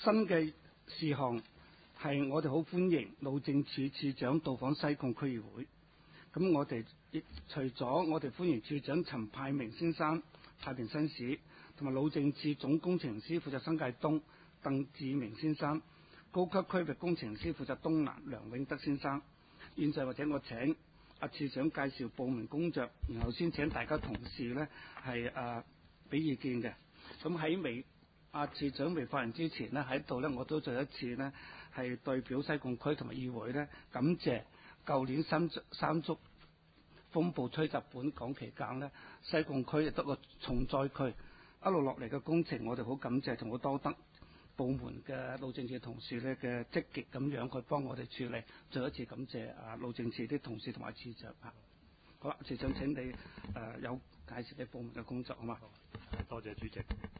新嘅事項係我哋好歡迎路政署署長到訪西貢區議會。咁我哋亦除咗我哋歡迎署長陳派明先生、太平紳士，同埋路政署總工程師負責新界東鄧志明先生，高級區域工程師負責東南梁永德先生。現在或者我請處長介紹部門工作，然後先請大家同事呢係俾意見嘅。咁喺處長未發言之前呢，喺度呢我都再一次呢係代表西貢區同埋議會呢感謝舊年山竹風暴吹襲本港期間呢，西貢區亦得個重災區，一路落嚟嘅工程我哋好感謝同好多得部門嘅路政署同事呢嘅積極咁樣去幫我哋處理，再一次感謝路政署啲同事同埋處長啊。好啦，處長請你有介紹你部門嘅工作好嘛？ 多謝主席。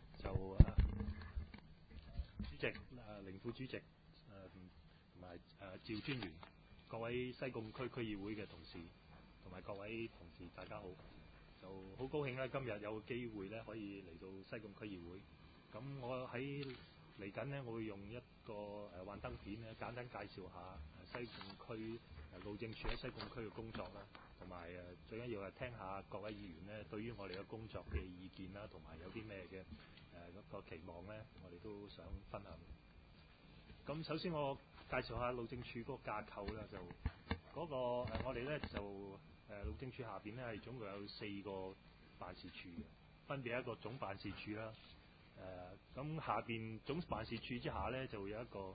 主席、凌副主席同埋趙專員，各位西貢區區議會嘅同事同埋各位同事，大家好。就好高興咧，今日有機會咧可以嚟到西貢區議會。咁我喺嚟緊呢，我會用一個幻燈片咧，簡單介紹下西貢區路政署喺西貢區嘅工作啦，同埋最緊要係聽下各位議員呢對於我哋嘅工作嘅意見啦，同埋有啲咩嘅個期望呢，我哋都想分享。咁首先我介紹下路政署嗰個架構啦，就嗰個我哋呢就路政署下邊呢係總共有4個辦事處嘅，分別係一個總辦事處啦。咁下邊總辦事處之下呢，就會有一個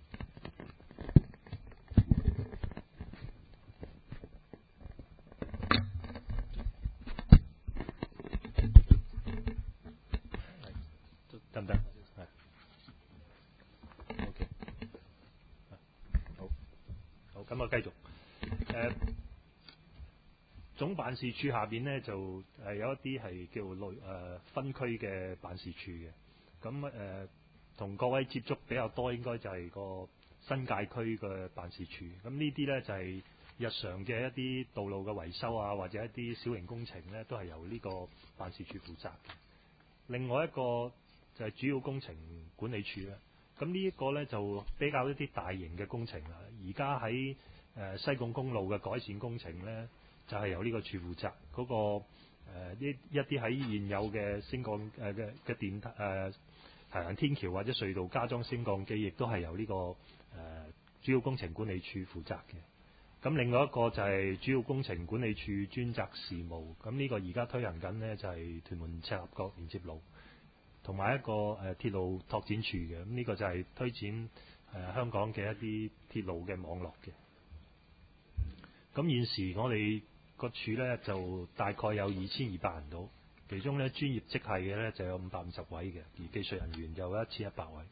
得唔得？係 OK。好，咁我繼續。總辦事處下邊呢，就有一啲係叫分區嘅辦事處嘅。咁同各位接觸比較多，應該就係個新界區嘅辦事處。咁呢啲呢，就係日常嘅一啲道路嘅維修啊，或者一啲小型工程呢，都係由呢個辦事處負責嘅。另外一個就係主要工程管理處啦。咁呢一個呢，就比較一啲大型嘅工程啦。而家喺西貢公路嘅改善工程呢，就係由呢個處負責。嗰個一啲喺現有嘅升降嘅電行天橋或者隧道加裝升降機，亦都係由呢個主要工程管理處負責嘅。咁另外一個就係主要工程管理處專責事務。咁呢個而家推行緊呢，就係屯門赤鱲角連接路，同埋一個鐵路拓展處嘅。咁呢個就係推展香港嘅一啲鐵路嘅網絡嘅。咁現時我哋個處呢，就大概有2200人到，其中呢專業職系嘅呢就有550位嘅，而技術人員有1100位。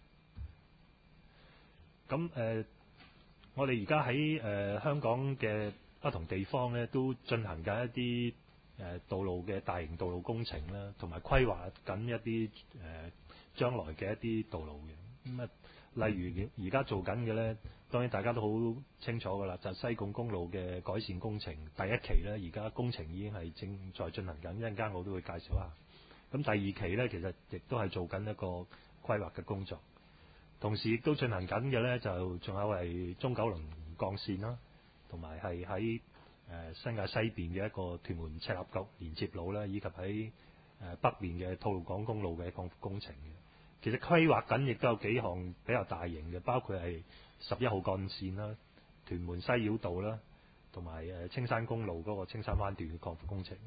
咁我哋而家喺香港嘅不同地方呢，都進行緊一啲道路嘅大型道路工程啦，同埋規劃緊一啲將來嘅一啲道路嘅。咁例如而家做緊嘅呢，當然大家都好清楚㗎啦，就係西貢公路嘅改善工程第一期呢，而家工程已經係正在進行緊，一陣間我都會介紹下。咁第二期呢，其實亦都係做緊一個規劃嘅工作，同時亦都進行緊嘅呢，就仲有係中九龍幹線啦，同埋係喺新界西邊嘅一個屯門赤鱲角連接路啦，以及喺北面嘅吐露港公路嘅擴幅工程嘅。其實規劃緊亦都有幾項比較大型嘅，包括係11號幹線啦、屯門西繞道啦，同埋青山公路嗰個青山灣段嘅擴幅工程。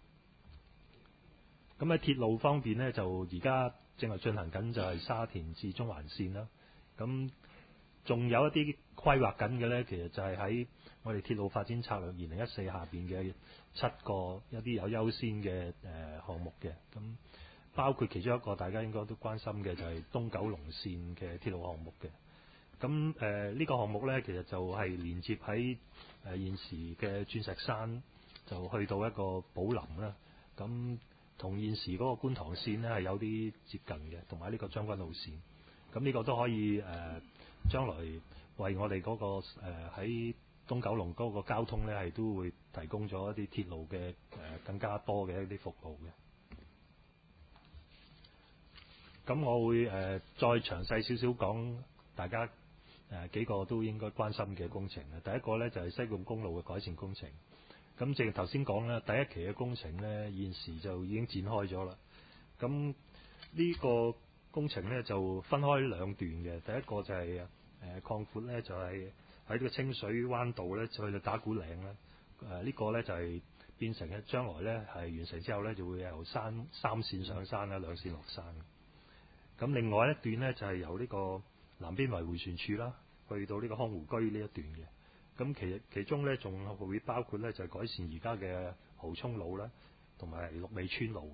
咁喺鐵路方面呢，就而家正係進行緊就係沙田至中環線啦。咁仲有一啲規劃緊嘅呢，其實就係喺我哋鐵路發展策略2014下邊嘅7個一啲有優先嘅項目嘅。咁包括其中一個大家應該都關心嘅就係東九龍線嘅鐵路項目嘅。咁呢個項目呢，其實就係連接喺現時嘅鑽石山，就去到一個寶林啦。咁同現時嗰個觀塘線呢係有啲接近嘅，同埋呢個將軍澳線。咁呢個都可以將來為我哋嗰個喺東九龍嗰個交通呢，係都會提供咗一啲鐵路嘅更加多嘅一啲服務嘅。 咁我會再詳細少少講大家幾個都應該關心嘅工程啦。第一個咧就係西貢公路嘅改善工程。咁正如頭先講啦，第一期嘅工程咧現時就已經展開咗啦。咁呢個工程咧就分開兩段嘅。第一個就係擴闊咧，就係喺呢個清水灣道咧去到打鼓嶺咧。呢個咧就係變成咧將來咧係完成之後咧就會由三線上山啦，兩線落山。咁另外一段咧就係由呢個南邊圍迴旋處啦，去到呢個康湖居呢一段嘅。咁其中咧仲會包括咧就係改善而家嘅蠔涌路啦，同埋綠尾村路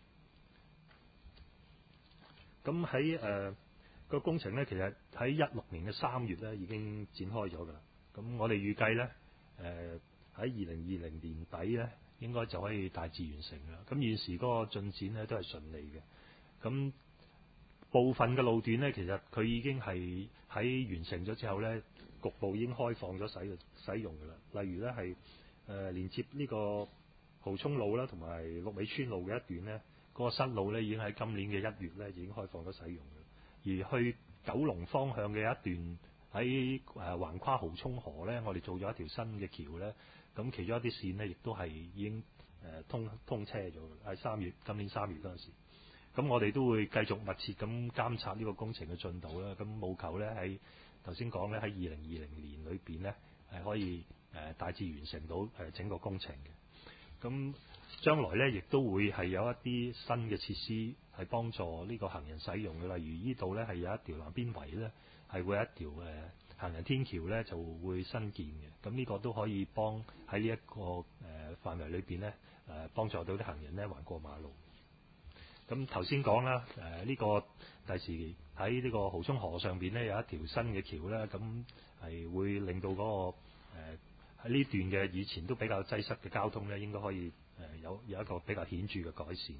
嘅。咁喺個工程咧，其實喺16年嘅3月咧已經展開咗㗎啦。咁我哋預計咧喺2020年底咧應該就可以大致完成啦。咁現時嗰個進展咧都係順利嘅。咁部分嘅路段咧，其實佢已經係喺完成咗之後咧，局部已經開放咗使用㗎啦。例如咧係連接呢個蠔涌路啦，同埋綠尾村路嘅一段咧，嗰個新路咧已經喺今年嘅1月咧已經開放咗使用嘅。而去九龍方向嘅一段喺橫跨蠔涌河咧，我哋做咗一條新嘅橋咧，咁其中一啲線咧亦都係已經通車咗嘅，喺今年3月嗰陣時。咁我哋都會繼續密切咁監察呢個工程嘅進度啦。咁務求咧喺頭先講咧喺2020年裏邊咧係可以大致完成到整個工程嘅。咁將來咧亦都會係有一啲新嘅設施係幫助呢個行人使用嘅。例如呢度咧係有一條南邊圍咧係會有一條行人天橋咧就會新建嘅。咁呢個都可以幫喺呢一個範圍裏邊咧幫助到啲行人咧橫過馬路。咁頭先講啦，呢個第時喺呢個蠔涌河上邊咧有一條新嘅橋咧，咁係會令到嗰個喺呢段嘅以前都比較擠塞嘅交通咧，應該可以有一個比較顯著嘅改善。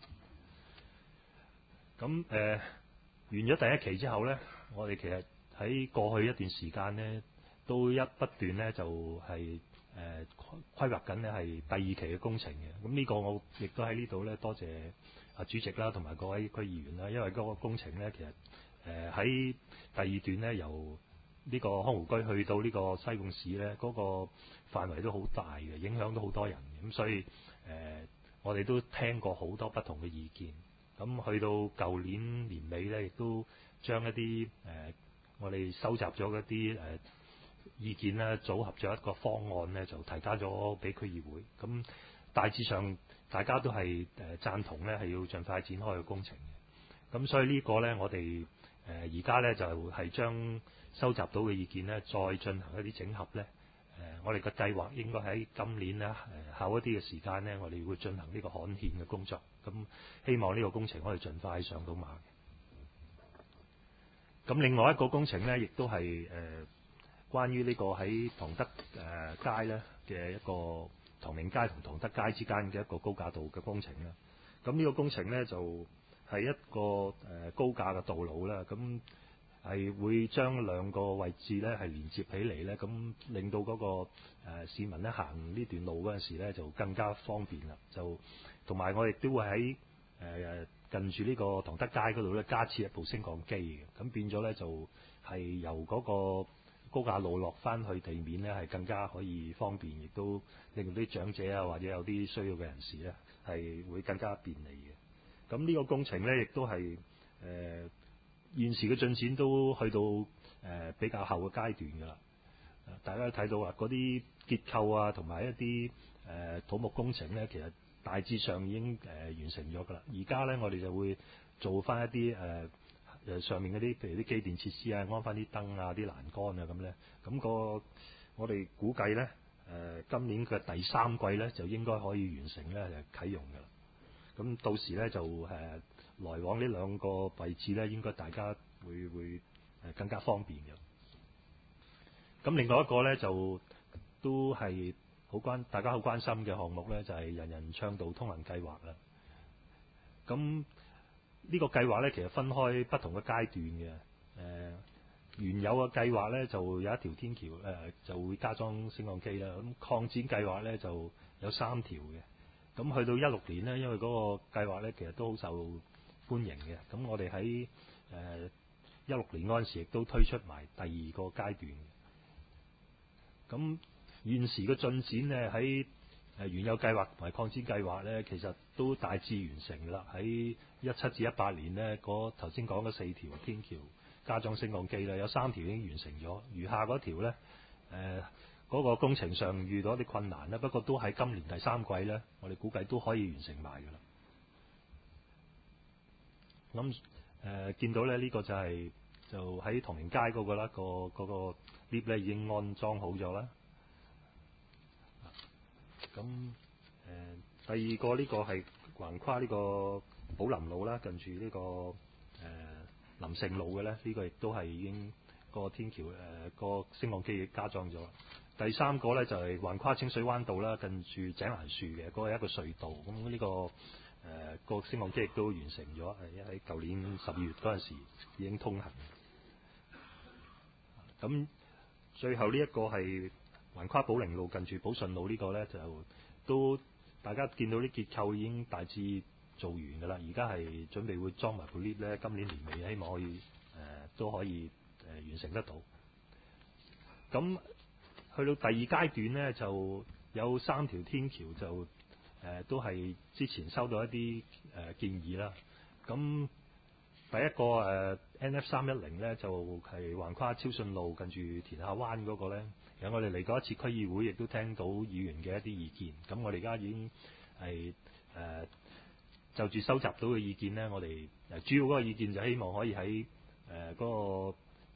咁完咗第一期之後咧，我哋其實喺過去一段時間咧，都不斷咧就係規劃緊咧係第二期嘅工程嘅。咁呢個我亦都喺呢度咧多謝主席啦，同埋各位區議員啦，因為嗰個工程咧，其實喺第二段咧，由呢個康湖居去到呢個西貢市咧，嗰個範圍都好大嘅，影響到好多人。咁所以我哋都聽過好多不同嘅意見。咁去到舊年年尾咧，亦都將一啲我哋收集咗一啲意見咧，組合咗一個方案咧，就提交咗俾區議會。咁大致上大家都係贊同咧，係要盡快展開個工程嘅。咁所以呢個咧，我哋而家咧就係將收集到嘅意見咧，再進行一啲整合咧。我哋嘅計劃應該喺今年咧後一啲嘅時間咧，我哋會進行呢個刊憲嘅工作。咁希望呢個工程可以盡快上到馬嘅。咁另外一個工程咧，亦都係關於呢個喺唐德街咧嘅一個唐明街同唐德街之間嘅一個高架道嘅工程啦。咁呢個工程咧就係一個高架嘅道路啦。咁係會將兩個位置咧係連接起嚟咧，咁令到嗰個市民咧行呢段路嗰陣時咧就更加方便啦。就同埋我亦都會喺近住呢個唐德街嗰度咧加設一部升降機嘅，咁變咗咧就係由嗰個高架路落翻去地面咧係更加可以方便，亦都令到啲長者啊或者有啲需要嘅人士咧係會更加便利嘅。咁呢個工程咧亦都係現時嘅進展都去到比較後嘅階段㗎啦。大家睇到啊，嗰啲結構啊同埋一啲土木工程咧，其實大致上已經完成咗㗎啦。而家咧我哋就會做翻一啲上面嗰啲，譬如啲機電設施啊，安翻啲燈啊、啲欄杆啊咁咧。咁我哋估計咧今年嘅第3季咧就應該可以完成咧啟用㗎啦。咁到時咧就來往呢兩個位置咧，應該大家會更加方便嘅。咁另外一個咧就都係大家好關心嘅項目咧，就係人人暢道通行計劃啦。咁呢個計劃咧，其實分開不同嘅階段嘅。原有嘅計劃咧就有一條天橋就會加裝升降機啦。咁擴展計劃咧就有3條嘅。咁去到16年咧，因為嗰個計劃咧其實都好受歡迎嘅。咁我哋喺16年嗰陣時亦都推出埋第二個階段。咁現時嘅進展呢，喺原有計劃同埋擴展計劃呢，其實都大致完成㗎啦。喺17至18年呢，頭先講嘅4條天橋加裝升降機呢，有3條已經完成咗，餘下嗰條呢，嗰個工程上遇到一啲困難啦，不過都喺今年第3季呢，我哋估計都可以完成埋㗎啦。咁見到咧呢個就喺唐寧街嗰個啦，嗰個 lift 咧已經安裝好咗啦。咁第二個呢個係橫跨呢個寶林路啦，近住呢個林盛路嘅咧，呢個亦都係已經個天橋個升降機加裝咗。第三個咧就係橫跨清水灣道啦，近住井欄樹嘅嗰個係一個隧道。咁呢個升降機亦都完成咗，喺舊年12月嗰陣時已經通行。咁最後呢一個係橫跨寶寧路近住寶順路呢個咧，就都大家見到啲結構已經大致做完㗎啦。而家係準備會裝埋部 lift 咧，今年年尾希望可以都可以完成得到。咁去到第二階段咧，就有3條天橋就都係之前收到一啲建議啦。咁第一個NF310咧就係橫跨超信路近住田下灣嗰個咧。其實我哋嚟過一次區議會，亦都聽到議員嘅一啲意見。咁我哋而家已經係就住收集到嘅意見咧，我哋主要嗰個意見就希望可以喺嗰個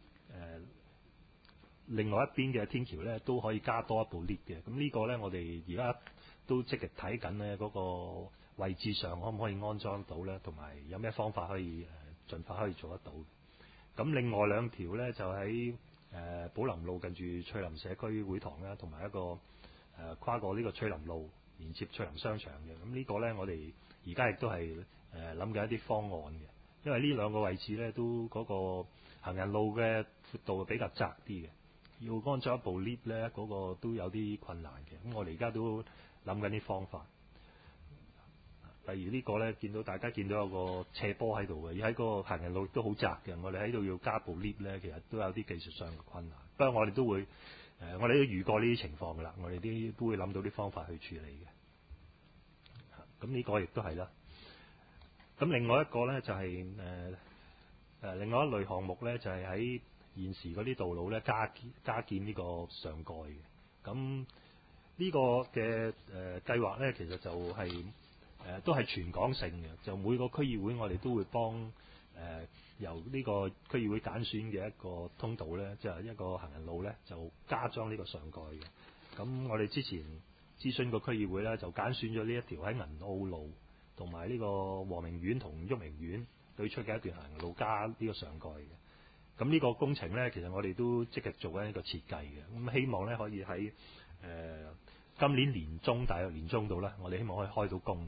另外一邊嘅天橋咧都可以加多一部 lift 嘅。咁呢個咧我哋而家都積極睇緊咧，嗰個位置上可唔可以安裝到咧，同埋有咩方法可以盡快可以做得到。咁另外2條咧就喺寶林路近住翠林社區會堂啦，同埋一個跨過呢個翠林路連接翠林商場嘅。咁呢個咧我哋而家亦都係諗緊一啲方案嘅，因為呢2個位置咧都嗰個行人路嘅闊度比較窄啲嘅，要安裝一部 lift 咧嗰個都有啲困難嘅。咁我哋而家都諗緊啲方法。例如呢個咧，大家見到有個斜坡喺度嘅，而喺個行人路都好窄嘅。我哋喺度要加部 lift 咧，其實都有啲技術上嘅困難。不過我哋都會我哋都遇過呢啲情況㗎啦，我哋都會諗到啲方法去處理嘅。咁呢個亦都係啦。咁另外一個咧就係另外一類項目咧，就係喺現時嗰啲道路咧加建呢個上蓋嘅。咁呢個嘅計劃咧，其實就係都係全港性嘅，就每個區議會我哋都會幫由呢個區議會揀選嘅一個通道咧，即係一個行人路咧，就加裝呢個上蓋嘅。咁我哋之前諮詢個區議會咧，就揀選咗呢一條喺銀澳路同埋呢個和明苑同旭明苑對出嘅一段行人路加呢個上蓋嘅。咁呢個工程咧，其實我哋都積極做緊一個設計嘅。咁希望咧可以喺今年年中大約年中度咧，我哋希望可以開到工嘅。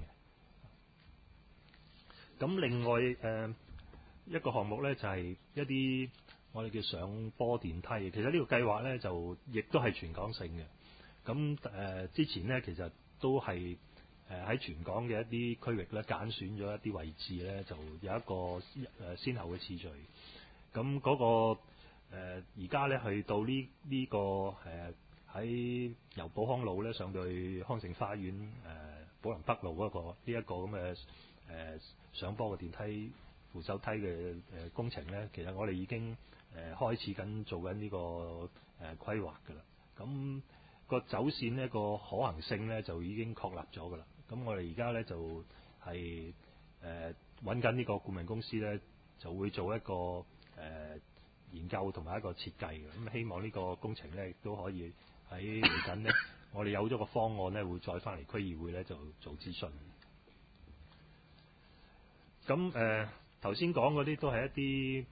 咁另外一個項目咧就係一啲我哋叫上坡電梯。其實呢個計劃咧就亦都係全港性嘅。咁之前咧其實都係喺全港嘅一啲區域咧揀選咗一啲位置咧，就有一個先後嘅次序。咁嗰個而家咧去到呢個喺由寶康路咧上到去康城花園寶林北路嗰個呢一個咁嘅上坡嘅電梯扶手梯嘅工程咧，其實我哋已經開始緊做緊呢個規劃㗎啦。咁個走線呢個可行性咧就已經確立咗㗎啦。咁我哋而家咧就係揾緊呢個顧問公司咧，就會做一個研究同埋一個設計嘅。咁希望呢個工程咧亦都可以喺嚟緊咧，我哋有咗個方案咧，會再翻嚟區議會咧就做諮詢。咁頭先講嗰啲都係一啲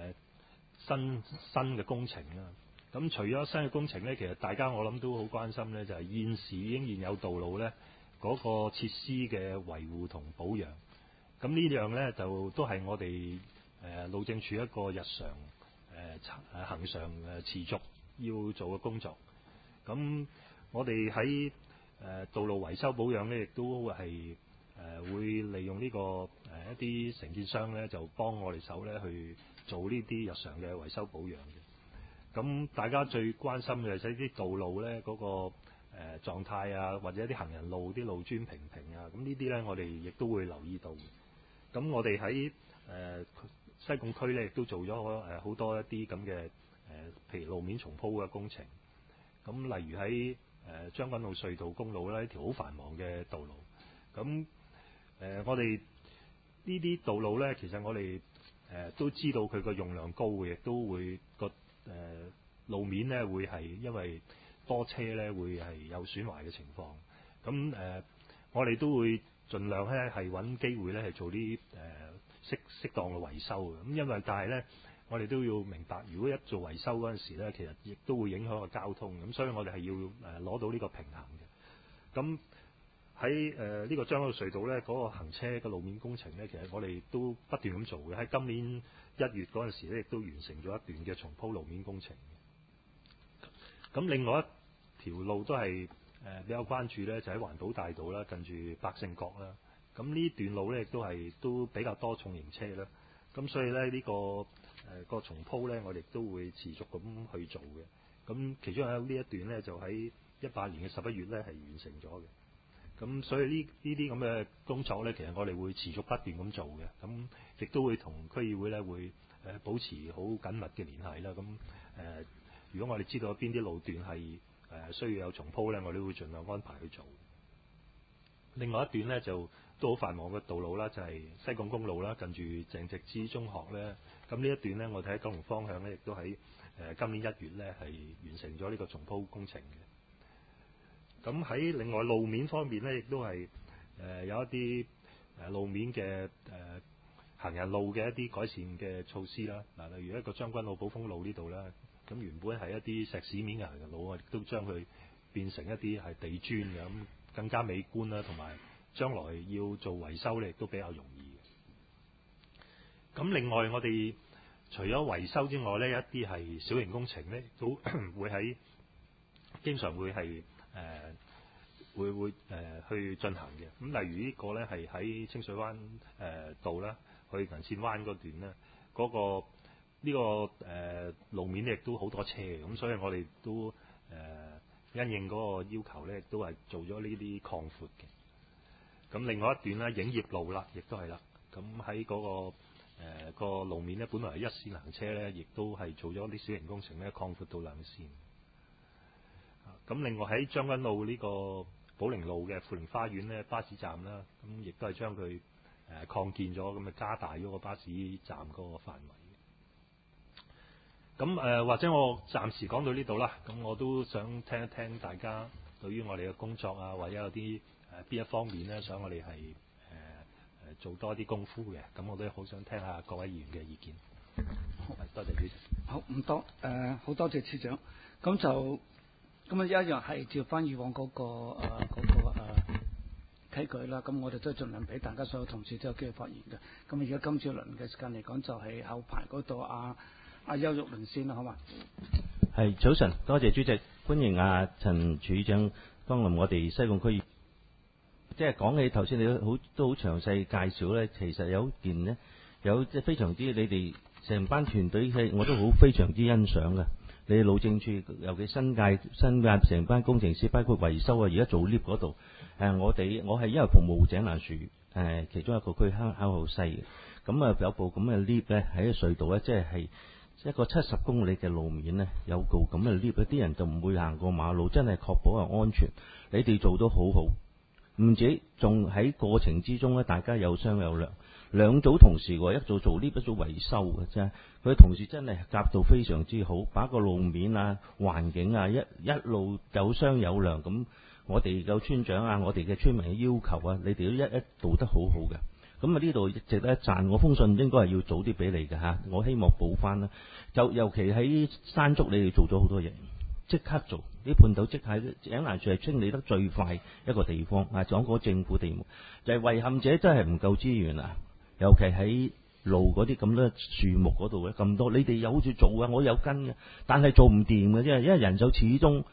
新嘅工程啦。咁除咗新嘅工程咧，其實大家我諗都好關心咧，就係現時已經現有道路咧嗰個設施嘅維護同保養。咁呢樣咧就都係我哋路政署一個日常恆常持續要做嘅工作。咁我哋喺道路維修保養咧，亦都係會利用呢個一啲承建商咧，就幫我哋手咧去做呢啲日常嘅維修保養嘅。咁大家最關心嘅係啲道路咧嗰個狀態啊，或者一啲行人路啲路磚平唔平啊，咁呢啲咧我哋亦都會留意到嘅。咁我哋喺西貢區咧亦都做咗好多一啲咁嘅譬如路面重鋪嘅工程。咁例如喺將軍澳隧道公路咧，一條好繁忙嘅道路。咁我哋呢啲道路咧，其實我哋都知道佢個用量高嘅，亦都會個路面咧會係因為多車咧會係有損壞嘅情況。咁我哋都會盡量咧係揾機會咧係做啲適當嘅維修嘅。咁因為但係咧，我哋都要明白，如果一做維修嗰陣時咧，其實亦都會影響個交通。咁所以我哋係要攞到呢個平衡嘅。咁喺呢個將軍澳隧道咧，嗰個行車嘅路面工程咧，其實我哋都不斷咁做嘅。喺今年1月嗰陣時咧，亦都完成咗一段嘅重鋪路面工程嘅。咁另外一條路都係比較關注咧，就喺環島大道啦，近住百勝角啦。咁呢段路咧，亦都比較多重型車啦。咁所以咧呢個重鋪咧，我哋都會持續咁去做嘅。咁其中有呢一段咧，就喺18年嘅11月咧係完成咗嘅。咁所以呢啲咁嘅工作咧，其實我哋會持續不斷咁做嘅。咁亦都會同區議會咧會保持好緊密嘅聯繫啦。咁如果我哋知道邊啲路段係需要有重鋪咧，我哋會盡量安排去做。另外一段咧就都好繁忙嘅道路啦，就係西貢公路啦，近住鄭植之中學咧。咁呢一段咧，我哋喺九龍方向咧，亦都喺今年1月咧係完成咗呢個重鋪工程嘅。咁喺另外路面方面咧，亦都係有一啲路面嘅行人路嘅一啲改善嘅措施啦。嗱，例如一個將軍澳寶豐路呢度啦，咁原本係一啲石屎面嘅行人路，我亦都將佢變成一啲係地磚嘅，咁更加美觀啦，同埋將來要做維修咧，亦都比較容易嘅。咁另外我哋除咗維修之外咧，一啲係小型工程咧，都會經常會係會去進行嘅。咁例如呢個咧係喺清水灣道啦，去銀線灣嗰段咧，呢個路面咧亦都好多車嘅，咁所以我哋都因應嗰個要求咧，都係做咗呢啲擴闊嘅。咁另外一段咧，影業路啦，亦都係啦。咁喺嗰個路面咧，本來係一線行車咧，亦都係做咗啲小型工程咧，擴闊到2線。咁另外喺將軍澳呢個寶靈路嘅富寧花園咧巴士站啦，咁亦都係將佢擴建咗，咁加大咗個巴士站嗰個範圍。咁或者我暫時講到呢度啦。咁我都想聽一聽大家對於我哋嘅工作啊，或者有啲邊一方面咧，想我哋係做多啲功夫嘅。咁我都好想聽下各位議員嘅意見。好，多謝主席。 好，好多謝次長。咁一樣係照翻以往嗰個規矩啦。咁我哋都盡量俾大家所有同事都有機會發言嘅。咁而家今次輪嘅時間嚟講，就係後排嗰度阿邱玉麟先啦，好嘛？ 係，早晨，多謝主席，歡迎陳處長光臨我哋西貢區。即係講起頭先，你都好詳細介紹咧。其實有一件呢，即係非常之你哋成班團隊係我都好非常之欣賞嘅。你哋路政處尤其新界成班工程師，包括維修啊，而家做 lift 嗰度，我係因為服務井欄樹其中一個區坑口西嘅，咁有部咁嘅 lift 咧喺隧道咧，即係一個70公里嘅路面咧，有部咁嘅 lift，啲人就唔會行過馬路，真係確保係安全。你哋做得好好，唔止仲喺過程之中咧，大家有商有量。兩組同事喎，一組做 lift，一組維修嘅啫。佢同事真係夾到非常之好，把個路面啊、環境啊一路有商有量。咁我哋有村長啊，我哋嘅村民嘅要求啊，你哋都一做得好好嘅。咁呢度值得一讚。我封信應該係要早啲俾你嘅嚇，我希望補翻啦。就尤其喺山竹，你哋做咗好多嘢，即刻做啲判頭即係井欄樹係清理得最快一個地方啊！講個政府地盤，就係遺憾者真係唔夠資源啊！尤其喺路嗰啲咁多樹木嗰度咧咁多，你哋有好似做啊，我有跟嘅，但係做唔掂嘅啫，因為人手始終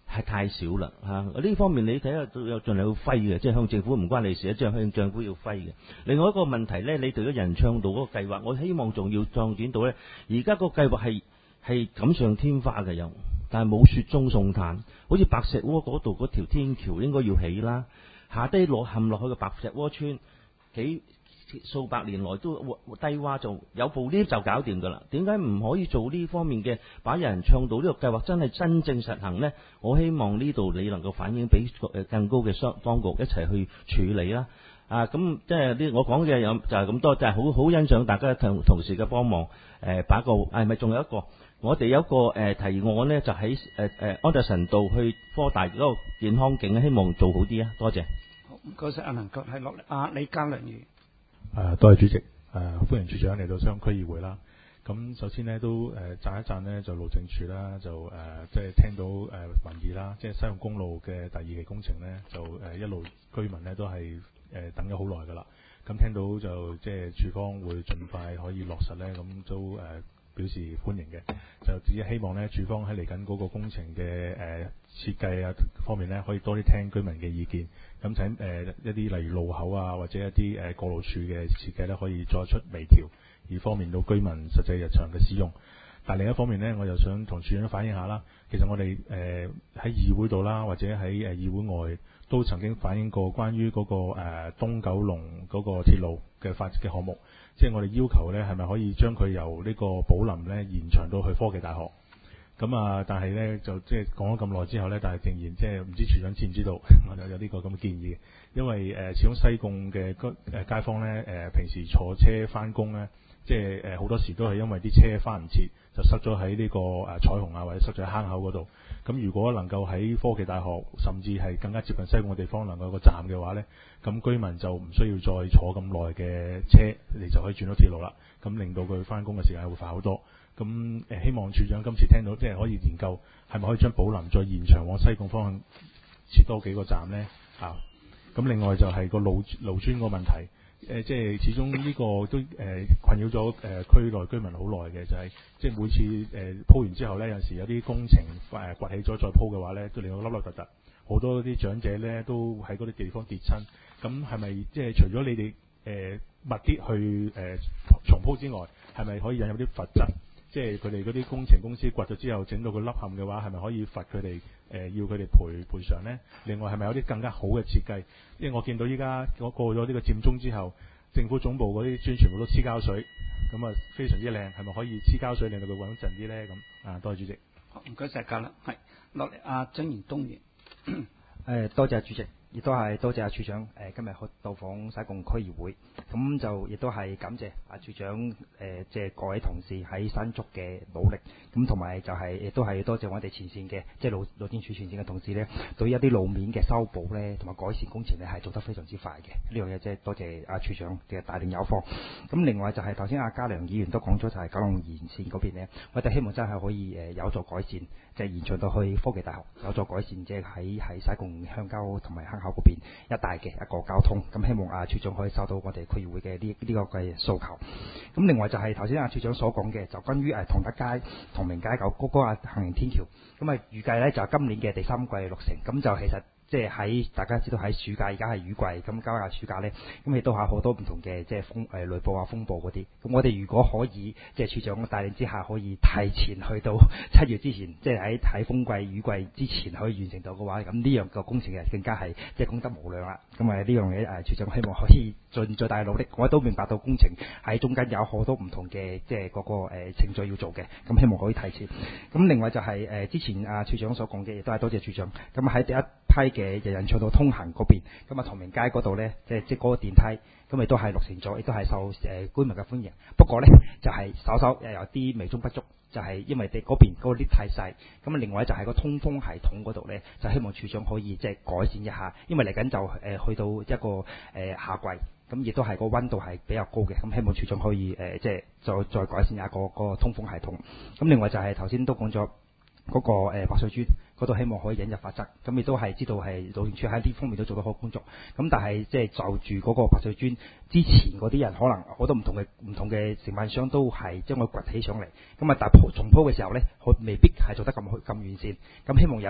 係太少啦呢方面你睇下有盡量要揮嘅，即係向政府唔關你事，即係向政府要揮嘅。另外一個問題咧，你對咗人倡導嗰個計劃，我希望仲要擴展到咧，而家個計劃係錦上添花嘅又，但係冇雪中送炭，好似白石窩嗰度嗰條天橋應該要起啦，下低陷落去嘅白石窩村數百年來都低洼，就有部 lift 就搞掂㗎啦。點解唔可以做呢方面嘅，把人倡導呢個計劃真係真正實行呢？我希望呢度你能夠反映俾更高嘅當局一齊去處理啦。咁即係我講嘅就係咁多，就係好欣賞大家同事嘅幫忙。把個係咪仲有一個？我哋有一個提案呢，就喺安達臣道去科大嗰個健康徑，希望做好啲啊！多謝。 好，唔該曬阿能夠係落嚟李家良議員。 多謝主席，歡迎處長嚟到西貢區議會啦。咁首先呢，都讚一讚呢，就路政署啦，就即係聽到民意啦，即係西貢公路嘅第2期工程呢，就一路居民呢都係等咗好耐㗎啦。咁聽到就即係署方會盡快可以落實呢，咁都表示歡迎嘅。就只希望呢，署方喺嚟緊嗰個工程嘅設計方面呢，可以多啲聽居民嘅意見。咁請一啲例如路口或者一啲過路處嘅設計呢，可以作出微調，以方便到居民實際日常嘅使用。但另一方面呢，我又想同署長反映下啦。其實我哋喺議會度啦，或者喺議會外都曾經反映過關於嗰個東九龍嗰個鐵路嘅發展嘅項目，即係我哋要求呢，係咪可以將佢由呢個寶林呢延長到去科技大學？咁但係呢，就即係講咗咁耐之後呢，但係仍然即係唔知署長知唔知道我有呢個咁嘅建議嘅，因為始終西貢嘅街坊呢，平時坐車翻工呢，即係好多時都係因為啲車翻唔切，就塞咗喺呢個彩虹或者塞咗喺坑口嗰度。咁如果能夠喺科技大學，甚至係更加接近西貢嘅地方，能夠有個站嘅話呢，咁居民就唔需要再坐咁耐嘅車，你就可以轉到鐵路啦。咁令到佢翻工嘅時間會快好多。咁希望署長今次聽到，即係可以研究係咪可以將寶林再延長往西貢方向設多幾個站呢？咁另外就係個路磚個問題。即係始終呢個都困擾咗區內居民好耐嘅，就係即係每次鋪完之後呢，有時有啲工程掘起咗再鋪嘅話呢，都令到凹凹凸凸，好多啲長者呢都喺嗰啲地方跌親。咁係咪即係除咗你哋密啲去重鋪之外，係咪可以引入啲罰則？即係佢哋嗰啲工程公司掘咗之後整到佢凹陷嘅話，係咪可以罰佢哋要佢哋賠償呢？另外係咪有啲更加好嘅設計？因為我見到依家過咗呢個佔中之後，政府總部嗰啲磚全部都黐膠水，咁非常之靚，係咪可以黐膠水令到佢穩陣啲呢？咁多謝主席。 好，唔該曬，係落嚟張賢東議員。 多謝主席。亦都係多謝阿處長今日去到訪西貢區議會，咁就亦都係感謝阿處長即係各位同事喺新竹嘅努力，咁同埋就係亦都係多謝我哋前線嘅即係路政署前線嘅同事呢，對於一啲路面嘅修補呢同埋改善工程呢係做得非常之快嘅，呢樣嘢即係多謝阿處長嘅帶領有方。咁另外就係頭先阿家良議員都講咗，就係九龍沿線嗰邊呢，我哋希望真係可以有助改善，即係延長到去科技大學，有助改善即係喺西貢鄉郊同埋坑口嗰邊一帶嘅一個交通。咁希望阿處長可以收到我哋區議會嘅呢個嘅訴求。咁另外就係頭先阿處長所講嘅，就關於同德街、同明街嗰個行人天橋，咁預計呢就今年嘅第3季落成。咁就其實即係喺大家知道喺暑假，而家係雨季，咁加下暑假呢，咁亦都係好多唔同嘅即係雷暴風暴嗰啲。咁我哋如果可以即係處長嘅帶領之下，可以提前去到7月之前，即係喺風季雨季之前可以完成到嘅話，咁呢樣個工程嘅更加係即係功德無量啦。咁呢樣嘢處長希望可以盡最大努力。我都明白到工程喺中間有好多唔同嘅即係嗰個程序要做嘅，咁希望可以提前。咁另外就係之前處長所講嘅，亦都係多謝處長。咁喺第一批嘅人人暢道通行嗰邊，咁同明街嗰度呢，即係嗰個電梯，咁亦都係落成咗，亦都係受居民嘅歡迎。不過呢，就係稍稍有啲美中不足，就係因為嗰邊嗰個 lift 太細。咁另外就係個通風系統嗰度呢，就希望處長可以即係改善一下，因為嚟緊就去到一個夏季，咁亦都係個溫度係比較高嘅。咁希望處長可以即係再改善一下個通風系統。咁另外就係頭先都講咗嗰個白水磚嗰度，希望可以引入法則。咁亦都係知道係路政署喺呢方面都做得好工作。咁但係即係就住嗰個白水磚之前嗰啲人，可能好多唔同嘅承辦商都係將佢掘起上嚟。咁但係重鋪嘅時候呢，佢未必係做得咁完善。咁希望有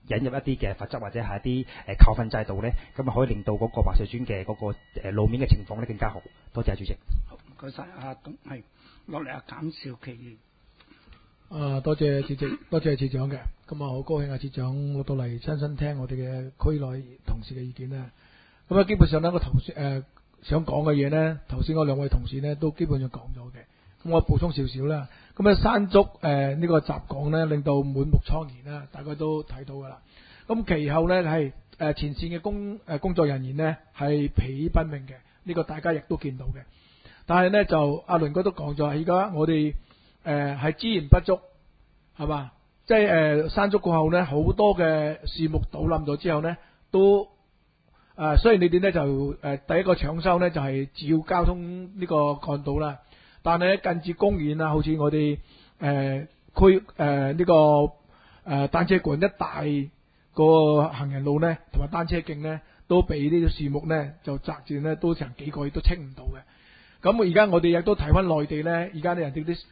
引入一啲嘅罰則或者係一啲扣分制度咧，咁啊可以令到嗰個白水村嘅嗰個路面嘅情況咧更加好。多謝主席。 好，唔該晒阿董，係落嚟阿簡少奇議員。 多謝主席，多謝處長嘅。咁啊，好高興處長落到嚟親身聽我哋嘅區內同事嘅意見啦。咁啊，基本上咧，我想講嘅嘢咧，頭先嗰兩位同事咧都基本上講咗嘅。咁我補充少少啦。咁啊，山竹呢個襲港咧，令到滿目瘡痍啦，大家都睇到噶啦。咁其後咧係前線嘅工作人員咧係疲於奔命嘅，呢個大家亦都見到嘅。但係咧就阿倫哥都講咗，而家我哋係資源不足，係嘛？即係山竹過後咧，好多嘅樹木倒冧咗之後咧，都雖然你哋咧就第一個搶修咧就係照交通呢個幹道啦，但係近住公園啊，好似我哋區呢個單車館一帶個行人路咧，同埋單車徑咧，都俾呢啲樹木咧就砸住咧，都成幾個月都清唔到嘅。咁而家我哋亦都睇翻內地咧，而家啲人哋啲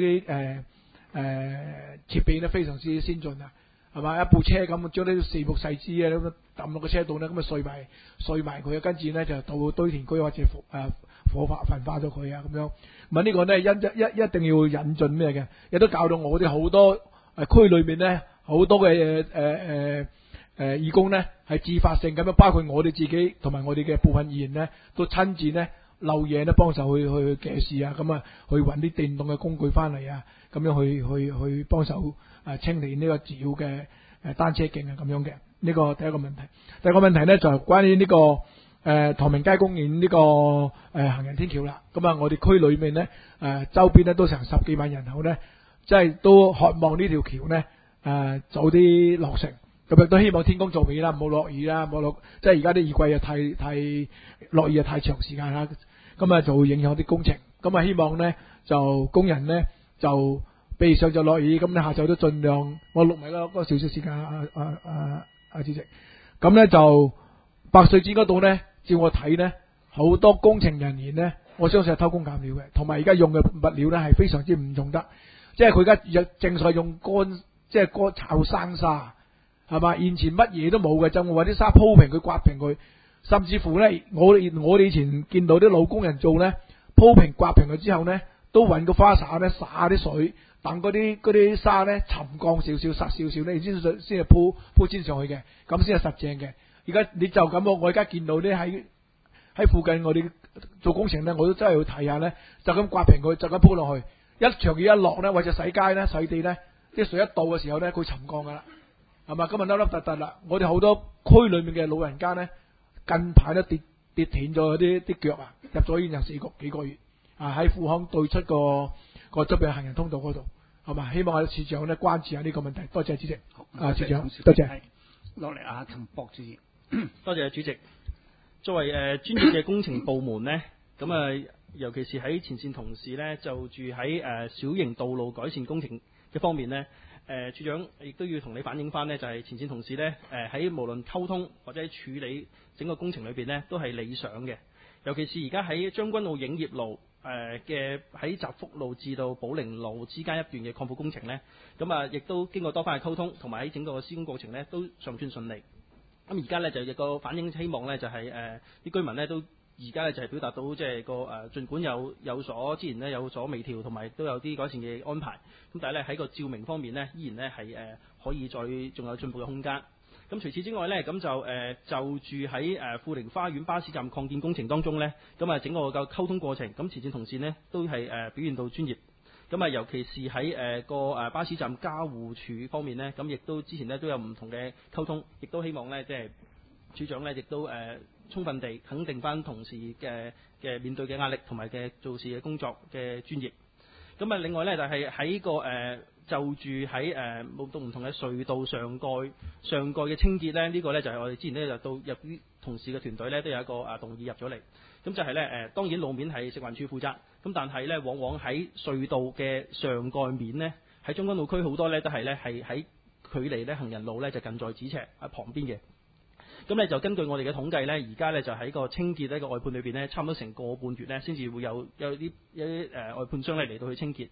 設備咧非常之先進啊，係嘛？一部車咁將呢啲樹木細枝啊咁抌落個車度咧，咁啊碎埋佢，跟住咧就到堆填區或者火化焚化咗佢啊咁樣。咁呢個咧一定要引進咩嘅，亦都教到我哋好多區裏面咧好多嘅義工咧係自發性咁樣，包括我哋自己同埋我哋嘅部分議員咧，都親自咧漏夜咧幫手去嘅事啊，咁啊去揾啲電動嘅工具翻嚟啊，咁樣去幫手清理呢個主要嘅單車徑啊咁樣嘅。呢個第一個問題。第二個問題咧就係關於呢個唐明街公園呢個行人天橋啦。咁啊，我哋區裏面咧周邊咧都成10幾萬人口咧，即係都渴望呢條橋咧早啲落成。咁亦都希望天公造美啦，唔好落雨啦，唔好即係而家啲雨季啊太落雨啊太長時間啦，咁啊就會影響啲工程。咁啊希望咧就工人咧就譬如上晝落雨，咁你下晝都盡量我錄埋嗰少少時間主席。咁咧就白水寺嗰度咧，照我睇咧，好多工程人員咧，我相信係偷工減料嘅，同埋而家用嘅物料咧係非常之唔用得，即係佢而家正在用即係乾炒生沙。係嘛？現前乜嘢都冇嘅，就揾啲沙鋪平佢，刮平佢，甚至乎咧，我哋以前見到啲老工人做咧，鋪平刮平佢之後咧，都揾個花灑咧灑啲水，等嗰啲沙咧沉降少少、實少少咧，先係鋪磚上去嘅，咁先係實正嘅。而家你就咁我而家見到啲喺附近我哋做工程咧，我都真係去睇下咧，就咁刮平佢，就咁鋪落去，一場雨一落咧，或者洗街咧、洗地咧，啲水一到嘅時候咧，佢沉降噶啦。係嘛？今日凹凹凸凸啦！我哋好多區裏面嘅老人家咧，近排都跌斷咗啲腳啊，入咗醫院有幾個月啊！喺富康對出個側邊行人通道嗰度，係嘛？希望我哋處長咧關注下呢個問題。多謝主席。處長，多謝。 落嚟阿陳博主席。 多謝主席。作為專業嘅工程部門咧，咁尤其是喺前線同事咧，就住喺小型道路改善工程嘅方面咧。處長亦都要同你反映翻呢，就係前線同事呢，喺無論溝通或者喺處理整個工程裏邊呢，都係理想嘅。尤其是而家喺將軍澳影業路嘅喺澤福路至到寶靈路之間一段嘅擴闊工程呢，咁亦都經過多番嘅溝通，同埋喺整個施工過程呢，都尚算順利。咁而家呢，就有個反映希望呢，就係啲居民呢都。而家咧就係表達到即係個儘管有所之前咧有所微調，同埋都有啲改善嘅安排。咁但係咧喺個照明方面咧，依然咧係可以再仲有進步嘅空間。咁除此之外咧，咁就住喺富寧花園巴士站擴建工程當中咧，咁整個嘅溝通過程，咁前線同事呢都係表現到專業。咁尤其是喺個巴士站交互處方面咧，咁亦都之前咧都有唔同嘅溝通，亦都希望咧即係處長咧亦都充分地肯定翻同事嘅面對嘅壓力同埋嘅做事嘅工作嘅專業。咁另外咧就係喺個就住喺唔同嘅隧道上蓋嘅清潔咧，呢個咧就係我哋之前咧就到入啲同事嘅團隊咧都有一個動議入咗嚟。咁就係咧當然路面係食環署負責，咁但係咧往往喺隧道嘅上蓋面咧，喺將軍澳區好多咧都係咧係喺距離咧行人路咧就近在咫尺喺旁邊嘅。咁咧就根據我哋嘅統計咧，而家咧就喺個清潔呢個外判裏邊咧，差唔多成個半月咧，先至會有啲外判商咧嚟到去清潔。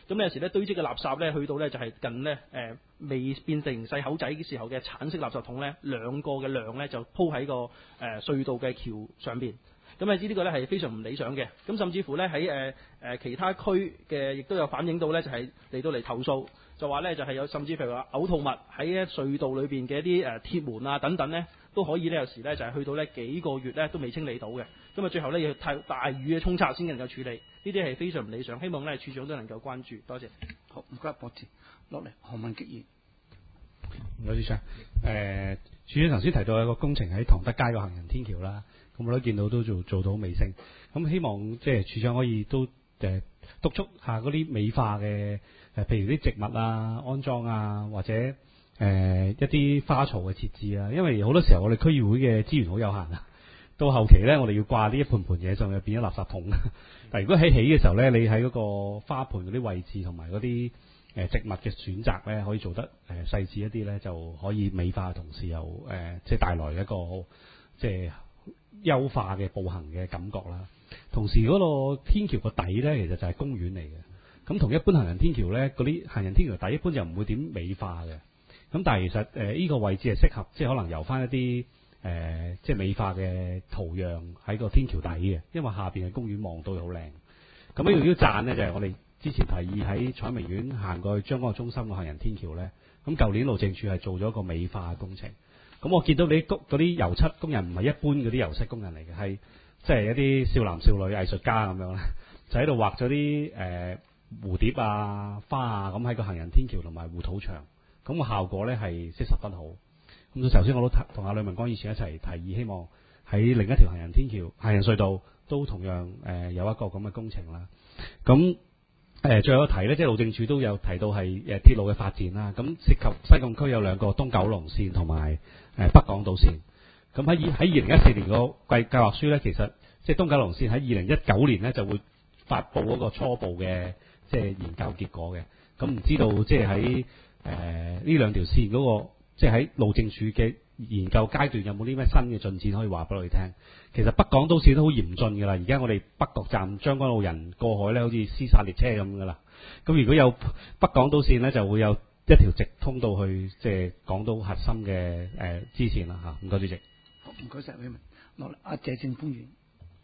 咁有時咧堆積嘅垃圾咧去到咧就係近咧未變成細口仔嘅時候嘅橙色垃圾桶咧兩個嘅量咧就鋪喺個隧道嘅橋上邊。咁呢個咧係非常唔理想嘅。咁甚至乎咧喺其他區嘅亦都有反映到咧，就係嚟到嚟投訴，就話咧就係有甚至譬如話嘔吐物喺隧道裏邊嘅一啲鐵門啊等等咧，都可以咧有時咧就係去到咧幾個月咧都未清理到嘅。咁啊最後咧要太大雨嘅沖刷先能夠處理，呢啲係非常唔理想。希望咧處長都能夠關注。多謝。 好，唔該，博士落嚟，何文傑議員。 唔該，主席。處長頭先提到有個工程喺唐德街個行人天橋啦，咁我都見到都做到尾聲。咁希望即係處長可以都督促下嗰啲美化嘅譬如啲植物啊、安裝啊，或者一啲花槽嘅設置啊。因為好多時候我哋區議會嘅資源好有限啊，到後期咧我哋要掛呢一盤嘢上去變咗垃圾桶。但如果喺起嘅時候咧，你喺嗰個花盆嗰啲位置同埋嗰啲植物嘅選擇咧，可以做得細緻一啲咧，就可以美化，同時又即係帶來一個即係優化嘅步行嘅感覺啦。同時嗰個天橋個底咧，其實就係公園嚟嘅。咁同一般行人天橋咧，嗰啲行人天橋底一般就唔會點美化嘅。咁但係其實呢個位置係適合，即係可能由翻一啲即係美化嘅圖樣喺個天橋底嘅，因為下邊嘅公園望到好靚。咁呢度都讚咧，就係我哋之前提議喺彩明苑行過去將軍澳中心嘅行人天橋咧，咁舊年路政署係做咗一個美化嘅工程。咁我見到你嗰啲油漆工人唔係一般嗰啲油漆工人嚟嘅，係即係一啲少男少女藝術家咁樣咧，就喺度畫咗啲蝴蝶啊、花啊咁喺個行人天橋同埋護土牆，咁個效果咧係即係十分好。咁頭先我都同阿呂文光以前一齊提議，希望喺另一條行人天橋、行人隧道都同樣有一個咁嘅工程啦。咁最後一提咧，即係路政署都有提到係鐵路嘅發展啦。咁涉及西貢區有兩個東九龍線同埋北港島線。咁喺2014年個計劃書咧，其實即係東九龍線喺2019年咧就會發布嗰個初步嘅即係研究結果嘅。咁唔知道即係喺呢兩條線嗰個即係喺路政署嘅研究階段有冇啲咩新嘅進展可以話俾我哋聽？其實北港島線都好嚴峻㗎啦，而家我哋北角站將軍澳人過海咧，好似屍殺列車咁㗎啦。咁如果有北港島線咧，就會有一條直通到去即係港島核心嘅支線啦嚇。唔該主席。 好，唔該晒偉文。落嚟阿謝正峰議員。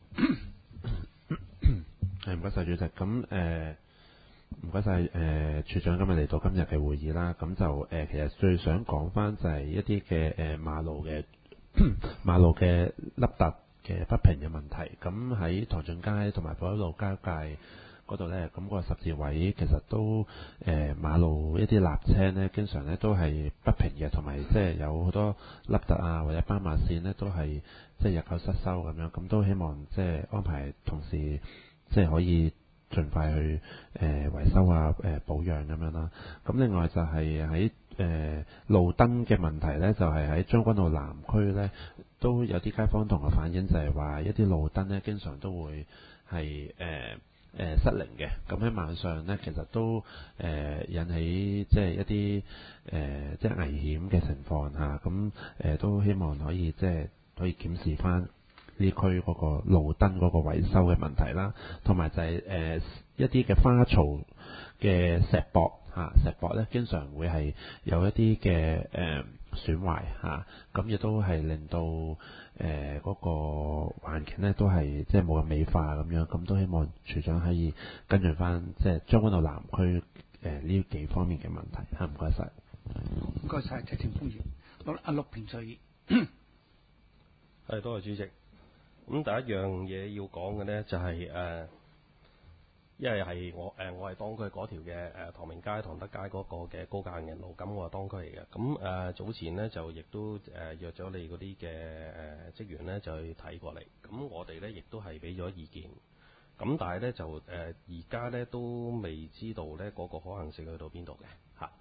係唔該晒主席。咁唔該晒處長今日嚟到今日嘅會議啦。咁就其實最想講翻就係一啲嘅馬路嘅凹凸嘅不平嘅問題。咁喺唐俊街同埋寶邑路交界嗰度咧，咁個十字位其實都馬路一啲瀝青咧，經常咧都係不平嘅，同埋即係有好多凹凸啊或者斑馬線咧都係即係日久失修咁樣。咁都希望即係安排同事即係可以盡快去維修啊保養咁樣啦。咁另外就係喺路燈嘅問題咧，就係喺將軍澳南區咧都有啲街坊同我反映，就係話一啲路燈咧經常都會係失靈嘅。咁喺晚上咧，其實都引起即係一啲即係危險嘅情況嚇。咁都希望可以即係可以檢視翻呢區嗰個路燈嗰個維修嘅問題啦，同埋就係一啲嘅花槽嘅石壆石壆咧經常會係有一啲嘅損壞嚇，咁亦都係令到嗰個環境咧都係即係冇咁美化咁樣。咁都希望處長可以跟進翻即係將軍澳南區呢幾方面嘅問題嚇。唔該晒。 唔該晒，謝正峰議員。落嚟阿陸平在議。 係，多謝主席。咁第一樣嘢要講嘅呢，就係因為係我係當區嗰條嘅唐明街、唐德街嗰個嘅高架行人路，咁我係當區嚟嘅。咁早前呢，就亦都約咗你嗰啲嘅職員呢，就去睇過嚟。咁我哋呢，亦都係俾咗意見。咁但係呢，就而家呢，都未知道呢嗰個可行性去到邊度嘅嚇。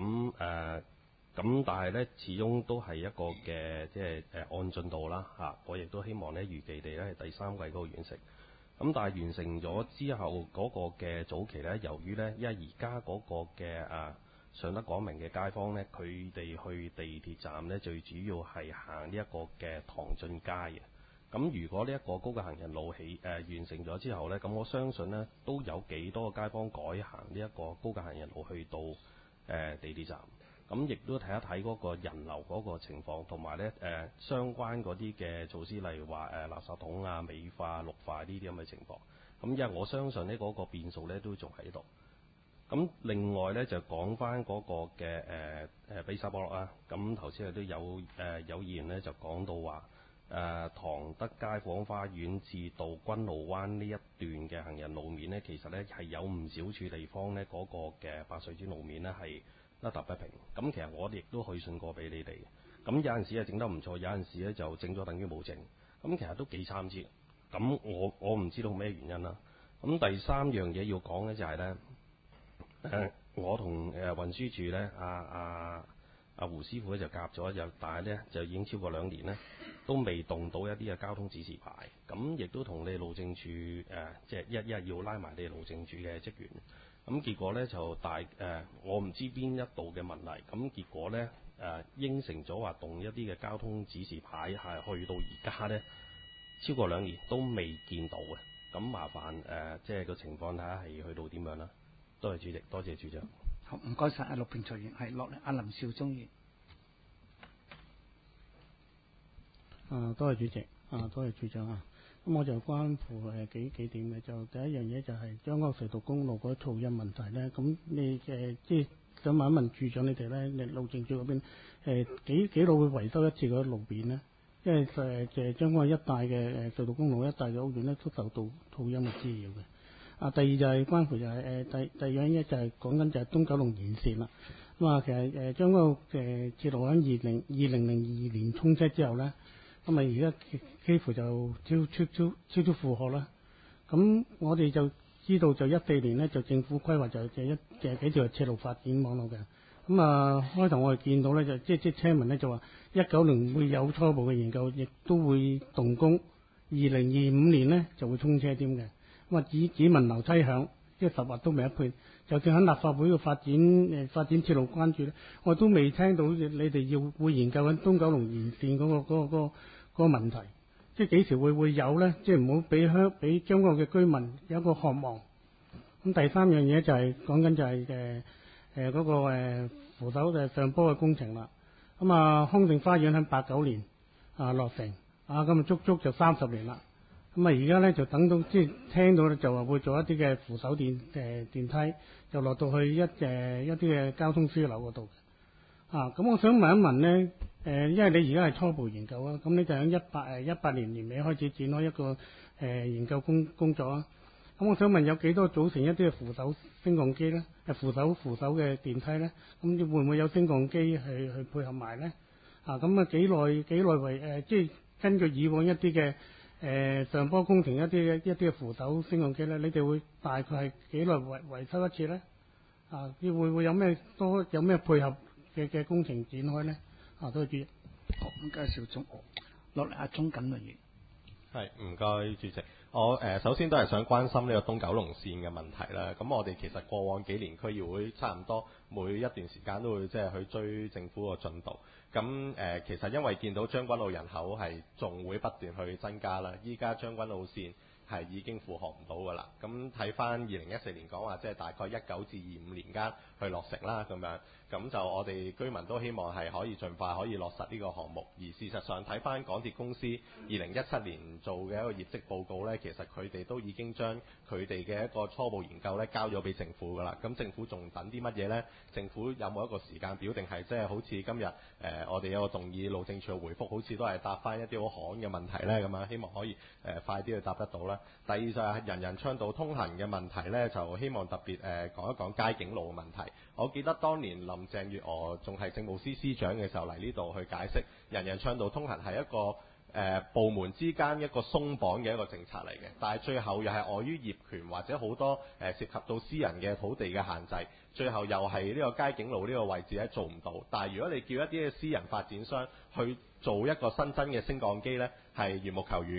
咁但係咧，始終都係一個嘅即係按進度啦嚇。我亦都希望咧預期地咧係第3季嗰個完成。咁但係完成咗之後嗰個嘅早期咧，由於咧因為而家嗰個嘅上得廣明嘅街坊咧，佢哋去地鐵站咧最主要係行呢一個嘅唐俊街嘅。 咁如果呢一個高架行人路完成咗之後呢，咁我相信呢都有幾多個街坊改行呢一個高架行人路去到地鐵站。咁亦都睇一睇嗰個人流嗰個情況，同埋呢相關嗰啲嘅措施，例如話垃圾桶啊、美化、綠化呢啲咁嘅情況。咁因為我相信呢嗰個變數呢都仲喺度。咁另外呢，就講翻嗰個嘅比沙波落啦。咁頭先都有議員呢就講到話唐德街鳳凰花園至到軍路灣呢一段嘅行人路面呢，其實呢係有唔少處地方呢嗰個嘅白水磚路面呢係凹凸不平。咁其實我哋亦都去信過俾你哋。咁有陣時係整得唔錯，有陣時呢就整咗等於冇整。咁其實都幾參差。咁我唔知道咩原因啦。咁第三樣嘢要講呢就係呢。我同運輸署咧，阿胡師傅咧就夾咗，但係咧就已經超過2年咧，都未動到一啲嘅交通指示牌。咁亦都同你路政署即係一要拉埋你路政署嘅職員。咁結果咧就我唔知邊一度嘅問題。咁結果咧應承咗話動一啲嘅交通指示牌，係去到而家咧超過2年都未見到嘅。咁麻煩即係個情況睇下係去到點樣啦。多謝主席，多謝處長。 好，唔該晒，陸平隨員係落嚟，阿林少忠議員。 多謝主席，多謝處長啊。咁我就關乎幾點嘅，就第一樣嘢就係將嗰個隧道公路嗰噪音問題咧。咁你即係想問一問處長你哋咧，你路政署嗰邊幾路會維修一次嗰啲路面咧？因為將嗰一帶嘅隧道公路一帶嘅屋苑咧都受到噪音嘅滋擾嘅。第二就係關乎就係第二樣嘢就係講緊就係東九龍沿線啦。咁其實將嗰個鐵路喺2002年通車之後咧，咁而家幾乎就超負荷啦。咁我哋就知道就14年咧就政府規劃就幾條鐵路發展網絡嘅。咁開頭我哋見到咧就即車民咧就話19年會有初步嘅研究，亦都會動工，2025年咧就會通車添嘅。咁只聞樓梯響，即係實物都未一配。就算喺立法會嘅發展鐵路關注咧，我都未聽到你哋會研究緊東九龍沿線嗰個問題。即係幾時會有咧？即係唔好俾將軍澳嘅居民有一個渴望。咁第三樣嘢就係講緊就係嗰個扶手上坡嘅工程啦。咁康定花園喺89年落成，咁足足就30年啦。咁而家咧就等到即係聽到咧就話會做一啲嘅扶手電梯，就落到去一啲嘅交通樞紐嗰度嘅。咁我想問一問咧，因為你而家係初步研究啊，咁你就喺18年年尾開始展開一個研究工作啊。咁我想問有幾多組成一啲嘅扶手升降機咧？扶手嘅電梯咧？咁會唔會有升降機去配合埋咧？咁幾耐為即係根據以往一啲嘅上坡工程一啲嘅扶手升降機咧，你哋會大概係幾耐維修一次咧？會有咩配合嘅工程展開咧？多謝主席。 好，唔該少忠，落嚟阿鍾錦麟議員。 係，唔該主席。我首先都係想關心呢個東九龍線嘅問題啦。咁我哋其實過往幾年區議會差唔多每一段時間都會即係去追政府個進度。咁其實因為見到將軍澳人口係仲會不斷去增加啦，依家將軍澳線係已經負荷唔到㗎啦。咁睇翻2014年講話，即係大概19至25年間去落成啦咁樣。咁就我哋居民都希望係可以盡快可以落實呢個項目。而事實上睇翻港鐵公司2017年做嘅一個業績報告呢，其實佢哋都已經將佢哋嘅一個初步研究呢交咗俾政府㗎啦。咁政府仲等啲乜嘢呢？政府有冇一個時間表，定係即係好似今日我哋有個動議路政署嘅回覆，好似都係答翻一啲好罕嘅問題呢？咁樣希望可以快啲去答得到啦。第二就係人人暢道通行嘅問題呢，就希望特別講一講街景路嘅問題。我記得當年林鄭月娥仲係政務司司長嘅時候嚟呢度去解釋，人人暢道通行係一個部門之間一個鬆綁嘅一個政策嚟嘅，但係最後又係礙於業權或者好多涉及到私人嘅土地嘅限制，最後又係呢個街景路呢個位置咧做唔到。但係如果你叫一啲嘅私人發展商去做一個新增嘅升降機呢，係緣木求魚嘅。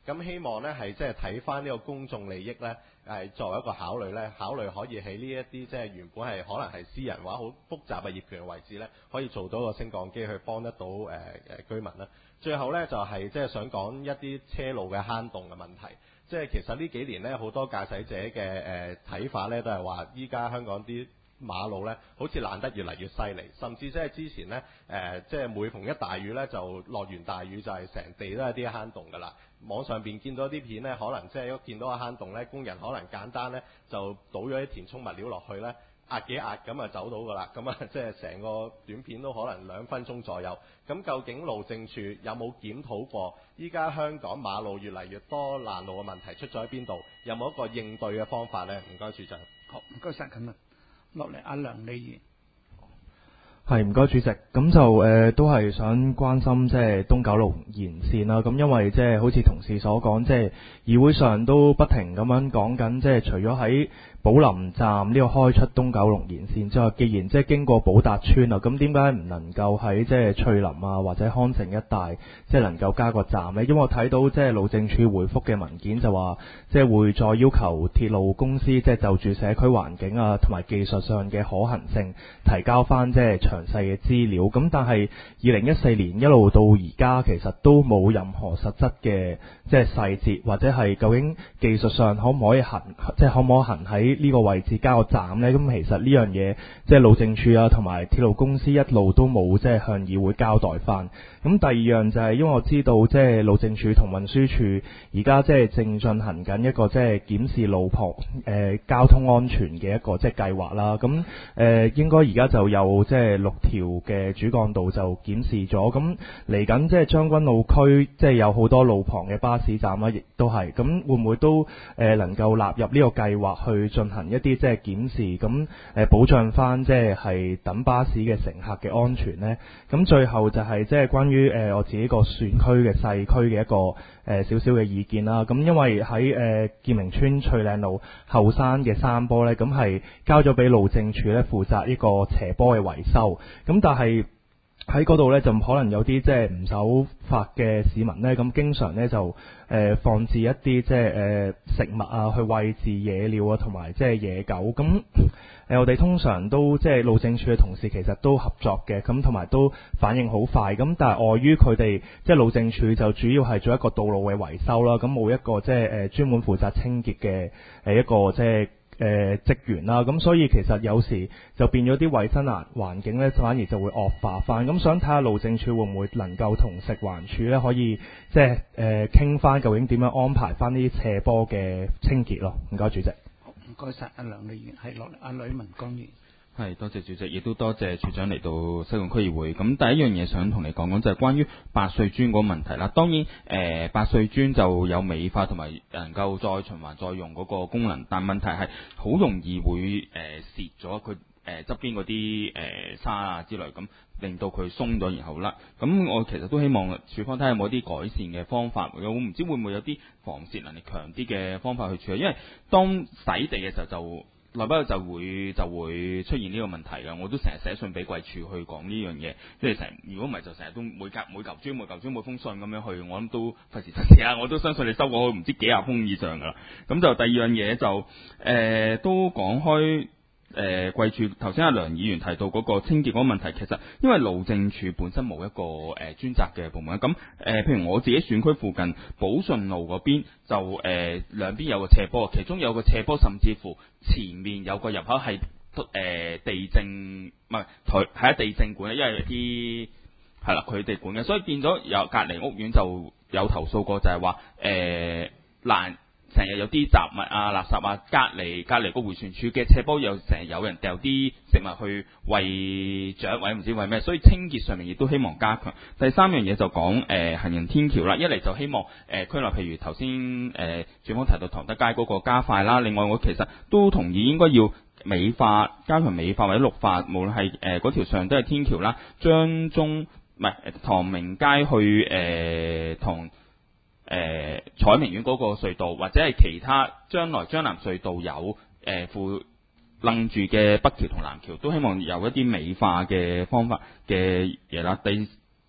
咁希望咧係即係睇翻呢個公眾利益咧，係作為一個考慮咧，考慮可以喺呢一啲即係原本係可能係私人或者好複雜嘅業權嘅位置咧，可以做到個升降機去幫得到居民啦。最後咧就係即係想講一啲車路嘅坑洞嘅問題。即係其實呢幾年咧，好多駕駛者嘅睇法咧，都係話依家香港啲馬路咧，好似爛得越嚟越犀利，甚至即係之前咧即係每逢一大雨咧，就落完大雨就係成地都係啲坑洞㗎啦。網上邊見到啲片咧，可能即係一見到個坑洞咧，工人可能簡單咧就倒咗啲填充物料落去咧，壓幾壓咁啊走到㗎啦。咁啊即係成個短片都可能2分鐘左右。咁究竟路政署有冇檢討過？依家香港馬路越嚟越多爛路嘅問題出咗喺邊度？有冇一個應對嘅方法呢？唔該，處長。 好，唔該晒，咁啊，落嚟阿梁理員。 係，唔該主席，咁就都係想關心即係東九龍延線啦。咁因為即係好似同事所講，即係議會上都不停咁樣講緊，即係除咗喺寶林站呢個開出東九龍延線之外，既然即係經過寶達邨啊，咁點解唔能夠喺即係翠林啊或者康城一帶即係能夠加個站呢？因為我睇到即係路政署回覆嘅文件就話，即係會再要求鐵路公司即係就住社區環境啊同埋技術上嘅可行性提交翻即係詳細嘅資料。咁但係2014年一路到而家，其實都冇任何實質嘅即係細節，或者係究竟技術上可唔可以行，即係可唔可行喺呢個位置加個站呢？咁其實呢樣嘢即係路政署啊同埋鐵路公司一路都冇即係向議會交代翻。咁第二樣就係因為我知道即係路政署同運輸署而家即係正進行緊一個即係檢視路旁交通安全嘅一個即係計劃啦。咁應該而家就有即係6條嘅主幹道就檢視咗。咁嚟緊即係將軍澳區即係有好多路旁嘅巴士站啦，亦都係。咁會唔會都能夠納入呢個計劃去進行一啲即係檢視，咁保障翻即係等巴士嘅乘客嘅安全呢？咁最後就係即係關於我自己個選區嘅細區嘅一個少少嘅意見啦。咁因為喺建明村翠嶺路後山嘅山坡呢，咁係交咗俾路政署呢負責呢個斜坡嘅維修。咁但係喺嗰度呢，就可能有啲即係唔守法嘅市民呢，咁經常呢就放置一啲即係食物啊，去餵飼野鳥啊，同埋即係野狗。咁我哋通常都即係路政署嘅同事其實都合作嘅，咁同埋都反應好快。咁但係礙於佢哋即係路政署就主要係做一個道路嘅維修啦，咁冇一個即係專門負責清潔嘅一個即係職員啦。咁所以其實有時就變咗啲衞生環境咧，反而就會惡化翻。咁想睇下路政署會唔會能夠同食環署咧，可以即係傾翻究竟點樣安排翻呢啲斜坡嘅清潔咯。唔該，主席。 唔該晒，阿梁理員。係落嚟，阿呂文江議員。 係，多謝主席，亦都多謝處長嚟到西貢區議會。咁第一樣嘢想同你講就係關於八歲磚嗰個問題啦。當然八歲磚就有美化同埋能夠再循環再用嗰個功能，但問題係好容易會蝕咗佢側邊嗰啲沙啊之類，咁令到佢鬆咗然後甩。咁我其實都希望署方睇下有冇啲改善嘅方法，我唔知會唔會有啲防蝕能力強啲嘅方法去處理，因為當洗地嘅時候就內不就會出現呢個問題㗎。我都成日寫信俾貴處去講呢樣嘢，即係如果唔係就成日都每嚿磚每封信咁樣去，我諗都費事出事啊！我都相信你收過唔知幾廿封以上㗎啦。咁就第二樣嘢就都講開。貴處頭先阿梁議員提到嗰個清潔嗰個問題，其實因為路政署本身冇一個專責嘅部門，咁譬如我自己選區附近寶順路嗰邊就兩邊有個斜坡，其中有個斜坡甚至乎前面有個入口係地政唔係係地政管，因為啲係啦佢哋管嘅，所以變咗有隔離屋苑就有投訴過，就係話爛。成日有啲雜物啊、垃圾啊，隔離個迴旋處嘅斜坡又成日有人掉啲食物去餵雀，或者唔知餵咩，所以清潔上面亦都希望加強。第三樣嘢就講行人天橋啦，一嚟就希望區內譬如頭先主方提到唐德街嗰個加快啦，另外我其實都同意應該要美化、加強美化或者綠化，無論係嗰條上都係天橋啦，唐明街去彩明苑嗰個隧道，或者係其他將來將南隧道有附楞住嘅北橋同南橋，都希望有一啲美化嘅方法嘅嘢啦。第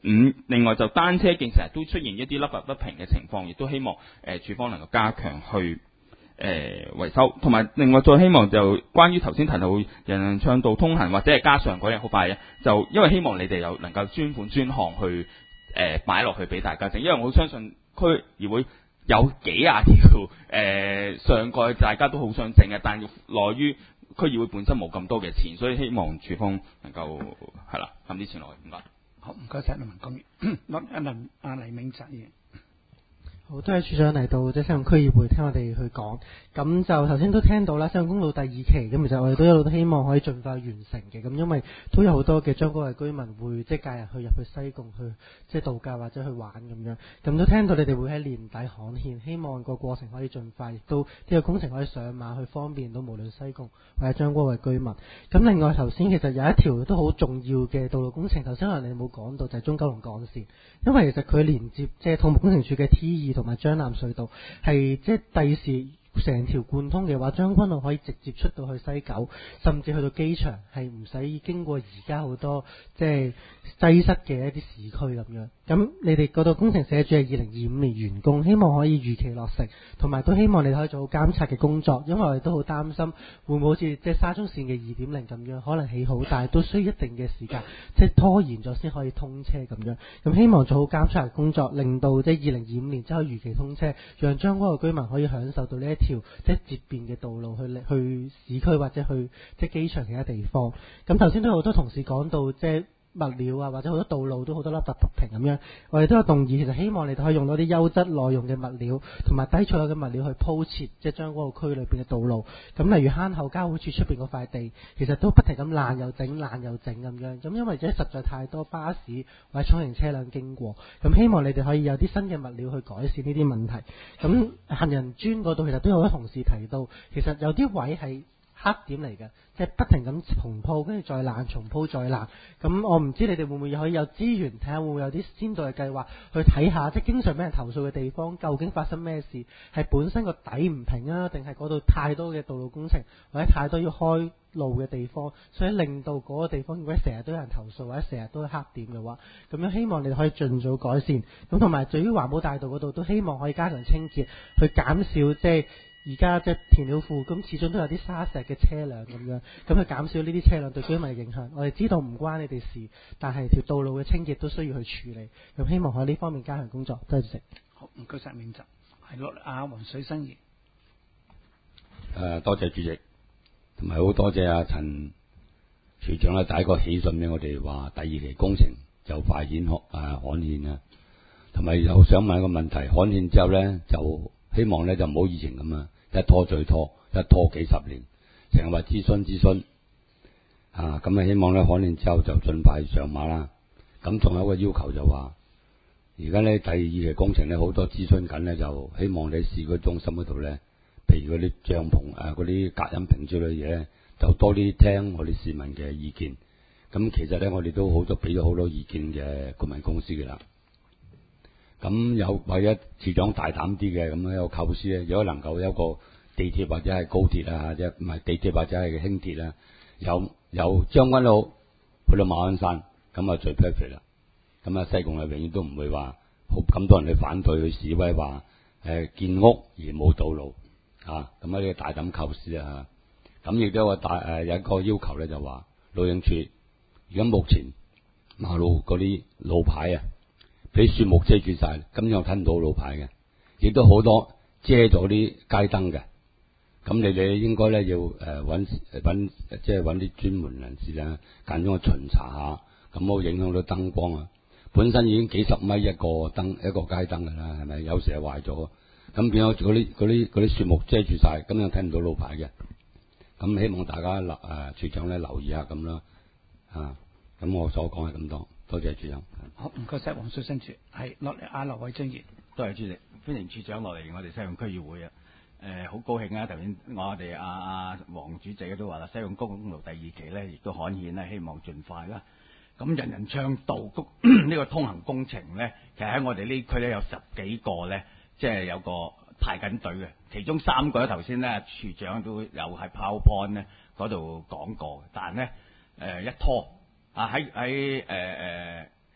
另外就單車徑成日都出現一啲凹凸不平嘅情況，亦都希望署方能夠加強去維修，同埋另外再希望就關於頭先提到人人暢道通行或者係加上嗰樣好快嘅，就因為希望你哋有能夠專款專項去擺落去俾大家整，因為我相信區議會有幾廿條上蓋大家都好想整嘅，但係內於區議會本身冇咁多嘅錢，所以希望署方能夠係啦抌啲錢落去。唔該。 好，唔該晒，林文公議。攞阿黎銘澤議員。 好，多謝處長嚟到即係西貢區議會聽我哋去講，咁就頭先都聽到啦，西貢公路第2期，咁其實我哋都一路都希望可以盡快完成嘅，咁因為都有好多嘅將軍澳居民會即係假日去入去西貢去即係度假或者去玩咁樣，咁都聽到你哋會喺年底刊憲，希望個過程可以盡快，亦都呢個工程可以上馬去方便到無論西貢或者將軍澳居民。咁另外頭先其實有一條都好重要嘅道路工程，頭先可能你冇講到就係中九龍幹線，因為其實佢連接即係土木工程署嘅 T2同埋將藍隧道係即係第時成條貫通嘅話，將軍澳可以直接出到去西九，甚至去到機場，係唔使經過而家好多即係擠塞嘅一啲市區咁樣。咁你哋嗰度工程寫住係2025年完工，希望可以如期落成，同埋都希望你哋可以做好監察嘅工作，因為我哋都好擔心會唔會好似即係沙中線嘅2.0咁樣，可能起好，但係都需要一定嘅時間，即係拖延咗先可以通車咁樣。咁希望做好監察嘅工作，令到即係2025年之後如期通車，讓將軍澳居民可以享受到呢一條即係捷便嘅道路去市區或者去即係機場其他地方。咁頭先都有好多同事講到即係物料啊，或者好多道路都好多凹凸不平咁樣，我哋都有動議，其實希望你哋可以用到啲優質耐用嘅物料，同埋低材料嘅物料去鋪設即係將軍澳區裏邊嘅道路。咁例如坑口交匯處出邊嗰塊地，其實都不停咁爛又整咁樣。咁因為即係實在太多巴士或者重型車輛經過，咁希望你哋可以有啲新嘅物料去改善呢啲問題。咁行人磚嗰度其實都有好多同事提到，其實有啲位係黑點嚟嘅，即係不停咁重鋪，跟住再爛，重鋪再爛。咁我唔知你哋會唔會可以有資源睇下會唔會有啲先導嘅計劃去睇下，即係經常俾人投訴嘅地方究竟發生咩事？係本身個底唔平啊，定係嗰度太多嘅道路工程或者太多要開路嘅地方，所以令到嗰個地方如果成日都有人投訴或者成日都係黑點嘅話，咁樣希望你哋可以盡早改善。咁同埋對於環保大道嗰度都希望可以加強清潔，去減少即係而家即係填料庫，咁始終都有啲沙石嘅車輛咁樣，咁去減少呢啲車輛對居民嘅影響。我哋知道唔關你哋事，但係條道路嘅清潔都需要去處理，咁希望喺呢方面加強工作。多謝主席。 好，唔該晒，銘澤。係落阿黃水新議。 多謝主席，同埋好多謝阿陳處長咧，第一個喜訊俾我哋話第2期工程就快刊憲啦，同埋又想問一個問題，刊憲之後咧就希望咧就唔好以前咁啊，一拖再拖，一拖幾十年，成日話諮詢咁啊，希望咧刊憲之後就盡快上馬啦。咁仲有一個要求就話，而家咧第2期工程咧好多諮詢緊咧，就希望你市區中心嗰度咧，譬如嗰啲帳篷嗰啲隔音屏之類嘅嘢咧，就多啲聽我哋市民嘅意見。咁其實咧我哋都好多俾咗好多意見嘅顧問公司嘅啦。咁有為咗處長大膽啲嘅咁有構思咧，如果能夠有一個地鐵或者係高鐵啊，或者唔係地鐵或者係輕鐵啊，由將軍澳去到馬鞍山，咁啊最 perfect 啦。咁啊西貢啊永遠都唔會話咁多人去反對去示威話建屋而冇道路啊，咁呢個大膽構思啊。咁亦都有有一個要求咧，就話路政署而家目前馬路嗰啲路牌啊，俾樹木遮住晒，咁又睇唔到路牌嘅，亦都好多遮咗啲街燈嘅。咁你哋應該咧要揾即係揾啲專門人士咧，間中去巡查下，咁冇影響到燈光啊。本身已經幾十米一個燈一個街燈㗎啦，係咪？有時係壞咗，咁變咗嗰啲樹木遮住晒，咁樣睇唔到路牌嘅。咁希望大家處長咧留意下咁啦，咁我所講係咁多，多謝處長。 好，唔該晒，黃水新處係落嚟阿劉偉津議員。 多謝主席，歡迎處長落嚟我哋西貢區議會啊！好高興啊！頭先我哋阿黃主席都話啦，西貢公路第2期咧亦都刊憲啦，希望盡快啦。咁人人暢道呢個通行工程咧，其實喺我哋呢區咧有10幾個咧，即係有個排緊隊嘅，其中3個咧頭先咧處長都有喺 PowerPoint 咧嗰度講過，但係咧一拖喺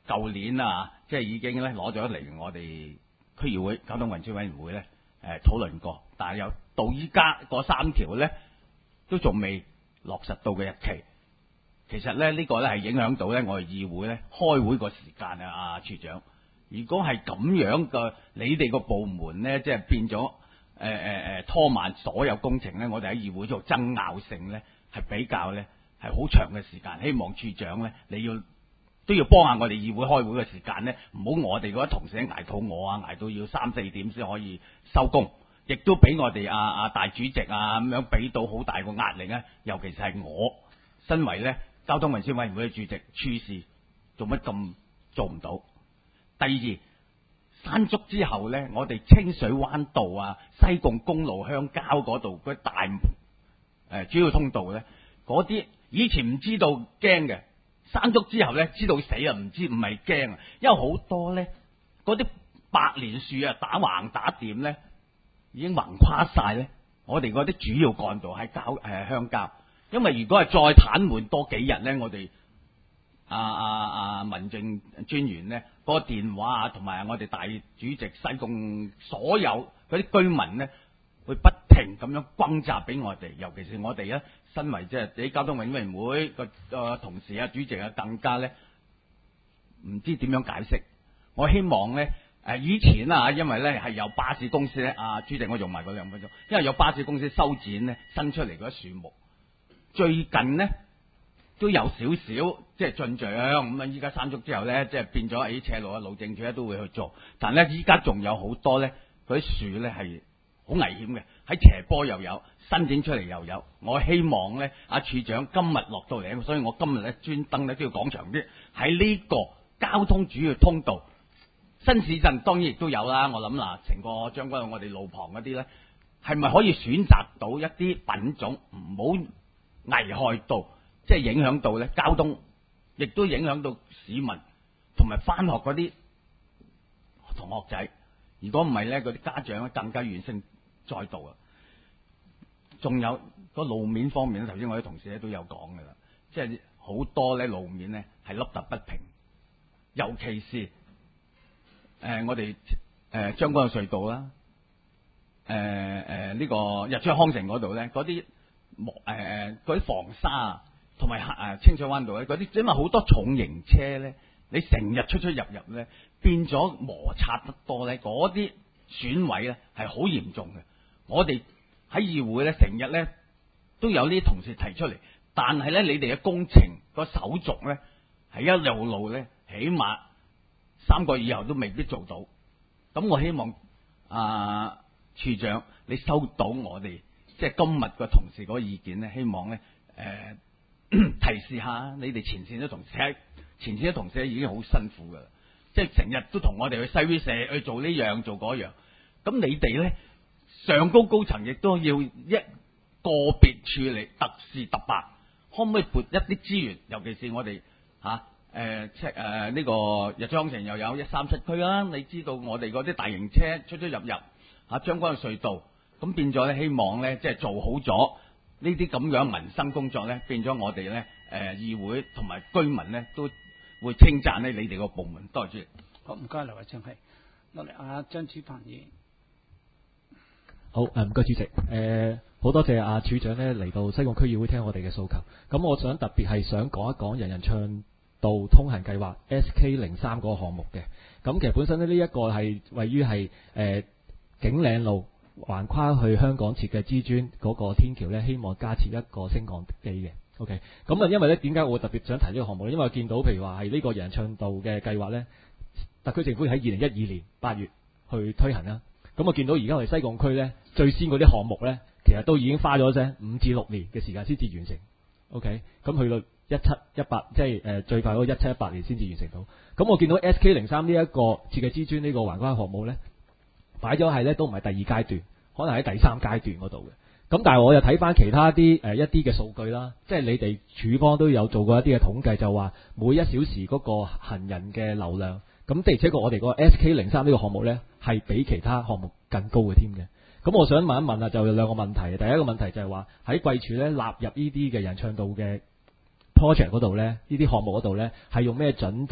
舊年啊，即係已經咧攞咗嚟我哋區議會交通運輸委員會咧討論過，但係又到依家嗰3條咧都仲未落實到嘅日期。其實咧呢個咧係影響到咧我哋議會咧開會個時間啊，阿處長。如果係咁樣嘅，你哋個部門咧即係變咗拖慢所有工程咧，我哋喺議會做爭拗性咧係比較咧係好長嘅時間。希望處長咧你都要幫下我哋議會開會嘅時間咧，唔好我哋嗰啲同事捱肚餓啊，捱到要3、4點先可以收工，亦都俾我哋阿大主席啊咁樣俾到好大個壓力咧。尤其是係我身為咧交通運輸委員會嘅主席，處事做乜咁做唔到？第二，山竹之後咧，我哋清水灣道啊、西貢公路鄉郊嗰度嗰啲大主要通道咧，嗰啲以前唔知道驚嘅，山竹之後咧知道死啊，唔係驚啊，因為好多咧嗰啲百年樹啊打橫打掂咧，已經橫跨晒咧我哋嗰啲主要幹道喺鄉郊。因為如果係再癱瘓多幾日咧，我哋民政專員咧嗰個電話啊，同埋我哋大主席西貢所有嗰啲居民咧，會不停咁樣轟炸俾我哋。尤其是我哋咧，身為即係啲交通委員會個同事啊、主席啊，更加咧唔知點樣解釋。我希望咧以前啊，因為咧係有巴士公司咧，主席我用埋嗰2分鐘，因為有巴士公司修剪咧伸出嚟嗰啲樹木。最近呢都有少少即係進賬咁啊！依家山竹之後咧，即係變咗喺斜路啊，路政署咧都會去做，但係咧依家仲有好多咧嗰啲樹咧係好危險嘅，喺斜坡又有，伸展出嚟又有。我希望咧阿處長今日落到嚟，所以我今日咧專登咧都要講長啲，喺呢個交通主要通道，新市鎮當然亦都有啦。我諗嗱，成個將軍澳我哋路旁嗰啲咧，係咪可以選擇到一啲品種唔好危害到，即係影響到咧交通，亦都影響到市民同埋翻學嗰啲同學仔。如果唔係咧，嗰啲家長咧更加怨聲載道啊！仲有個路面方面咧，頭先我啲同事咧都有講㗎啦，即係好多咧路面咧係凹凸不平，尤其是我哋將軍澳隧道啦，呢個日出康城嗰度咧嗰啲。嗰啲防沙啊，同埋清水灣道咧，嗰啲因為好多重型車咧，你成日出入咧，變咗摩擦得多咧，嗰啲損毀咧係好嚴重嘅。我哋喺議會咧，成日咧都有啲同事提出嚟，但係咧你哋嘅工程個手續咧係一路咧，起碼3個月以後都未必做到。咁我希望處長你收到我哋。即係今日個同事嗰個意見咧，希望咧提示下你哋前線啲同事，前線啲同事已經好辛苦噶啦，即係成日都同我哋去西 V 社去做呢樣做嗰樣。咁你哋咧上高層亦都要一個別處理特事特辦，可唔可以撥一啲資源？尤其是我哋呢個日出康城又有137區啦，你知道我哋嗰啲大型車出入將軍澳隧道。咁變咗咧，希望咧即係做好咗呢啲咁樣民生工作咧，變咗我哋咧議會同埋居民咧都會稱讚咧你哋個部門。多謝主席。 好，唔該，劉偉昌係落嚟張子凡議員。 好，唔該主席。好多謝處長咧嚟到西貢區議會聽我哋嘅訴求。咁我想特別係想講一講人人暢道通行計劃 SK03 嗰個項目嘅。咁其實本身咧呢一個係位於係景嶺路。橫跨去香港設嘅知專嗰個天橋咧，希望加設一個升降機嘅。OK， 咁啊，因為咧點解我特別想提呢個項目咧？因為我見到譬如話係呢個人暢道嘅計劃咧，特區政府喺2012年8月去推行啦。咁我見到而家我哋西貢區咧最先嗰啲項目咧，其實都已經花咗5至6年嘅時間先至完成。OK， 咁去到17、18，即係最快嗰17、18年先至完成到。咁我見到 SK03 呢一個設計知專呢個橫跨項目咧。擺咗係咧都唔係第2階段，可能喺第3階段嗰度嘅。咁但係我又睇翻其他啲一啲嘅數據啦，即係你哋署方都有做過一啲嘅統計，就話每1小時嗰個行人嘅流量，咁的而且確我哋個 SK03 呢個項目咧係比其他項目更高嘅添嘅。咁我想問一問啊，就有2個問題。第一個問題就係話喺貴處咧納入呢啲嘅人暢道嘅 project 嗰度咧，呢啲項目嗰度咧係用咩準則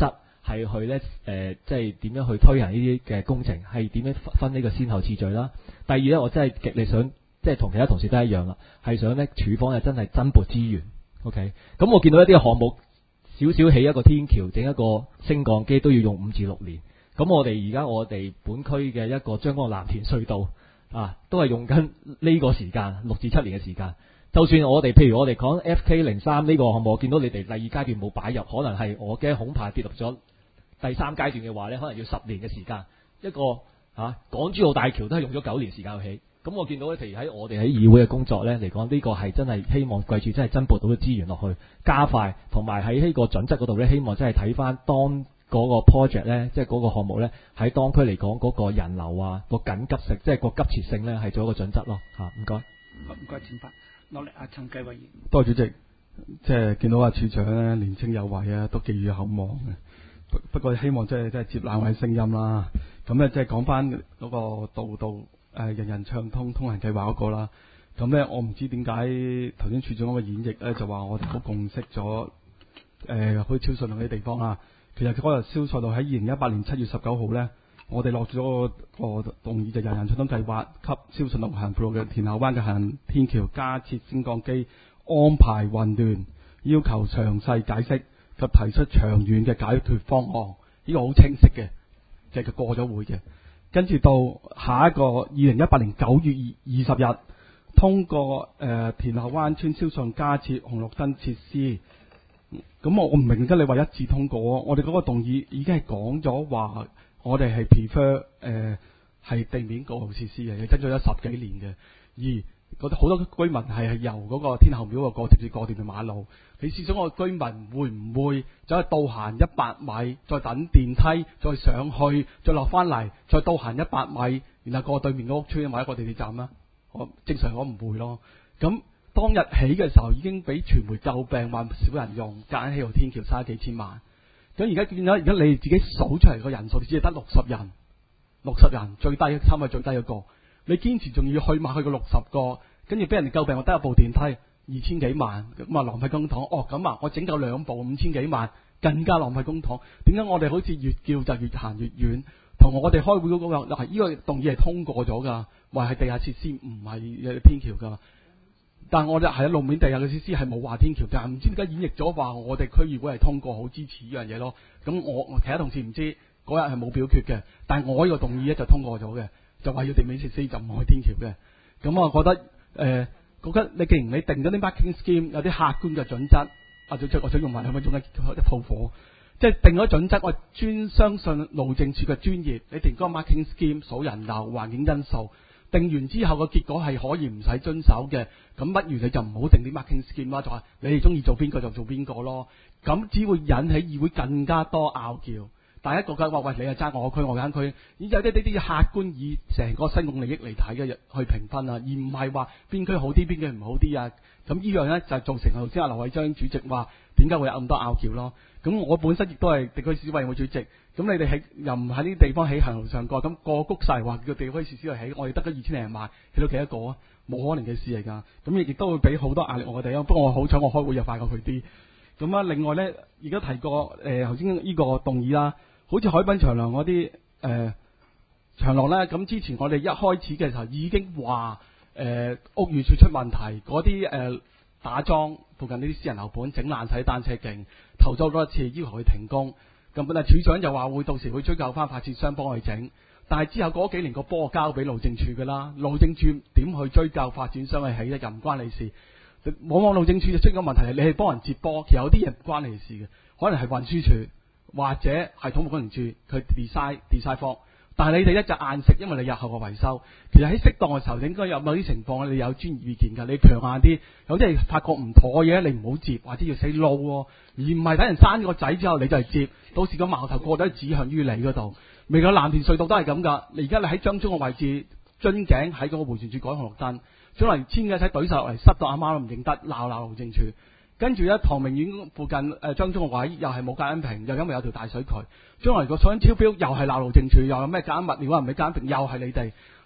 係去咧即係點樣去推行呢啲嘅工程，係點樣分呢個先後次序啦。第二咧，我真係極力想即係同其他同事都一樣啦，係想咧署方真係增撥資源。OK， 咁我見到一啲項目少少起一個天橋，整一個升降機都要用5至6年。咁我哋而家我哋本區嘅一個將軍澳藍田隧道啊，都係用緊呢個時間6至7年嘅時間。就算我哋譬如我哋講 FK03 呢個項目，我見到你哋第二階段冇擺入，可能係我驚恐怕跌落咗第3階段嘅話呢，可能要10年嘅時間。一個港珠澳大橋都係用咗9年時間去起。咁我見到咧，譬如喺我哋喺議會嘅工作咧嚟講，呢個係真係希望貴處真係增撥到啲資源落去，加快，同埋喺呢個準則嗰度咧，希望真係睇翻當嗰個 project 咧，即係嗰個項目咧喺當區嚟講嗰個人流啊，個緊急性，即係個急切性咧，係做一個準則咯。唔該。 唔該，請發落嚟阿陳繼偉議員。 多謝主席，即係見到阿處長咧年青有為啊，都寄予厚望嘅。不過希望即係接兩位聲音啦。咁咧即係講翻嗰個道人人暢通通行計劃嗰個啦。咁咧我唔知點解頭先處長嗰個演繹咧就話我哋好共識咗去超順路啲地方啦。其實嗰日超順路喺2018年7月19號咧，我哋落咗個動議就人人暢通計劃，給超順路行附路嘅田後灣嘅行人天橋加設升降機，安排混亂，要求詳細解釋及提出長遠嘅解決方案。呢個好清晰嘅，就係佢過咗會嘅。跟住到下一個2018年9月20日，通過田後灣村超順加設紅綠燈設施。咁我唔明點解你話一致通過，我哋嗰個動議已經係講咗話，我哋係 prefer 係地面過路設施嘅，爭咗咗10幾年嘅，而好多居民係由嗰個天后廟個直接過段嘅馬路。你試想個居民會唔會走去倒行100米，再等電梯，再上去，再落翻嚟，再倒行100米，然後過對面個屋村或者個地鐵站啊？正常我唔會咯。咁當日起嘅時候已經俾傳媒詬病，話少人用，夾硬起條天橋嘥幾千萬。咁而家見咗，而家你自己數出嚟個人數，只係得60人，60人最低，差唔多最低一個。你堅持仲要去埋去個60個，跟住俾人哋詬病，我得一部電梯2000幾萬，咁啊浪費公帑。咁啊，我整夠2部5000幾萬，更加浪費公帑。點解我哋好似越叫就越行越遠？同我哋開會嗰個係呢個動議係通過咗㗎，話係地下設施唔係天橋㗎。但係我哋係路面地下嘅設施係冇話天橋㗎，唔知點解演繹咗話我哋區議會係通過好支持呢樣嘢咯。咁我其他同事唔知嗰日係冇表決嘅，但係我呢個動議咧就通過咗嘅，就話要地面設施就唔開天橋嘅。咁我覺得你既然你定咗啲 marking scheme 有啲客觀嘅準則，我想用埋2分鐘一鋪火，即係定咗準則，我專相信路政署嘅專業，你定嗰個 marking scheme 數人流、環境因素。定完之後個結果係可以唔使遵守嘅，咁不如你就唔好定啲 marking scheme 啦，就話你哋中意做邊個就做邊個咯。咁只會引起議會更加多拗撬。大家覺得話喂，你係爭我區我間區，有啲客觀以成個新貢利益嚟睇嘅去評分啊，而唔係話邊區好啲邊區唔好啲啊。咁呢樣咧就造成頭先阿劉偉章主席話點解會有咁多拗撬咯。咁我本身亦都係地區市委員會主席，咁你哋又唔喺呢啲地方起行路上蓋，咁個谷晒話叫地區設施去起，我哋得咗2000零萬，起到幾多個啊？冇可能嘅事嚟㗎。咁亦都會俾好多壓力我哋咯。不過我好彩我開會又快過佢啲。咁啊，另外咧，亦都提過頭先呢個動議啦，好似海濱長廊嗰啲長廊咧，咁之前我哋一開始嘅時候已經話屋宇署出問題，嗰啲打樁附近呢啲私人樓盤整爛晒啲單車徑，投訴多一次，要求佢停工。咁但係處長就話會到時會追究翻發展商幫佢整，但係之後嗰幾年個波交俾路政署㗎啦，路政署點去追究發展商去起咧？又唔關你事。往往路政署就出咗問題，你係幫人接波，其實有啲嘢唔關你事嘅，可能係運輸署或者係土木工程署佢 design 方。但係你哋一隻硬食，因為你日後嘅維修，其實喺適當嘅時候應該有某啲情況你有專業意見㗎，你強硬啲。有啲係發覺唔妥嘅嘢，你唔好接，或者要死路喎，而唔係等人生咗個仔之後你就係接，到時個矛頭過都指向於你嗰度。未來藍田隧道都係咁㗎，而家你喺張中嘅位置樽頸喺嗰個迴旋處改紅綠燈，將來千幾仔懟晒落嚟，塞到阿媽都唔認得，鬧路政署。跟住咧，唐明苑附近張中嘅位又係冇隔音屏，又因為有條大水渠。將來個水溫超標又係鬧路政署，又有咩隔音物料啊唔俾隔音屏，又係你哋。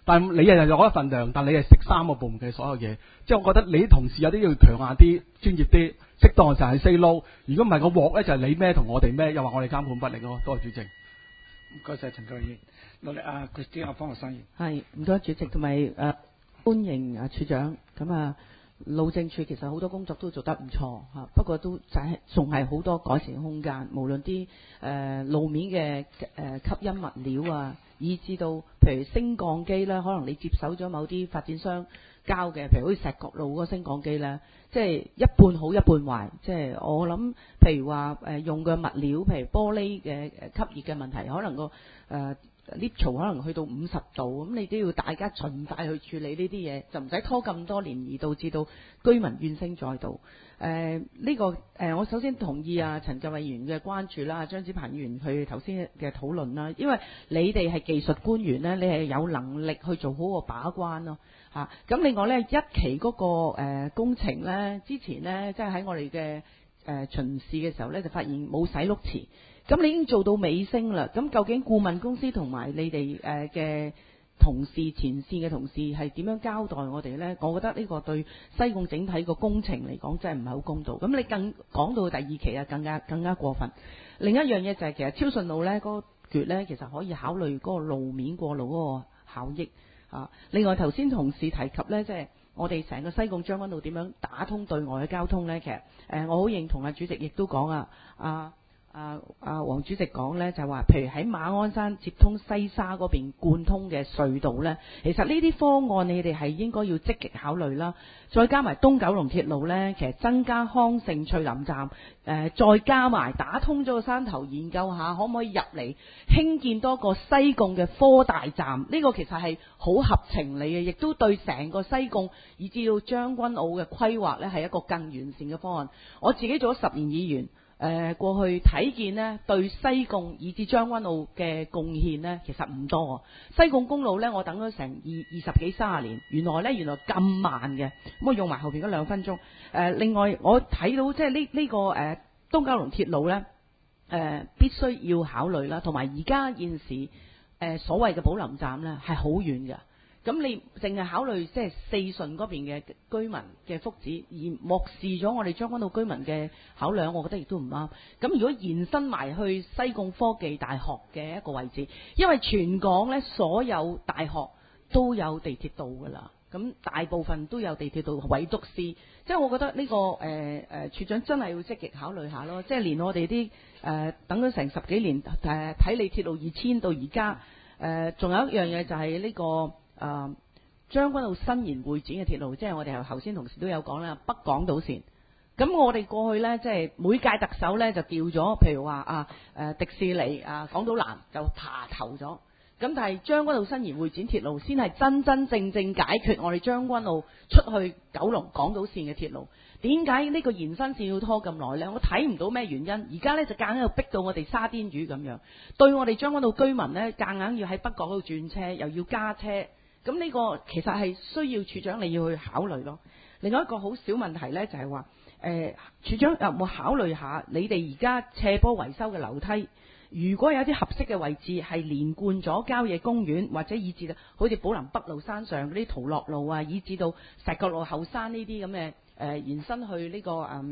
但係你日日攞一份糧，但你係食3個部門嘅所有嘢，即係我覺得你啲同事有啲要強硬啲、專業啲，適當就係 say no。如果唔係個鑊咧，就係你孭同我哋孭，又話我哋監管不力咯。多謝主席。 唔該晒陳教員，落嚟啊，Christine方學生員。 係唔該主席，同埋歡迎處長。咁路政署其實好多工作都做得唔錯嚇，不過都仲係好多改善空間，無論啲路面嘅吸音物料啊，以至到譬如升降機咧，可能你接手咗某啲發展商交嘅，譬如好似石角路嗰個升降機咧，即係一半好一半壞。即係我諗，譬如話用嘅物料，譬如玻璃嘅吸熱嘅問題，可能個lift 槽可能去到50度，咁你都要大家盡快去處理呢啲嘢，就唔使拖咁多年，而導致到居民怨聲載道。我首先同意陳繼偉議員嘅關注啦，張子鵬議員佢頭先嘅討論啦，因為你哋係技術官員呢，你係有能力去做好個把關咯嚇。咁另外呢，一期嗰個工程呢，之前呢，即係喺我哋嘅巡視嘅時候呢，就發現冇洗碌池。咁你已經做到尾聲啦，咁究竟顧問公司同埋你哋嘅同事、前線嘅同事係點樣交代我哋呢？我覺得呢個對西貢整體個工程嚟講真係唔係好公道。咁你更講到第二期啊，更加過分。另一樣嘢就係其實超順路呢嗰個橛呢，其實可以考慮嗰個路面過路嗰個效益啊。另外頭先同事提及呢，即係我哋成個西貢將軍路點樣打通對外嘅交通呢？其實我好認同主席亦都講黃主席講呢，就話譬如喺馬鞍山接通西沙嗰邊貫通嘅隧道呢，其實呢啲方案你哋係應該要積極考慮啦。再加埋東九龍鐵路呢，其實增加康盛翠林站，再加埋打通咗個山頭，研究下可唔可以入嚟興建多個西貢嘅科大站。呢個其實係好合情理嘅，亦都對成個西貢以至到將軍澳嘅規劃呢係一個更完善嘅方案。我自己做咗10年議員。過去睇見呢，對西貢以至將軍澳嘅貢獻呢，其實唔多。西貢公路呢，我等咗成20幾30年，原來咁慢嘅。咁我用埋後邊嗰2分鐘。另外我睇到即係呢個東九龍鐵路呢，必須要考慮啦，同埋而家現時所謂嘅寶林站呢，係好遠嘅。咁你淨係考慮即係四順嗰邊嘅居民嘅福祉，而漠視咗我哋將軍澳居民嘅考量，我覺得亦都唔啱。咁如果延伸埋去西貢科技大學嘅一個位置，因為全港呢所有大學都有地鐵道㗎啦，咁大部分都有地鐵道，唯獨是即係我覺得呢個處長真係要積極考慮下咯。即係連我哋啲等咗成10幾年睇你鐵路2000到而家，仲有一樣嘢就係呢個。將軍澳新賢會展嘅鐵路，即係我哋頭先同事都有講啦，北港島線。咁我哋過去呢，即係每屆特首呢就調咗，譬如話迪士尼港島南就爬頭咗。咁但係將軍澳新賢會展鐵路先係真真正正解決我哋將軍澳出去九龍港島線嘅鐵路。點解呢個延伸線要拖咁耐呢？我睇唔到咩原因。而家呢就夾硬喺度逼到我哋沙甸魚咁樣，對我哋將軍澳居民呢，夾硬要喺北角嗰度轉車，又要加車。咁呢個其實係需要處長你要去考慮咯。另外一個好小問題呢，就係話處長有冇考慮下你哋而家斜坡維修嘅樓梯，如果有啲合適嘅位置係連貫咗郊野公園，或者以至到好似寶林北路山上嗰啲淘樂路啊，以至到石角路後山呢啲咁嘅延伸去呢個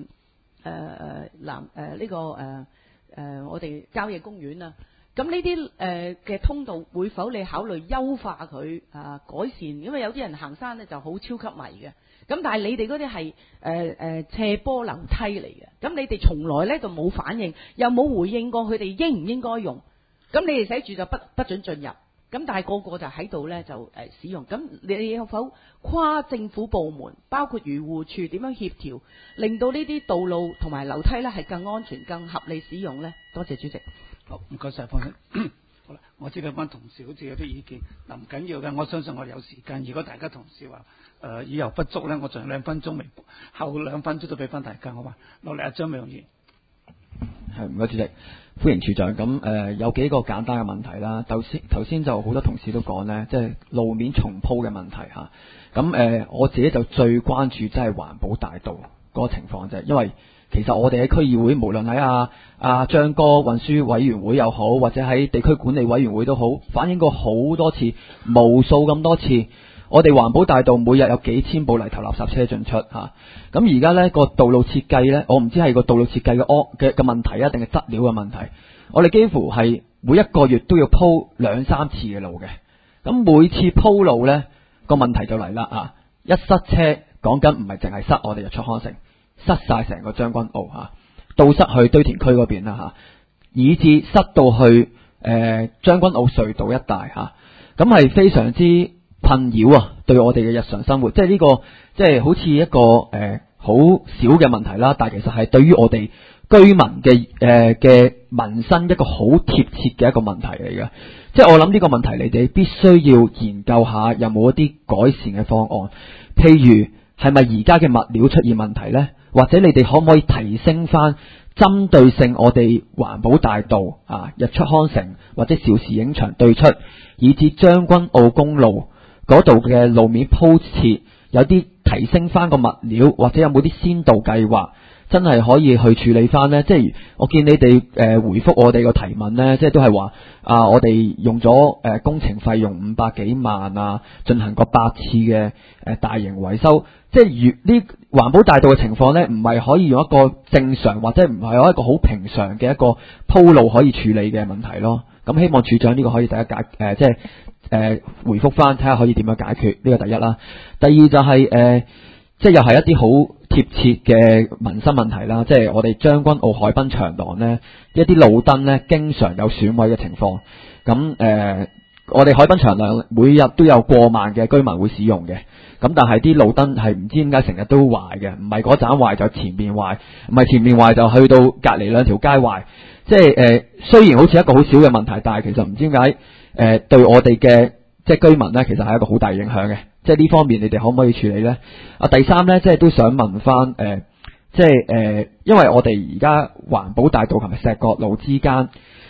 我哋郊野公園啊。咁呢啲嘅通道會否你考慮優化佢改善？因為有啲人行山咧就好超級迷嘅，咁但係你哋嗰啲係斜坡樓梯嚟嘅，咁你哋從來咧就冇反應，又冇回應過佢哋應唔應該用，咁你哋寫住就不准進入，咁但係個個就喺度咧就使用，咁你有否跨政府部門，包括漁護處點樣協調，令到呢啲道路同埋樓梯咧係更安全、更合理使用咧？多謝主席。 好，唔該晒，方生。好啦，我知道班同事好似有啲意見，嗱唔緊要嘅，我相信我哋有時間。如果大家同事話語猶不足咧，我仲有2分鐘未，後2分鐘都俾翻大家，好嘛？落嚟張美容議員。 係，唔該主席，歡迎處長。咁有幾個簡單嘅問題啦。頭先就好多同事都講咧，即係路面重鋪嘅問題嚇。咁我自己就最關注即係環保大道嗰個情況啫，因為其實我哋喺區議會，無論喺張哥運輸委員會又好，或者喺地區管理委員會都好，反映過好多次，無數咁多次。我哋環保大道每日有幾千部泥頭垃圾車進出嚇。咁而家呢個道路設計呢，我唔知係個道路設計嘅問題啊，定係質料嘅問題。我哋幾乎係每一個月都要鋪2-3次嘅路嘅。咁每次鋪路呢，個問題就嚟啦啊！一塞車，講緊唔係淨係塞我哋日出康城，塞晒成個將軍澳嚇，到塞去堆填區嗰邊啦嚇，以至塞到去將軍澳隧道一帶嚇。咁係非常之困擾啊！對我哋嘅日常生活，即係呢個即係好似一個好少嘅問題啦，但係其實係對於我哋居民嘅民生一個好貼切嘅一個問題嚟嘅。即係我諗呢個問題，你哋必須要研究下有冇一啲改善嘅方案。譬如係咪而家嘅物料出現問題呢？或者你哋可唔可以提升翻針對性我哋環保大道啊、日出康城或者邵氏影場對出，以至將軍澳公路嗰度嘅路面鋪設有啲提升翻個物料，或者有冇啲先導計劃，真係可以去處理翻呢？即係我見你哋回覆我哋個提問呢，即係都係話我哋用咗工程費用500幾萬啊，進行過8次嘅大型維修。即係呢環保大道嘅情況呢，唔係可以用一個正常或者唔係有一個好平常嘅一個鋪路可以處理嘅問題咯。咁希望處長呢個可以第一回覆翻，睇下可以點樣解決，呢個第一啦。第二就係即係又係一啲好貼切嘅民生問題啦。即係我哋將軍澳海濱長廊呢，一啲路燈呢經常有損毀嘅情況。咁我哋海濱長廊每日都有過萬嘅居民會使用嘅。咁但係啲路燈係唔知點解成日都壞嘅，唔係嗰盞壞就前面壞，唔係前面壞就去到隔離兩條街壞。即係雖然好似一個好少嘅問題，但係其實唔知點解對我哋嘅即係居民呢，其實係一個好大影響嘅。即係呢方面你哋可唔可以處理呢？第三呢，即係都想問翻即係因為我哋而家環保大道同埋石角路之間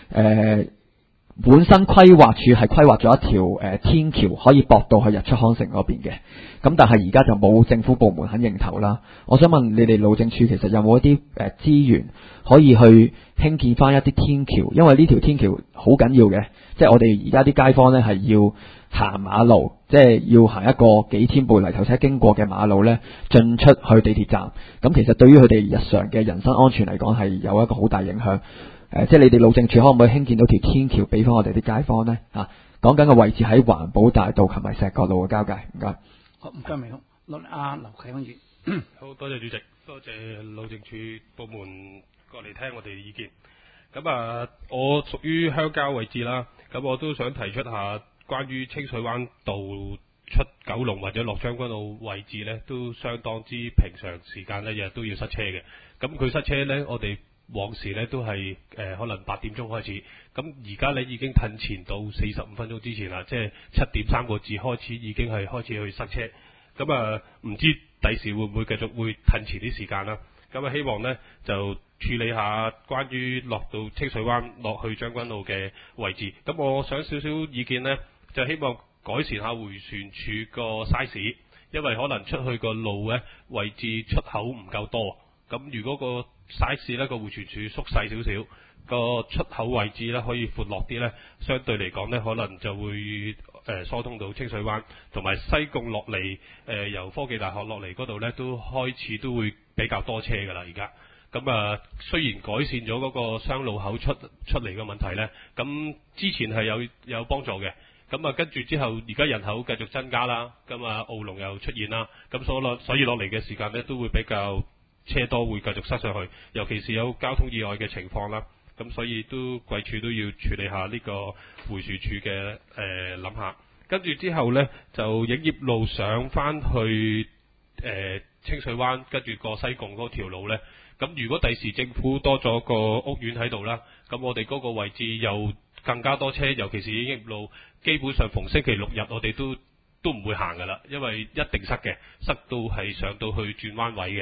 本身規劃處係規劃咗一條天橋可以駁到去日出康城嗰邊嘅，咁但係而家就冇政府部門肯認頭啦。我想問你哋路政處其實有冇一啲資源可以去興建翻一啲天橋？因為呢條天橋好緊要嘅，即係我哋而家啲街坊呢係要行馬路，即係要行一個幾千部泥頭車經過嘅馬路呢，進出去地鐵站。咁其實對於佢哋日常嘅人身安全嚟講係有一個好大影響。即係你哋路政處可唔可以興建到條天橋俾翻我哋啲街坊呢？講緊嘅位置喺環保大道同埋石角路嘅交界。唔該。 好，唔該，明好。劉啟康議員。 好多謝主席，多謝路政處部門過嚟聽我哋嘅意見。咁我屬於鄉郊位置啦，咁我都想提出下關於清水灣道出九龍或者落將軍澳位置呢，都相當之平常時間呢，日日都要塞車嘅。咁佢塞車呢，我哋往時呢都係可能8點鐘開始，咁而家呢已經褪前到45分鐘之前啦，即係7點3個字開始已經係開始去塞車。咁唔知第時會唔會繼續會褪前啲時間啦？咁希望呢就處理下關於落到清水灣落去將軍澳嘅位置。咁我想少少意見呢，就希望改善下迴旋處個 size， 因為可能出去個路呢位置出口唔夠多。咁如果個 size 呢個迴旋處縮細少少，個出口位置呢可以闊落啲呢，相對嚟講呢可能就會疏通到清水灣同埋西貢落嚟由科技大學落嚟嗰度呢，都開始都會比較多車㗎啦而家。咁雖然改善咗嗰個雙路口出嚟嘅問題呢，咁之前係有幫助嘅。咁跟住之後而家人口繼續增加啦，咁澳龍又出現啦，咁所以落嚟嘅時間呢都會比較車多，會繼續塞上去，尤其是有交通意外嘅情況啦。咁所以都貴處都要處理下呢個迴旋處嘅諗下。跟住之後呢，就影業路上翻去清水灣，跟住過西貢嗰條路呢。咁如果第時政府多咗個屋苑喺度啦，咁我哋嗰個位置又更加多車，尤其是影業路，基本上逢星期六日我哋都唔會行㗎啦，因為一定塞嘅，塞到係上到去轉彎位嘅。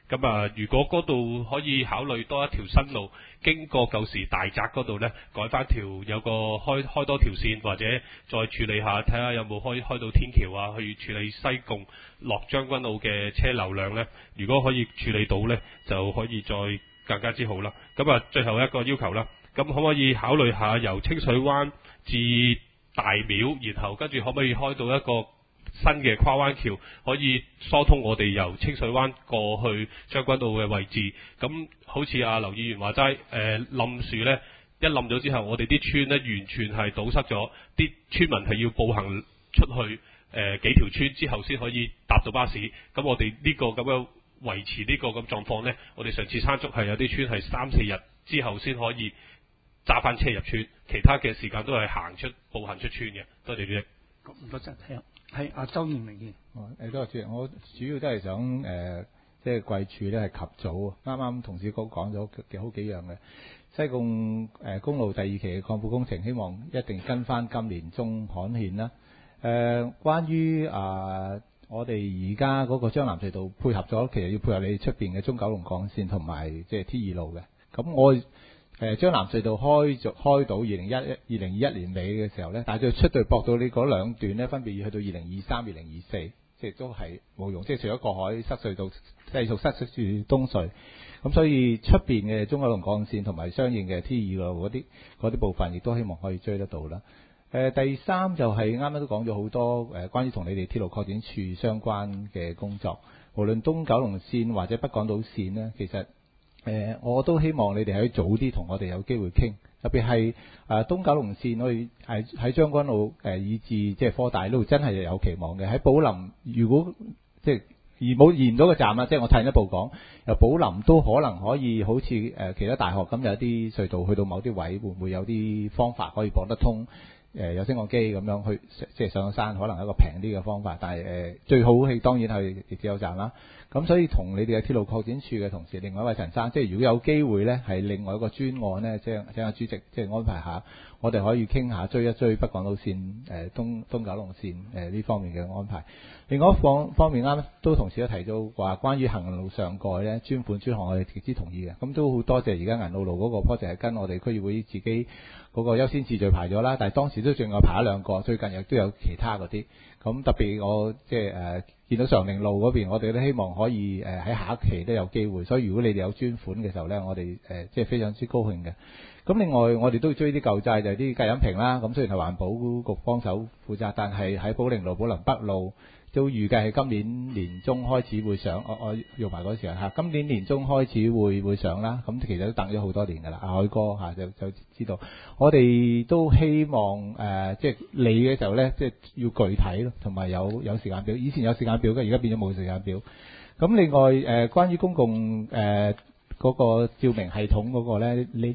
咁啊，如果嗰度可以考慮多一條新路，經過舊時大宅嗰度呢，改翻條有個開多條線，或者再處理下，睇下有冇開到天橋啊，去處理西貢落將軍澳嘅車流量呢。如果可以處理到呢，就可以再更加之好啦。咁啊，最後一個要求啦，咁可唔可以考慮下由清水灣至大廟，然後跟住可唔可以開到一個新嘅跨灣橋，可以疏通我哋由清水灣過去將軍澳嘅位置。咁好似阿劉議員話齋，冧樹呢，一冧咗之後，我哋啲村呢完全係堵塞咗，啲村民係要步行出去幾條村之後先可以搭到巴士。咁我哋呢個咁樣維持呢個咁狀況呢，我哋上次山竹係有啲村係3-4日之後先可以揸翻車入村，其他嘅時間都係步行出村嘅。多謝主席。 唔該曬，係阿周明明議員。 多謝主席，我主要都係想即係貴處咧係及早，啱啱同事哥講咗好幾樣嘅。西貢公路第2期嘅擴闊工程，希望一定跟翻今年中刊憲啦。關於我哋而家嗰個將藍隧道配合咗，其實要配合你出邊嘅中九龍幹線同埋即係 T2路嘅。咁我將藍隧道開到2021年尾嘅時候咧，但係佢出對駁到你嗰兩段咧，分別要去到2023、2024，即係都係冇用。即係除咗過海塞隧道繼續塞住東隧，咁所以出邊嘅中九龍幹線同埋相應嘅 T2路嗰啲部分，亦都希望可以追得到啦。第三就係啱啱都講咗好多關於同你哋鐵路擴展處相關嘅工作，無論東九龍線或者北港島線呢，其實我都希望你哋可以早啲同我哋有機會傾，特別係東九龍線，我哋喺將軍澳以至即係科大呢度真係有期望嘅。喺寶林，如果即係移唔到個站啦，即係我退一步講，由寶林都可能可以好似其他大學咁有一啲隧道去到某啲位，會唔會有啲方法可以綁得通？有升降機咁樣去即係上山，可能係一個平啲嘅方法，但係最好係當然係地鐵有站啦。咁所以同你哋嘅鐵路擴展處嘅同事，另外一位陳生，即係如果有機會呢，係另外一個專案呢，即係請阿主席即係安排下，我哋可以傾下追一追北港島線東九龍線呢方面嘅安排。另外一方面啱都同事都提到話，關於行人路上蓋呢，專款專項我哋極之同意嘅。咁都好多謝而家銀澳路嗰個 project 係跟我哋區議會自己嗰個優先次序排咗啦，但係當時都仲有排一兩個，最近亦都有其他嗰啲。咁特別我即係見到常寧路嗰邊，我哋都希望可以喺下一期都有機會。所以如果你哋有專款嘅時候呢，我哋即係非常之高興嘅。咁另外我哋都追啲舊債，就係啲隔音屏啦。咁雖然係環保局幫手負責，但係喺寶寧路、寶林北路都預計係今年年中開始會上。我用埋嗰時候今年年中開始會上啦。咁其實都等咗好多年㗎啦。阿海哥就知道，我哋都希望即係嚟嘅時候呢，即係要具體咯，同埋有時間表。以前有時間表嘅，而家變咗冇時間表。咁另外關於公共嗰個照明系統嗰個呢，你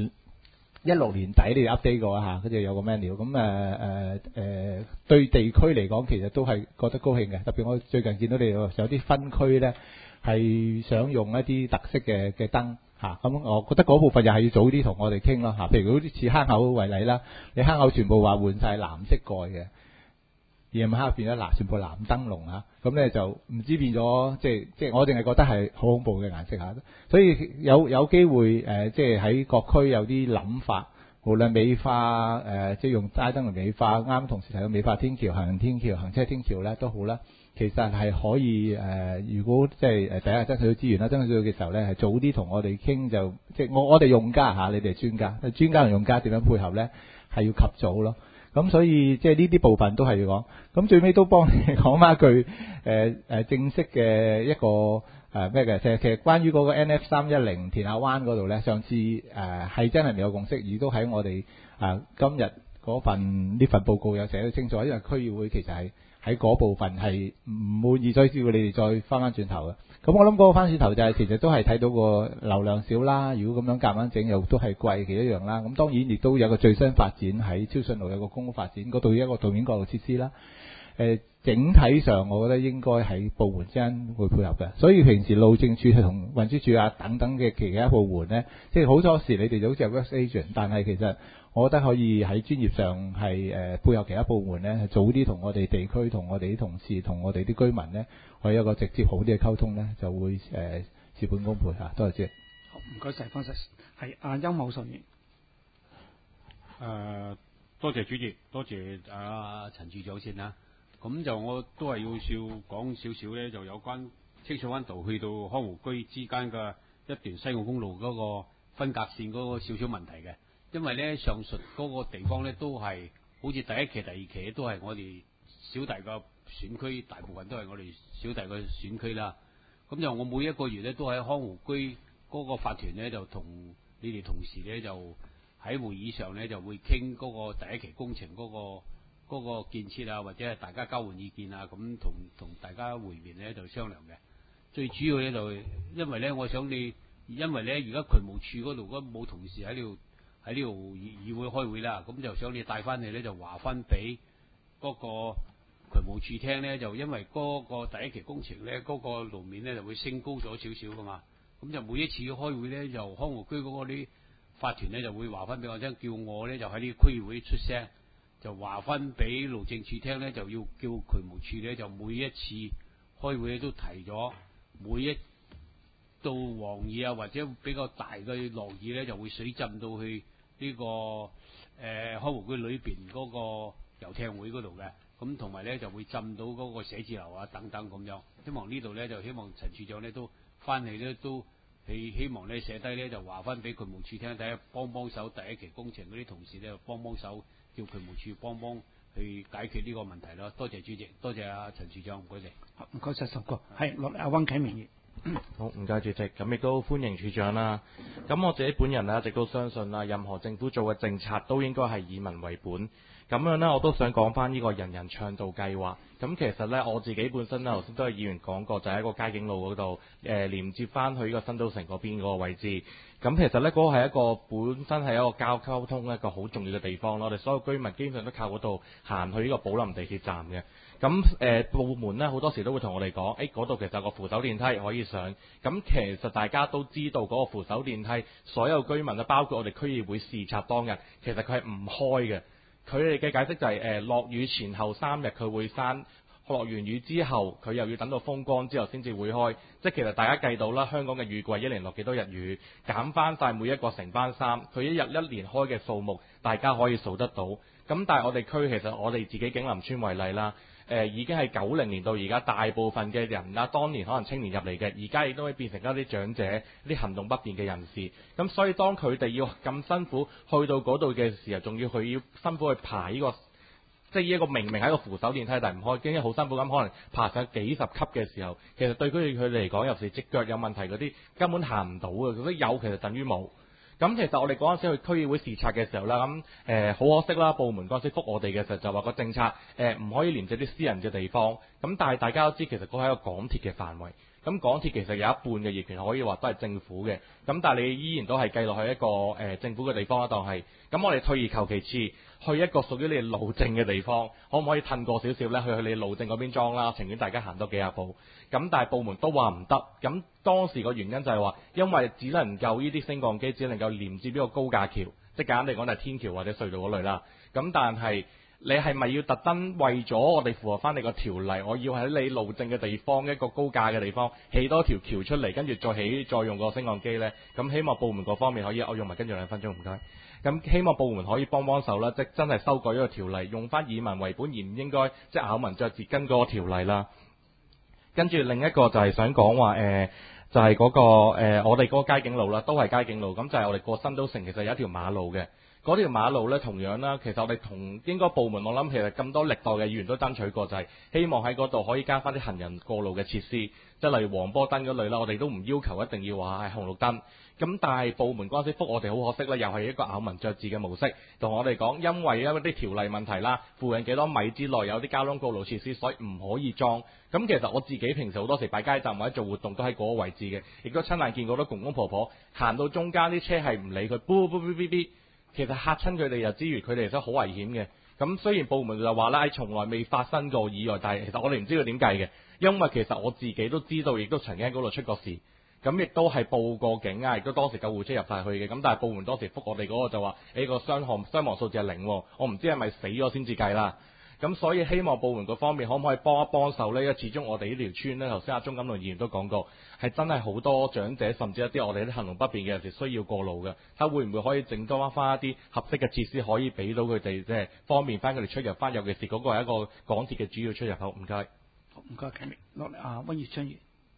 2016年底你哋 update 過嚇，跟住有個 menu。咁對地區嚟講，其實都係覺得高興嘅。特別我最近見到你有啲分區呢，係想用一啲特色嘅燈嚇。咁我覺得嗰部分又係要早啲同我哋傾咯嚇。譬如好似坑口為例啦，你坑口全部話換晒藍色蓋嘅，夜晚黑變咗全部藍燈籠嚇。咁咧就唔知變咗即係我淨係覺得係好恐怖嘅顏色嚇。所以有機會即係喺各區有啲諗法，無論美化即係用齋燈嚟美化，啱同時提到美化天橋、行人天橋、行車天橋咧都好啦。其實係可以如果即係第一爭取到資源啦，爭取到嘅時候咧，係早啲同我哋傾，就即係我哋用家嚇，你哋專家同用家點樣配合咧，係要及早咯。咁所以即係呢啲部分都係要講。咁最尾都幫你講翻一句正式嘅一個咩嘅？其實關於嗰個 NF310 田下灣嗰度咧，上次係真係未有共識，而都喺我哋今日嗰呢份報告有寫得清楚，因為區議會其實係喺嗰部分係唔滿意，所以叫你哋再翻轉頭嘅。咁我諗嗰個翻轉頭就係其實都係睇到個流量少啦，如果咁樣夾硬整又都係貴嘅一樣啦。咁當然亦都有個最新發展喺超信路有個公屋發展，嗰度一個道面過路設施啦。整體上我覺得應該喺部門之間會配合嘅，所以平時路政署同運輸署等等嘅其他部門呢，即係好多時你哋就好似係 work agent， 但係其實我覺得可以喺專業上係配合其他部門呢，早啲同我哋地區、同我哋啲同事、同我哋啲居民呢，可以有一個直接好啲嘅溝通呢，就會事半功倍嚇。多謝主席。 好，唔該晒，方 Sir。係阿邱某述員。 多謝主席，多謝陳處長先啦。咁就我都係要講少少咧，就有關清水灣道去到康湖居之間嘅一段西澳公路嗰個分隔線嗰個少少問題嘅。因為咧上述嗰個地方咧都係好似第一期、第二期都係我哋小弟嘅選區，大部分都係我哋小弟嘅選區啦。咁就我每一個月咧都喺康湖居嗰個法團咧就同你哋同事咧就喺會議上咧就會傾嗰個第一期工程嗰個建設啊，或者係大家交換意見啊，咁同大家會面咧就商量嘅。最主要咧就因為咧，我想因為咧而家渠務處嗰度冇同事喺呢度議會開會啦，咁就想你帶翻嚟咧就話翻俾嗰個渠務處聽咧，就因為嗰個第一期工程咧嗰個路面咧就會升高咗少少噶嘛，咁就每一次開會咧就康湖居嗰個啲法團咧就會話翻俾我聽，叫我咧就喺呢個區議會出聲，就話翻俾路政處聽咧，就要叫渠務處咧就每一次開會都提咗，每一到黃雨啊或者比較大嘅落雨咧就會水浸到去呢個康湖居裏邊嗰個遊艇會嗰度嘅，咁同埋咧就會浸到嗰個寫字樓啊等等咁樣。希望呢度咧就希望陳處長咧都翻嚟咧都係希望咧寫低咧就話翻俾渠務處聽，睇下幫手第一期工程嗰啲同事咧幫手，叫渠務處幫去解決呢個問題咯。多謝主席，多謝阿陳處長，唔該你。 唔該晒，十哥。係落嚟阿溫啟明。 好，唔該主席，咁亦都歡迎處長啦。咁我自己本人呢，一直都相信啦，任何政府做嘅政策都應該係以民為本。咁樣呢，我都想講翻呢個人人暢道計劃。咁其實呢，我自己本身呢，頭先都係議員講過，就喺個街景路嗰度連接翻去呢個新都城嗰邊嗰個位置。咁其實呢，嗰個係一個本身係一個交通一個好重要嘅地方咯。我哋所有居民基本上都靠嗰度行去呢個寶林地鐵站嘅。咁部門呢，好多時都會同我哋講，嗰度其實有個扶手電梯可以上。咁其實大家都知道嗰個扶手電梯，所有居民包括我哋區議會視察當日，其實佢係唔開嘅。佢哋嘅解釋就係落雨前後3日佢會閂，落完雨之後佢又要等到風乾之後先至會開。即係其實大家計到啦，香港嘅雨季一年落幾多日雨，減翻晒每一個成班衫，佢一年開嘅數目大家可以數得到。咁但係我哋區其實我哋自己景林村為例啦。已經係90年到而家，大部分嘅人啦，當年可能青年入嚟嘅，而家亦都會變成一啲長者、啲行動不便嘅人士。咁所以當佢哋要咁辛苦去到嗰度嘅時候，仲要辛苦去爬呢個，即係呢一個明明係一個扶手電梯，但係唔開，經好辛苦咁可能爬上幾十級嘅時候，其實對佢哋嚟講，尤其是隻腳有問題嗰啲，根本行唔到嘅。嗰啲有其實等於冇。咁其實我哋嗰陣時去區議會視察嘅時候啦，好可惜啦，部門嗰陣時覆我哋嘅時候就話個政策唔可以連接啲私人嘅地方。咁但係大家都知其實嗰係一個港鐵嘅範圍。咁港鐵其實有一半嘅業權可以話都係政府嘅。咁但係你依然都係計落去一個政府嘅地方啦，當係。咁我哋退而求其次，去一個屬於你哋路政嘅地方，可唔可以褪過少少呢？去你路政嗰邊裝啦，情願大家行多幾廿步。咁但係部門都話唔得。咁當時個原因就係話，因為只能夠呢啲升降機只能夠連接呢個高架橋，即係簡單嚟講就係天橋或者隧道嗰類啦。咁但係你係咪要特登為咗我哋符合翻你個條例，我要喺你路政嘅地方一個高架嘅地方起多條橋出嚟，跟住再用個升降機呢？咁希望部門嗰方面可以，我用埋跟住2分鐘，唔該。咁希望部門可以幫手啦，即係真係修改呢個條例，用翻以民為本，而唔應該即係咬文嚼字跟嗰個條例啦。跟住另一個就係想講話就係嗰個我哋嗰個街景路啦，都係街景路。咁就係我哋過新都城，其實有一條馬路嘅。嗰條馬路呢，同樣啦，其實我哋同應該部門，我諗其實咁多歷代嘅議員都爭取過，就係希望喺嗰度可以加翻啲行人過路嘅設施，即係例如黃波燈嗰類啦。我哋都唔要求一定要話係紅綠燈。咁但係部門嗰陣時覆我哋好可惜啦，又係一個咬文嚼字嘅模式，同我哋講因為啲條例問題啦，附近幾多米之內有啲交通告路設施，所以唔可以裝。咁其實我自己平時好多時擺街站或者做活動都喺嗰個位置嘅，亦都親眼見過好多公公婆婆行到中間啲車係唔理佢，嗶，其實嚇親佢哋又之餘，佢哋其實好危險嘅。咁雖然部門就話啦，從來未發生過意外，但係其實我哋唔知道點計嘅，因為其實我自己都知道，亦都曾經喺嗰度出過事。咁亦都係報過警啊，亦都當時救護車入晒去嘅。咁但係部門當時覆我哋嗰個就話，個傷亡數字係0，我唔知係咪死咗先至計啦。 咁所以希望部門嗰方面可唔可以幫一幫手呢？因為始終我哋呢條村呢，頭先阿鐘錦龍議員都講過，係真係好多長者，甚至一啲我哋啲行動不便嘅人士需要過路嘅。睇會唔會可以整多翻一啲合適嘅設施，可以俾到佢哋即係方便翻佢哋出入翻，尤其是嗰個係一個港鐵嘅主要出入口。唔該。 好，唔該，啟明。落嚟溫業昌議員。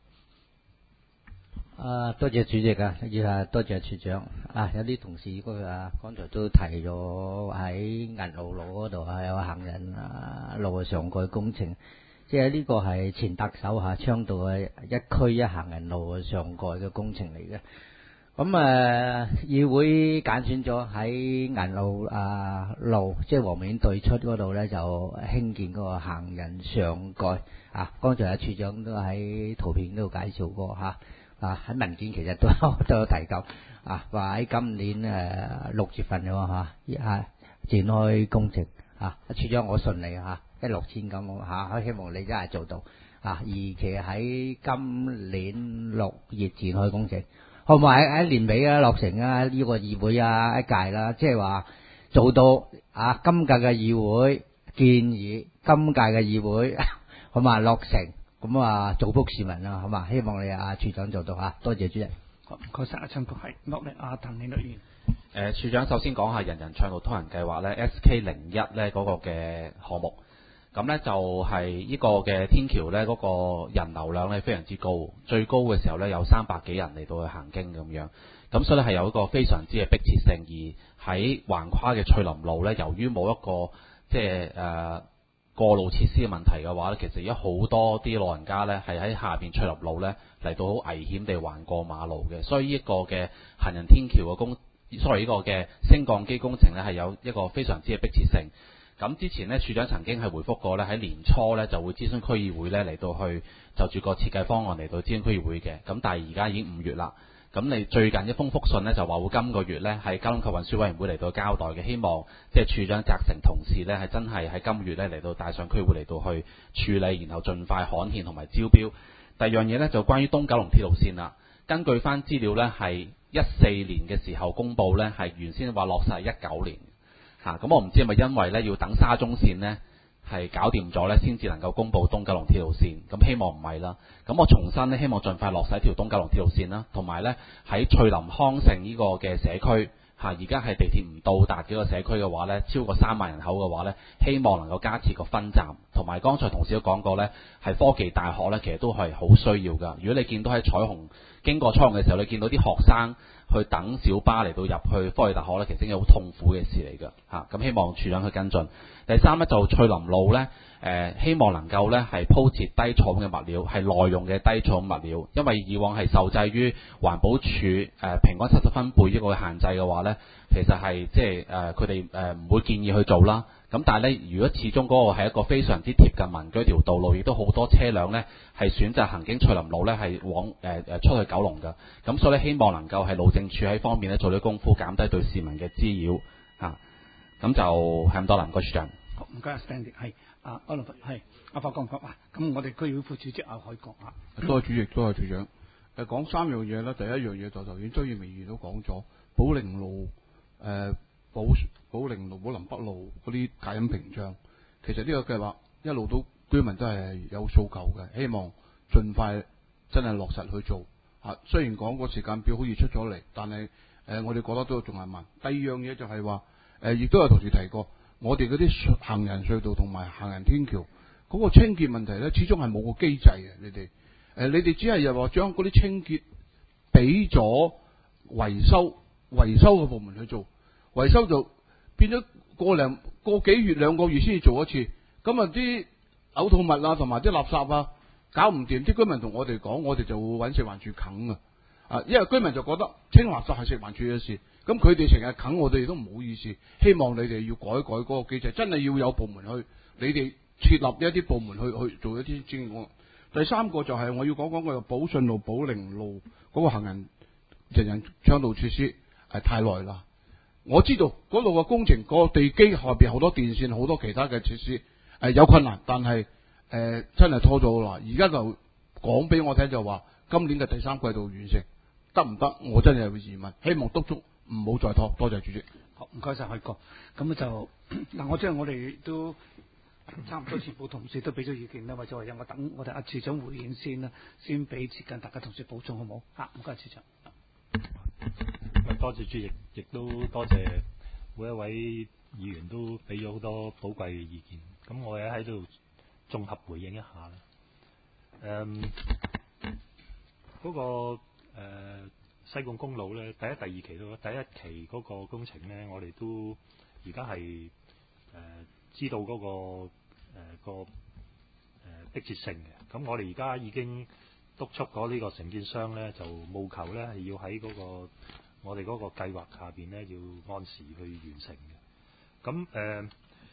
多謝主席啊，多謝處長啊。有啲同事剛才都提咗喺銀澳路嗰度有行人路上蓋工程，即係呢個係前特首倡導嘅一區一行人路上蓋嘅工程嚟嘅。咁議會揀選咗喺銀澳路，即係黃面對出嗰度呢，就興建嗰個行人上蓋啊。剛才處長都喺圖片度介紹過喺文件其實都有提及話喺今年6月份展開工程處長我信你一落千咁希望你真係做到而其喺今年6月展開工程，可唔可以喺年尾落成呢個議會一屆啦，即係話做到今屆嘅議會建議，今屆嘅議會可唔可以落成？咁造福市民啦，好嘛？希望你處長做到多謝主席。 好，唔該晒陳國係。落嚟鄧慶樂議員。 處長首先講下人人暢道通行計劃咧 SK01 咧嗰個嘅項目，咁咧就係呢個嘅天橋咧嗰個人流量咧非常之高，最高嘅時候咧有300幾人嚟到去行經咁樣，咁所以咧係有一個非常之嘅迫切性，而喺橫跨嘅翠林路咧，由於冇一個即係過路設施嘅問題嘅話咧，其實而家好多啲老人家咧係喺下邊翠林路咧嚟到好危險地橫過馬路嘅，所以呢個嘅行人天橋嘅呢個嘅升降機工程咧係有一個非常之嘅迫切性。咁之前咧處長曾經係回覆過咧喺年初咧就會諮詢區議會咧嚟到去就住個設計方案嚟到諮詢區議會嘅，咁但係而家已經5月啦。咁你最近一封覆信呢，就話會今個月呢係交通及運輸委員會嚟到交代嘅，希望即係處長責成同事呢係真係喺今個月呢嚟到帶上區會嚟到去處理，然後盡快刊憲同埋招標。第二樣嘢呢，就關於東九龍鐵路線啦，根據翻資料呢，係14年嘅時候公佈呢，係原先話落實19年咁我唔知係咪因為呢要等沙中線呢係搞掂咗呢先至能夠公佈東九龍鐵路線，咁希望唔係啦。咁我重申呢，希望盡快落實條東九龍鐵路線啦，同埋呢喺翠林康城呢個嘅社區而家係地鐵唔到達幾個社區嘅話呢，超過3萬人口嘅話呢，希望能夠加設個分站，同埋剛才同事都講過呢，係科技大學呢其實都係好需要㗎。如果你見到喺彩虹經過彩虹嘅時候，你見到啲學生去等小巴嚟到入去科技大學呢，其實已經好痛苦嘅事嚟㗎咁希望處長去跟進。第三呢，就翠林路呢，希望能夠呢係鋪設低重嘅物料，係耐用嘅低重物料，因為以往係受制於環保署平均70分貝呢個限制嘅話呢，其實係即係佢哋唔會建議去做啦。咁但係呢，如果始終嗰個係一個非常之貼近民居一條道路，亦都好多車輛呢係選擇行經翠林路呢係往出去九龍㗎。咁所以呢，希望能夠係路政署喺方面呢做啲功夫，減低對市民嘅滋擾咁就係咁多啦，唔該處長。 好，唔該 Stanley 係安龍係法國唔該咁我哋區議會副主席海國多謝主席，多謝處長。講3樣嘢啦，第一樣嘢就頭先周耀明議員都講咗，寶靈路、寶靈路、寶林北路嗰啲隔音屏障，其實呢個計劃一路都居民都係有訴求嘅，希望盡快真係落實去做。雖然講個時間表好似出咗嚟，但係我哋覺得都仲係慢。第二樣嘢就係話亦都有同事提過，我哋嗰啲行人隧道同埋行人天橋嗰個清潔問題咧，始終係冇個機制嘅。你哋只係又話將嗰啲清潔俾咗維修嘅部門去做，維修就變咗個幾月2個月先至做一次，咁啲嘔吐物同埋啲垃圾搞唔掂，啲居民同我哋講，我哋就會揾食環署啃因為居民就覺得清垃圾係食環署嘅事，咁佢哋成日啃我哋都唔好意思，希望你哋要改嗰個機制，真係要有部門去，你哋設立一啲部門去做一啲專案。第三個就係我要講個寶順路、寶靈路嗰個行人人暢道設施太耐啦。我知道嗰度嘅工程個地基下邊好多電線，好多其他嘅設施有困難，但係真係拖咗啦。而家就講俾我聽就話今年嘅第3季度完成得唔得？我真係有疑問，希望督促唔好再拖。多謝主席。 好，唔該晒海國。咁就嗱，我哋都差唔多全部同事都俾咗意見啦，或者話我等我哋阿處長回應先啦，先俾時間大家同事補充好冇？唔該，處長。 多謝主席，亦都多謝每一位議員都俾咗好多寶貴嘅意見。咁我也喺度綜合回應一下啦。嗰個西貢公路咧，第一、第二期咯，第一期嗰個工程咧，我哋都而家係知道嗰個迫切性嘅。咁我哋而家已經督促咗呢個承建商咧，就務求咧係要喺嗰個我哋嗰個計劃下邊咧，要按時去完成嘅。咁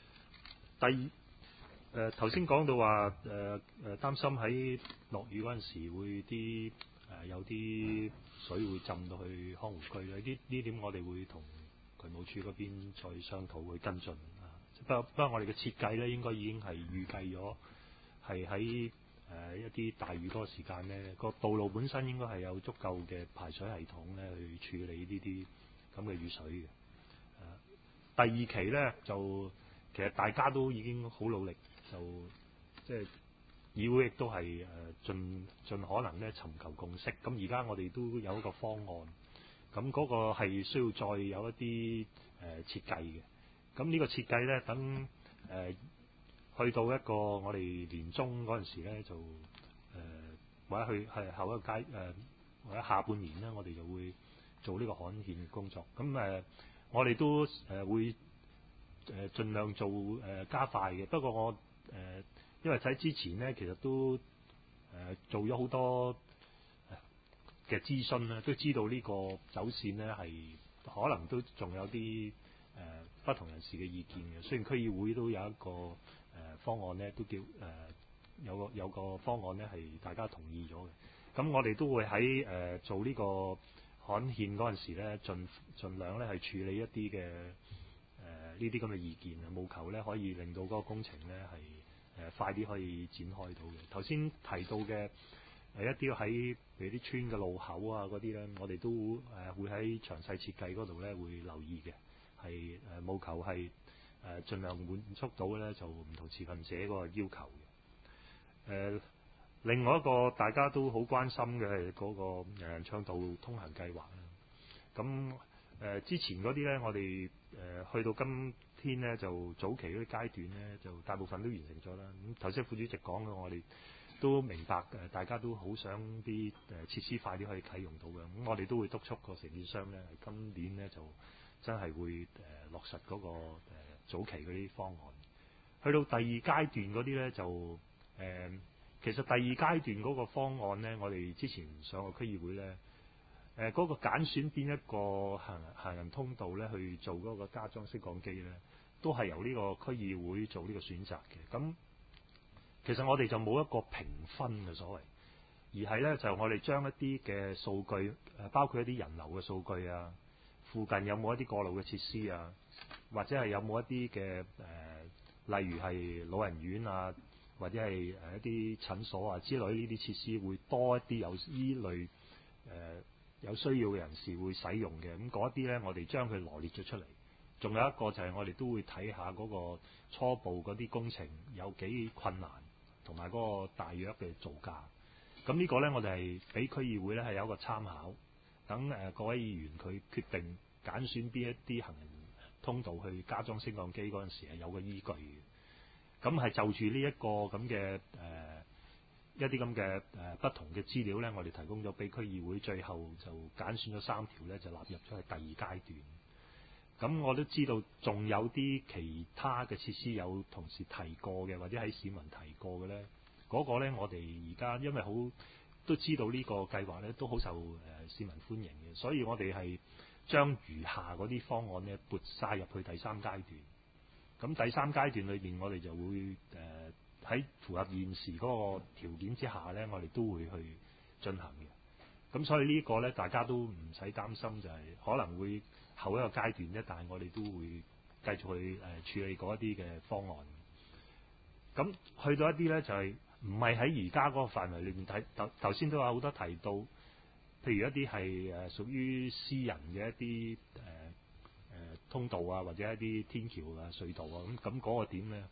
頭先講到話擔心喺落雨嗰陣時會啲有啲水會浸到去康湖居咧，呢點我哋會同渠務署嗰邊再商討去跟進。不過我哋嘅設計咧，應該已經係預計咗係喺一啲大雨嗰個時間咧，個道路本身應該係有足夠嘅排水系統咧去處理呢啲咁嘅雨水嘅。第二期咧就其實大家都已經好努力，就即係議會亦都係盡可能咧尋求共識。咁而家我哋都有一個方案，咁嗰個係需要再有一啲設計嘅。咁呢個設計咧，等去到一個我哋年中嗰陣時咧，就或者去係後一個或者下半年咧，我哋就會做呢個刊憲嘅工作。咁我哋都會盡量做加快嘅。不過我因為喺之前咧，其實都做咗好多嘅諮詢啦，都知道呢個走線咧係可能都仲有啲不同人士嘅意見嘅。雖然區議會都有一個方案咧，都叫有個方案咧係大家同意咗嘅。咁我哋都會喺做呢個刊憲嗰陣時咧，盡量咧係處理一啲嘅呢啲咁嘅意見啊，務求咧可以令到嗰個工程咧係快啲可以展開到嘅。頭先提到嘅一啲喺譬如啲村嘅路口啊嗰啲咧，我哋都會喺詳細設計嗰度咧會留意嘅，係務求係盡量滿足到咧就唔同持份者嗰個要求嘅。另外一個大家都好關心嘅係嗰個人人暢道通行計劃啦。咁之前嗰啲咧，我哋去到今天咧，就早期嗰啲階段咧，就大部分都完成咗啦。咁頭先副主席講嘅，我哋都明白大家都好想啲設施快啲可以啟用到嘅。咁我哋都會督促個承建商咧，今年咧就真係會落實嗰個早期嗰啲方案。去到第二階段嗰啲咧，就其實第二階段嗰個方案呢，我哋之前上個區議會呢，嗰個揀選邊一個行人通道呢去做嗰個加裝升降機呢，都係由呢個區議會做呢個選擇嘅。咁其實我哋就冇一個評分嘅所謂，而係呢，就我哋將一啲嘅數據，包括一啲人流嘅數據啊，附近有冇一啲過路嘅設施啊，或者係有冇一啲嘅例如係老人院啊，或者係一啲診所啊之類呢啲設施會多一啲有依類有需要嘅人士會使用嘅。咁嗰一啲呢，我哋將佢羅列咗出嚟。仲有一個就係我哋都會睇下嗰個初步嗰啲工程有幾困難，同埋嗰個大約嘅造價。咁呢個呢，我哋係俾區議會呢係有一個參考，等各位議員佢決定揀選邊一啲行人通道去加裝升降機嗰陣時係有個依據嘅。咁係就住呢一個咁嘅一啲咁嘅不同嘅資料呢，我哋提供咗俾區議會，最後就揀選咗3條呢，就納入咗去第二階段。咁我都知道仲有啲其他嘅設施有同事提過嘅，或者喺市民提過嘅呢。嗰個呢，我哋而家因為都知道呢個計劃呢都好受市民歡迎嘅，所以我哋係將餘下嗰啲方案呢撥晒入去第3階段。咁第3階段裏邊，我哋就會喺符合現時嗰個條件之下呢，我哋都會去進行嘅。咁所以呢個呢，大家都唔使擔心，就係可能會後一個階段啫，但係我哋都會繼續去處理嗰一啲嘅方案。咁去到一啲呢，就係唔係喺而家嗰個範圍裏面睇，頭先都有好多提到，譬如一啲係屬於私人嘅一啲通道啊，或者一啲天橋啊、隧道啊，咁嗰個點呢，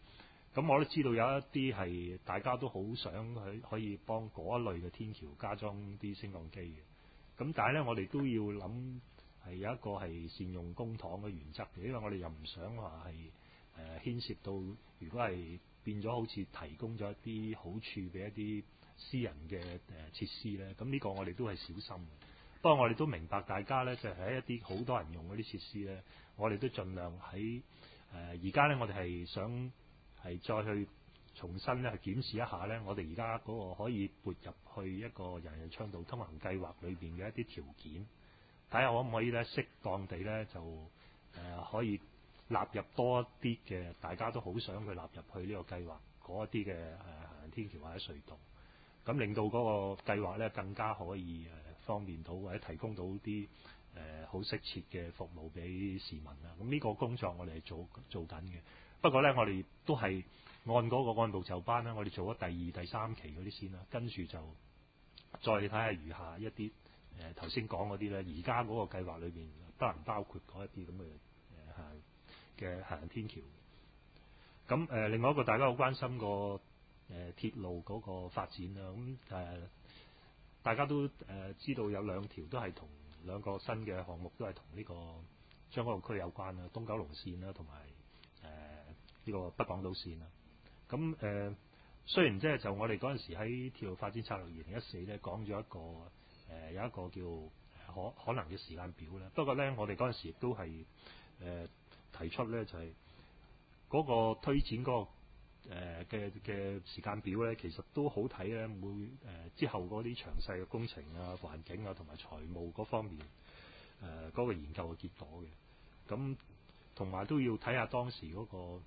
咁我都知道有一啲係大家都好想可以幫嗰一類嘅天橋加裝啲升降機嘅。咁但係咧，我哋都要諗係有一個係善用公帑嘅原則嘅，因為我哋又唔想話係牽涉到，如果係變咗好似提供咗一啲好處俾一啲私人嘅設施咧，咁呢個我哋都係小心。不過我哋都明白大家咧就係一啲好多人用嗰啲設施咧，我哋都盡量喺而家咧，我哋係想係再去重新咧去檢視一下咧，我哋而家嗰個可以撥入去一個人人暢道通行計劃裏邊嘅一啲條件，睇下可唔可以咧適當地咧就可以納入多一啲嘅大家都好想去納入去呢個計劃嗰一啲嘅行人天橋或者隧道，咁令到嗰個計劃咧更加可以方便到或者提供到啲好適切嘅服務俾市民啦。咁呢個工作我哋係做緊嘅。不過咧，我哋都係按嗰個按部就班啦。我哋做咗第二、第三期嗰啲先啦，跟住就再睇下餘下一啲頭先講嗰啲咧，而家嗰個計劃裏邊不能包括嗰一啲咁嘅行人天橋。咁另外一個大家好關心個鐵路嗰個發展啦。咁大家都知道有兩條都係同兩個新嘅項目都係同呢個將軍澳區有關啦，東九龍線啦同埋呢個北港島線啦。咁雖然即係就我哋嗰陣時喺鐵路發展策略2014咧講咗一個有一個叫可能嘅時間表咧，不過咧我哋嗰陣時亦都係提出咧就係嗰個推展嗰個嘅時間表咧，其實都好睇咧，之後嗰啲詳細嘅工程啊、環境啊同埋財務嗰方面嗰個研究嘅結果嘅。咁同埋都要睇下當時嗰個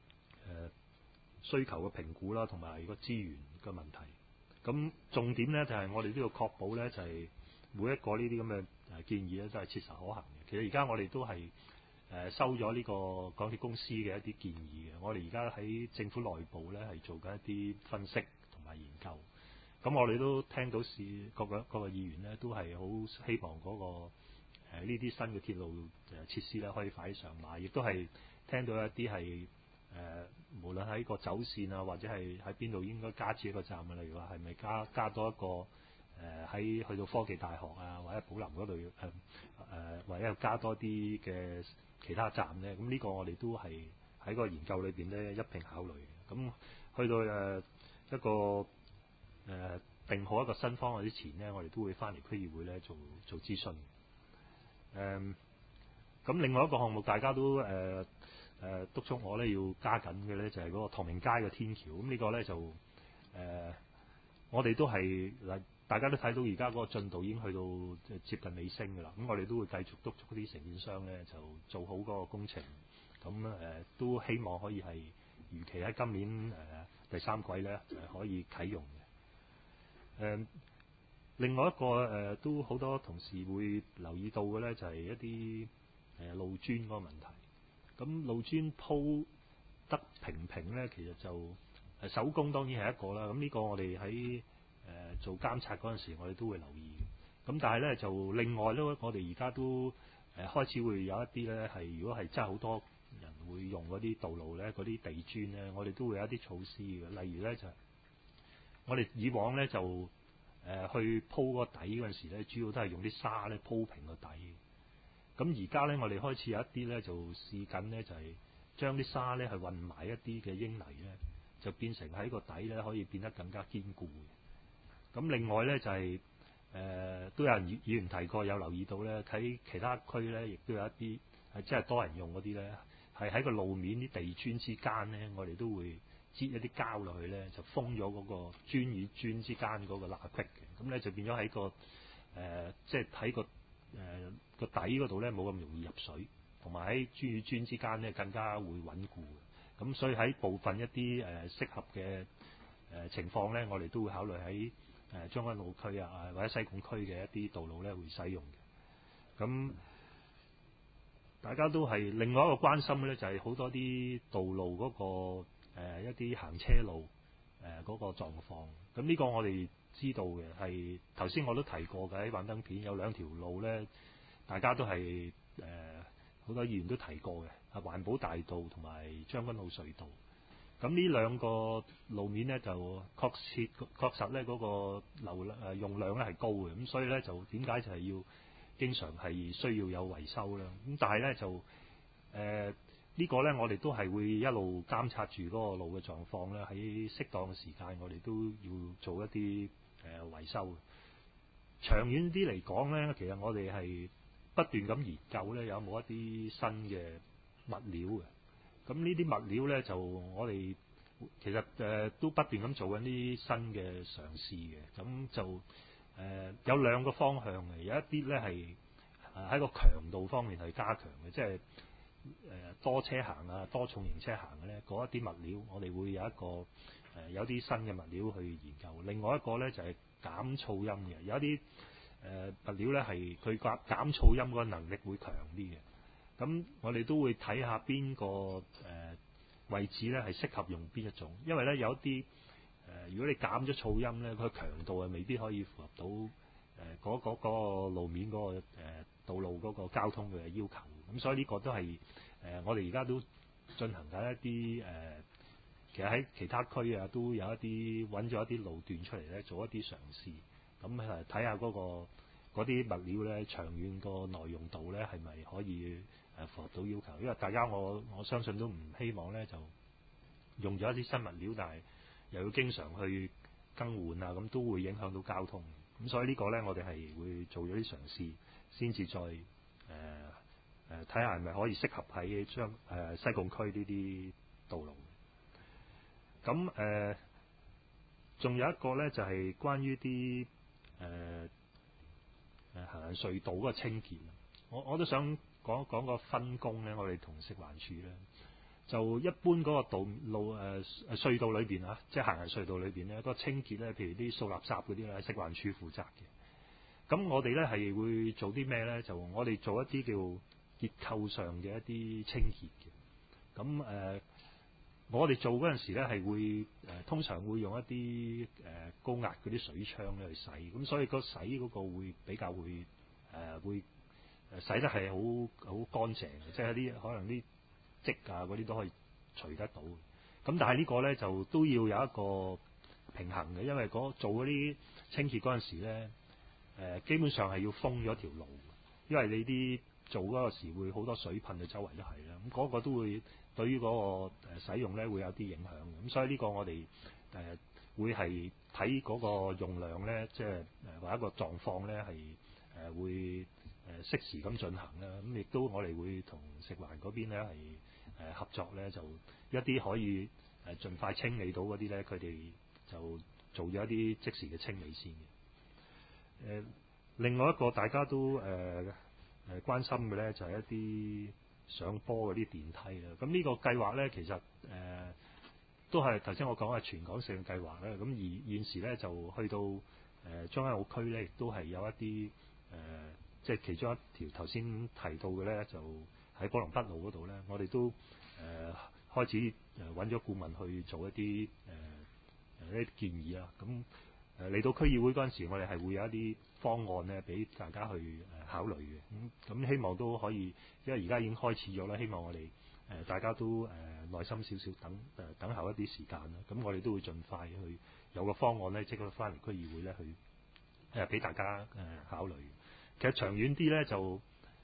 需求嘅評估啦，同埋個資源嘅問題。咁重點咧就係我哋都要確保咧，就係每一個呢啲咁嘅建議咧都係切實可行嘅。其實而家我哋都係收咗呢個港鐵公司嘅一啲建議嘅。我哋而家喺政府內部咧係做緊一啲分析同埋研究。咁我哋都聽到各個議員咧都係好希望嗰個呢啲新嘅鐵路設施咧可以快啲上馬，亦都係聽到一啲係無論喺個走線啊，或者係喺邊度應該加設一個站啊，例如話係咪加多一個喺去到科技大學啊，或者寶林嗰度或者加多啲嘅其他站咧，咁呢個我哋都係喺個研究裏邊咧一併考慮嘅。咁去到一個定好一個新方案之前呢，我哋都會翻嚟區議會咧做諮詢。咁另外一個項目大家都督促我咧要加緊嘅咧就係嗰個唐明街嘅天橋。咁呢個咧就我哋都係大家都睇到而家嗰個進度已經去到接近尾聲㗎啦。咁我哋都會繼續督促啲承建商咧就做好嗰個工程。咁都希望可以係如期喺今年第三季咧可以啟用嘅。另外一個都好多同事會留意到嘅咧就係一啲路磚嗰個問題。咁路磚鋪得平咧，其實就手工當然係一個啦。咁呢個我哋喺做監察嗰陣時，我哋都會留意嘅。咁但係咧就另外咧，我哋而家都開始會有一啲咧係如果係真係好多人會用嗰啲道路咧，嗰啲地磚咧，我哋都會有一啲措施嘅。例如咧就我哋以往咧就去鋪個底嗰陣時咧，主要都係用啲沙咧鋪平個底。咁而家咧，我哋開始有一啲咧就試緊咧，就係將啲沙咧係混埋一啲嘅英泥咧，就變成喺個底咧可以變得更加堅固嘅。咁另外咧就係都有人議員提過，有留意到咧，喺其他區咧亦都有一啲係真係多人用嗰啲咧，係喺個路面啲地磚之間咧，我哋都會擠一啲膠落去咧，就封咗嗰個磚與磚之間嗰個罅隙嘅。咁咧就變咗喺個即係喺個個底嗰度咧冇咁容易入水，同埋喺磚與磚之間咧更加會穩固嘅。咁所以喺部分一啲適合嘅情況咧，我哋都會考慮喺將軍澳區啊或者西貢區嘅一啲道路咧會使用嘅。咁大家都係另外一個關心嘅咧，就係好多啲道路嗰個一啲行車路嗰個狀況。咁呢個我哋知道嘅係頭先我都提過嘅，喺幻燈片有兩條路咧，大家都係好多議員都提過嘅，係環保大道同埋將軍澳隧道。 咁呢兩個路面呢，就確實呢嗰個用量呢係高嘅，咁所以呢，就點解就係要經常係需要有維修啦。咁但係呢，就呢個呢，我哋都係會一路監察住嗰個路嘅狀況咧，喺適當嘅時間我哋都要做一啲維修。長遠啲嚟講呢，其實我哋係不斷咁研究呢，有冇一啲新嘅物料嘅。咁呢啲物料呢，就我哋其實都不斷咁做緊啲新嘅嘗試嘅。咁就有兩個方向嘅，有一啲呢係喺個強度方面係加強嘅，即係多車行啊、多重型車行嘅呢嗰一啲物料，我哋會有一個有啲新嘅物料去研究。另外一個呢，就係減噪音嘅，有一啲物料呢係佢減噪音嗰個能力會強啲嘅。咁我哋都會睇下邊個位置呢係適合用邊一種，因為呢有啲如果你減咗噪音呢，佢強度係未必可以符合到嗰個路面嗰個道路嗰個交通嘅要求。咁所以呢個都係我哋而家都進行緊一啲其實喺其他區啊都有一啲揾咗一啲路段出嚟呢，做一啲嘗試。咁睇下嗰啲物料呢，長遠個耐用度呢係咪可以符合到要求？因為大家我相信都唔希望呢就用咗一啲新物料，但係又要經常去更換啊，咁都會影響到交通。咁所以呢個呢，我哋係會做咗啲嘗試，先至再睇下係咪可以適合喺西貢區呢啲道路。咁仲有一個呢，就係關於啲行人隧道嗰個清潔。我都想講個分工呢，我哋同食環署呢，就一般嗰個隧道裏邊啊，即係行人隧道裏邊呢，嗰個清潔呢，譬如啲掃垃圾嗰啲咧，食環署負責嘅。咁我哋呢係會做啲咩呢？就我哋做一啲叫結構上嘅一啲清潔嘅。咁我哋做嗰陣時呢係會通常會用一啲高壓嗰啲水槍咧去洗，咁所以個洗嗰個會比較會洗得係好乾淨嘅，即係啲可能啲漬啊嗰啲都可以除得到。咁但係呢個呢，就都要有一個平衡嘅，因為做嗰啲清潔嗰陣時呢，基本上係要封咗條路，因為你啲做嗰個時會好多水噴到周圍都係啦，咁嗰個都會對於嗰個使用呢會有啲影響嘅。咁所以呢個我哋會係睇嗰個用量呢，即係或者一個狀況呢係會適時咁進行啦。咁亦都我哋會同食環嗰邊呢係合作呢，就一啲可以盡快清理到嗰啲呢，佢哋就做咗一啲即時嘅清理先嘅。另外一個大家都關心嘅呢，就係一啲上坡嗰啲電梯啦。咁呢個計劃呢，其實都係頭先我講係全港性嘅計劃啦。咁而現時呢，就去到將軍澳區呢，亦都係有一啲即係其中一條頭先提到嘅呢，就喺寶龍北路嗰度呢，我哋都開始揾咗顧問去做一啲建議啦。咁嚟到區議會嗰陣時，我哋係會有一啲方案呢，俾大家去考慮嘅。咁希望都可以，因為而家已經開始咗啦。希望我哋大家都耐心少少等候一啲時間啦。咁我哋都會盡快去有個方案呢，即刻翻嚟區議會呢，去俾大家考慮。其實長遠啲呢，就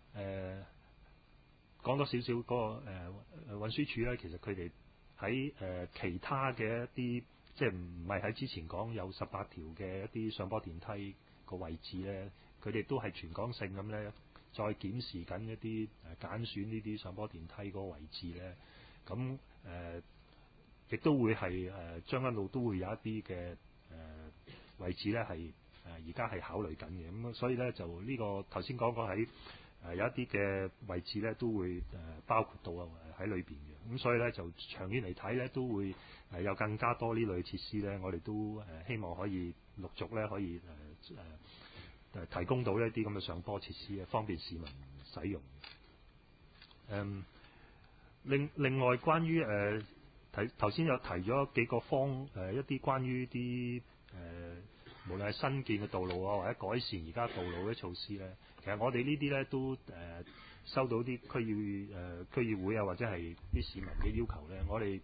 講多少少嗰個運輸署呢，其實佢哋喺其他嘅一啲即係唔係喺之前講有18條嘅一啲上坡電梯個位置呢，佢哋都係全港性咁呢，再檢視緊一啲揀選呢啲上坡電梯嗰個位置呢。咁亦都會係將軍澳都會有一啲嘅位置呢，係而家係考慮緊嘅。咁所以呢，就呢個頭先講過喺有一啲嘅位置呢，都會包括到喺裏邊嘅。咁所以呢，就長遠嚟睇呢，都會有更加多呢類設施呢，我哋都希望可以陸續呢，可以提供到一啲咁嘅上坡設施，方便市民使用。另外關於頭先有提咗幾個一啲關於啲無論係新建嘅道路啊，或者改善而家道路嘅措施呢，其實我哋呢啲呢都收到啲區議會啊，或者係啲市民嘅要求呢，我哋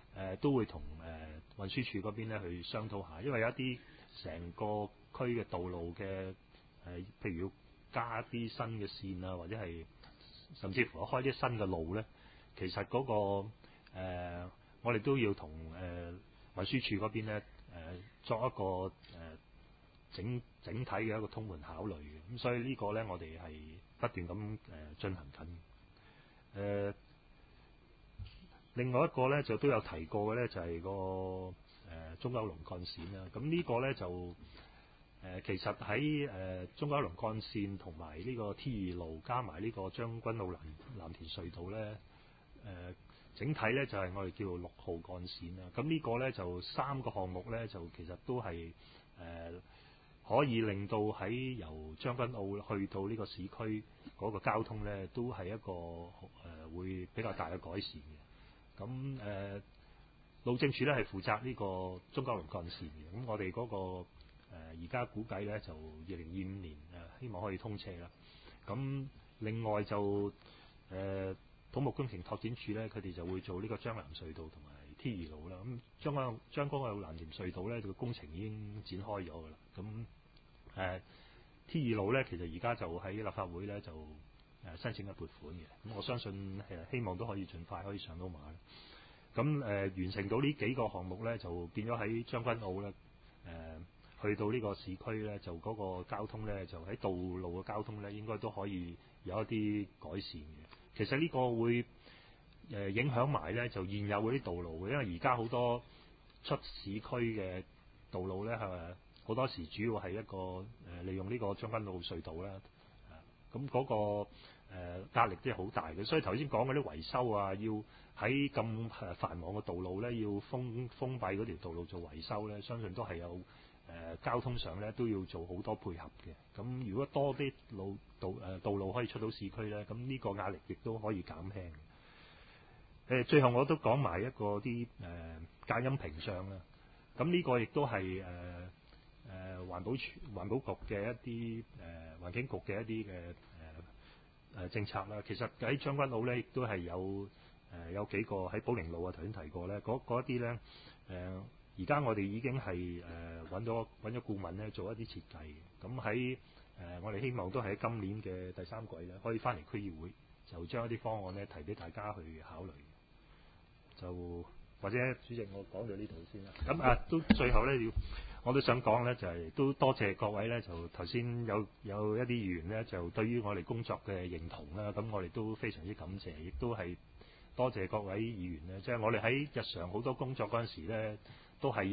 都會同運輸署嗰邊咧去商討下，因為有一啲成個區嘅道路嘅譬如要加啲新嘅線啊，或者係甚至乎開啲新嘅路咧，其實嗰、我哋都要同運輸署嗰邊咧作一個整體嘅一個通盤考慮嘅，咁所以呢個咧我哋係不斷咁進行緊。另外一個咧就都有提過嘅咧就係個中九龍幹線啦，咁呢個咧就其實喺中九龍幹線同埋呢個 T2 路加埋呢個將軍澳藍田隧道咧，整體咧就係我哋叫做6號幹線啦。咁呢個咧就3個項目咧就其實都係可以令到喺由將軍澳去到呢個市區嗰個交通咧都係一個會比較大嘅改善嘅。咁路政署咧係負責呢個中九龍幹線嘅，咁我哋嗰個而家估計咧就2025年希望可以通車啦。咁另外就土木工程拓展署咧，佢哋就會做呢個將藍隧道同埋 T2 路啦。咁將軍澳藍田隧道咧個工程已經展開咗㗎啦。咁T2 路咧其實而家就喺立法會咧就申請嘅撥款嘅。咁我相信希望都可以盡快可以上到馬。咁完成到呢幾個項目咧，就變咗喺將軍澳咧去到呢個市區咧，就嗰個交通咧，就喺道路嘅交通咧，應該都可以有一啲改善嘅。其實呢個會影響埋咧，就現有嗰啲道路嘅，因為而家好多出市區嘅道路咧，好多時主要係一個利用呢個將軍澳隧道啦。咁嗰個壓力都係好大嘅，所以頭先講嗰啲維修啊，要喺咁繁忙嘅道路咧，要封閉嗰條道路做維修咧，相信都係有交通上咧都要做好多配合嘅。咁如果多啲道路可以出到市區咧，咁呢個壓力亦都可以減輕。最後我都講埋一個啲隔音屏障啦。咁呢個亦都係環保局嘅一啲環境局嘅一啲嘅政策啦。其實喺將軍澳咧，亦都係有幾個喺寶靈路啊，頭先提過咧，嗰一啲咧而家我哋已經係揾咗顧問咧做一啲設計嘅。咁喺我哋希望都喺今年嘅第3季咧，可以翻嚟區議會，就將一啲方案咧提俾大家去考慮。就或者主席我講到呢度先啦。咁都最後咧我都想講咧，就係都多謝各位咧，就頭先有一啲議員咧，就對於我哋工作嘅認同啦。咁我哋都非常之感謝，亦都係多謝各位議員咧。即係我哋喺日常好多工作嗰陣時咧，都係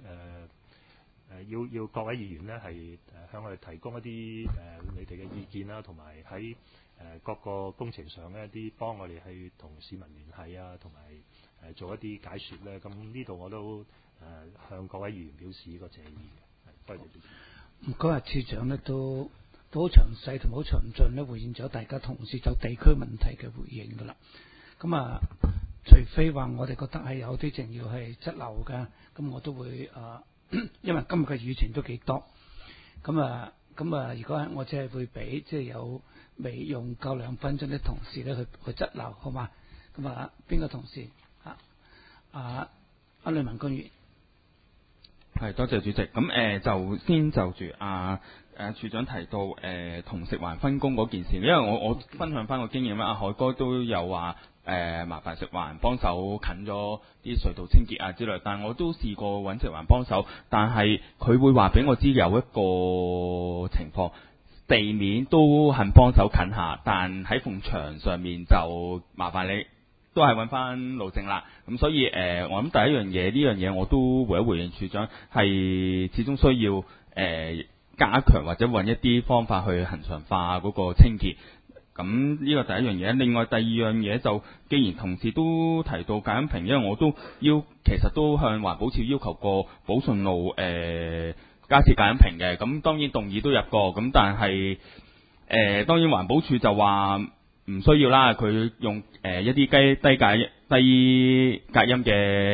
要各位議員咧係向我哋提供一啲你哋嘅意見啦，同埋喺各個工程上咧一啲幫我哋去同市民聯繫啊，同埋做一啲解說咧。咁呢度我都向各位議員表示呢個謝意嘅。多謝主席。 嗰日處長咧都好詳細同好詳盡咧回應咗大家同事就地區問題嘅回應㗎啦。咁除非話我哋覺得係有啲仲要係質漏嘅，咁我都會因為今日嘅議程都幾多，咁如果我只係會俾即係有未用夠2分鐘啲同事咧去質漏，好嘛？咁邊個同事阿呂文君議員。 係，多謝主席。咁就先就住處長提到同食環分工嗰件事，因為我分享翻個經驗啦。海哥都有話麻煩食環幫手近咗啲隧道清潔啊之類，但我都試過揾食環幫手，但係佢會話俾我知有一個情況，地面都肯幫手近下，但喺埲牆上面就麻煩你都係揾翻路政啦。咁所以我諗第一樣嘢呢樣嘢我都回一回應處長，係始終需要加強或者揾一啲方法去恆常化嗰個清潔。咁呢個第一樣嘢。另外第二樣嘢就，既然同事都提到隔音屏，因為我都其實都向環保署要求過寶順路加設隔音屏嘅。咁當然動議都入過，咁但係當然環保署就話唔需要啦，佢用一啲低隔音嘅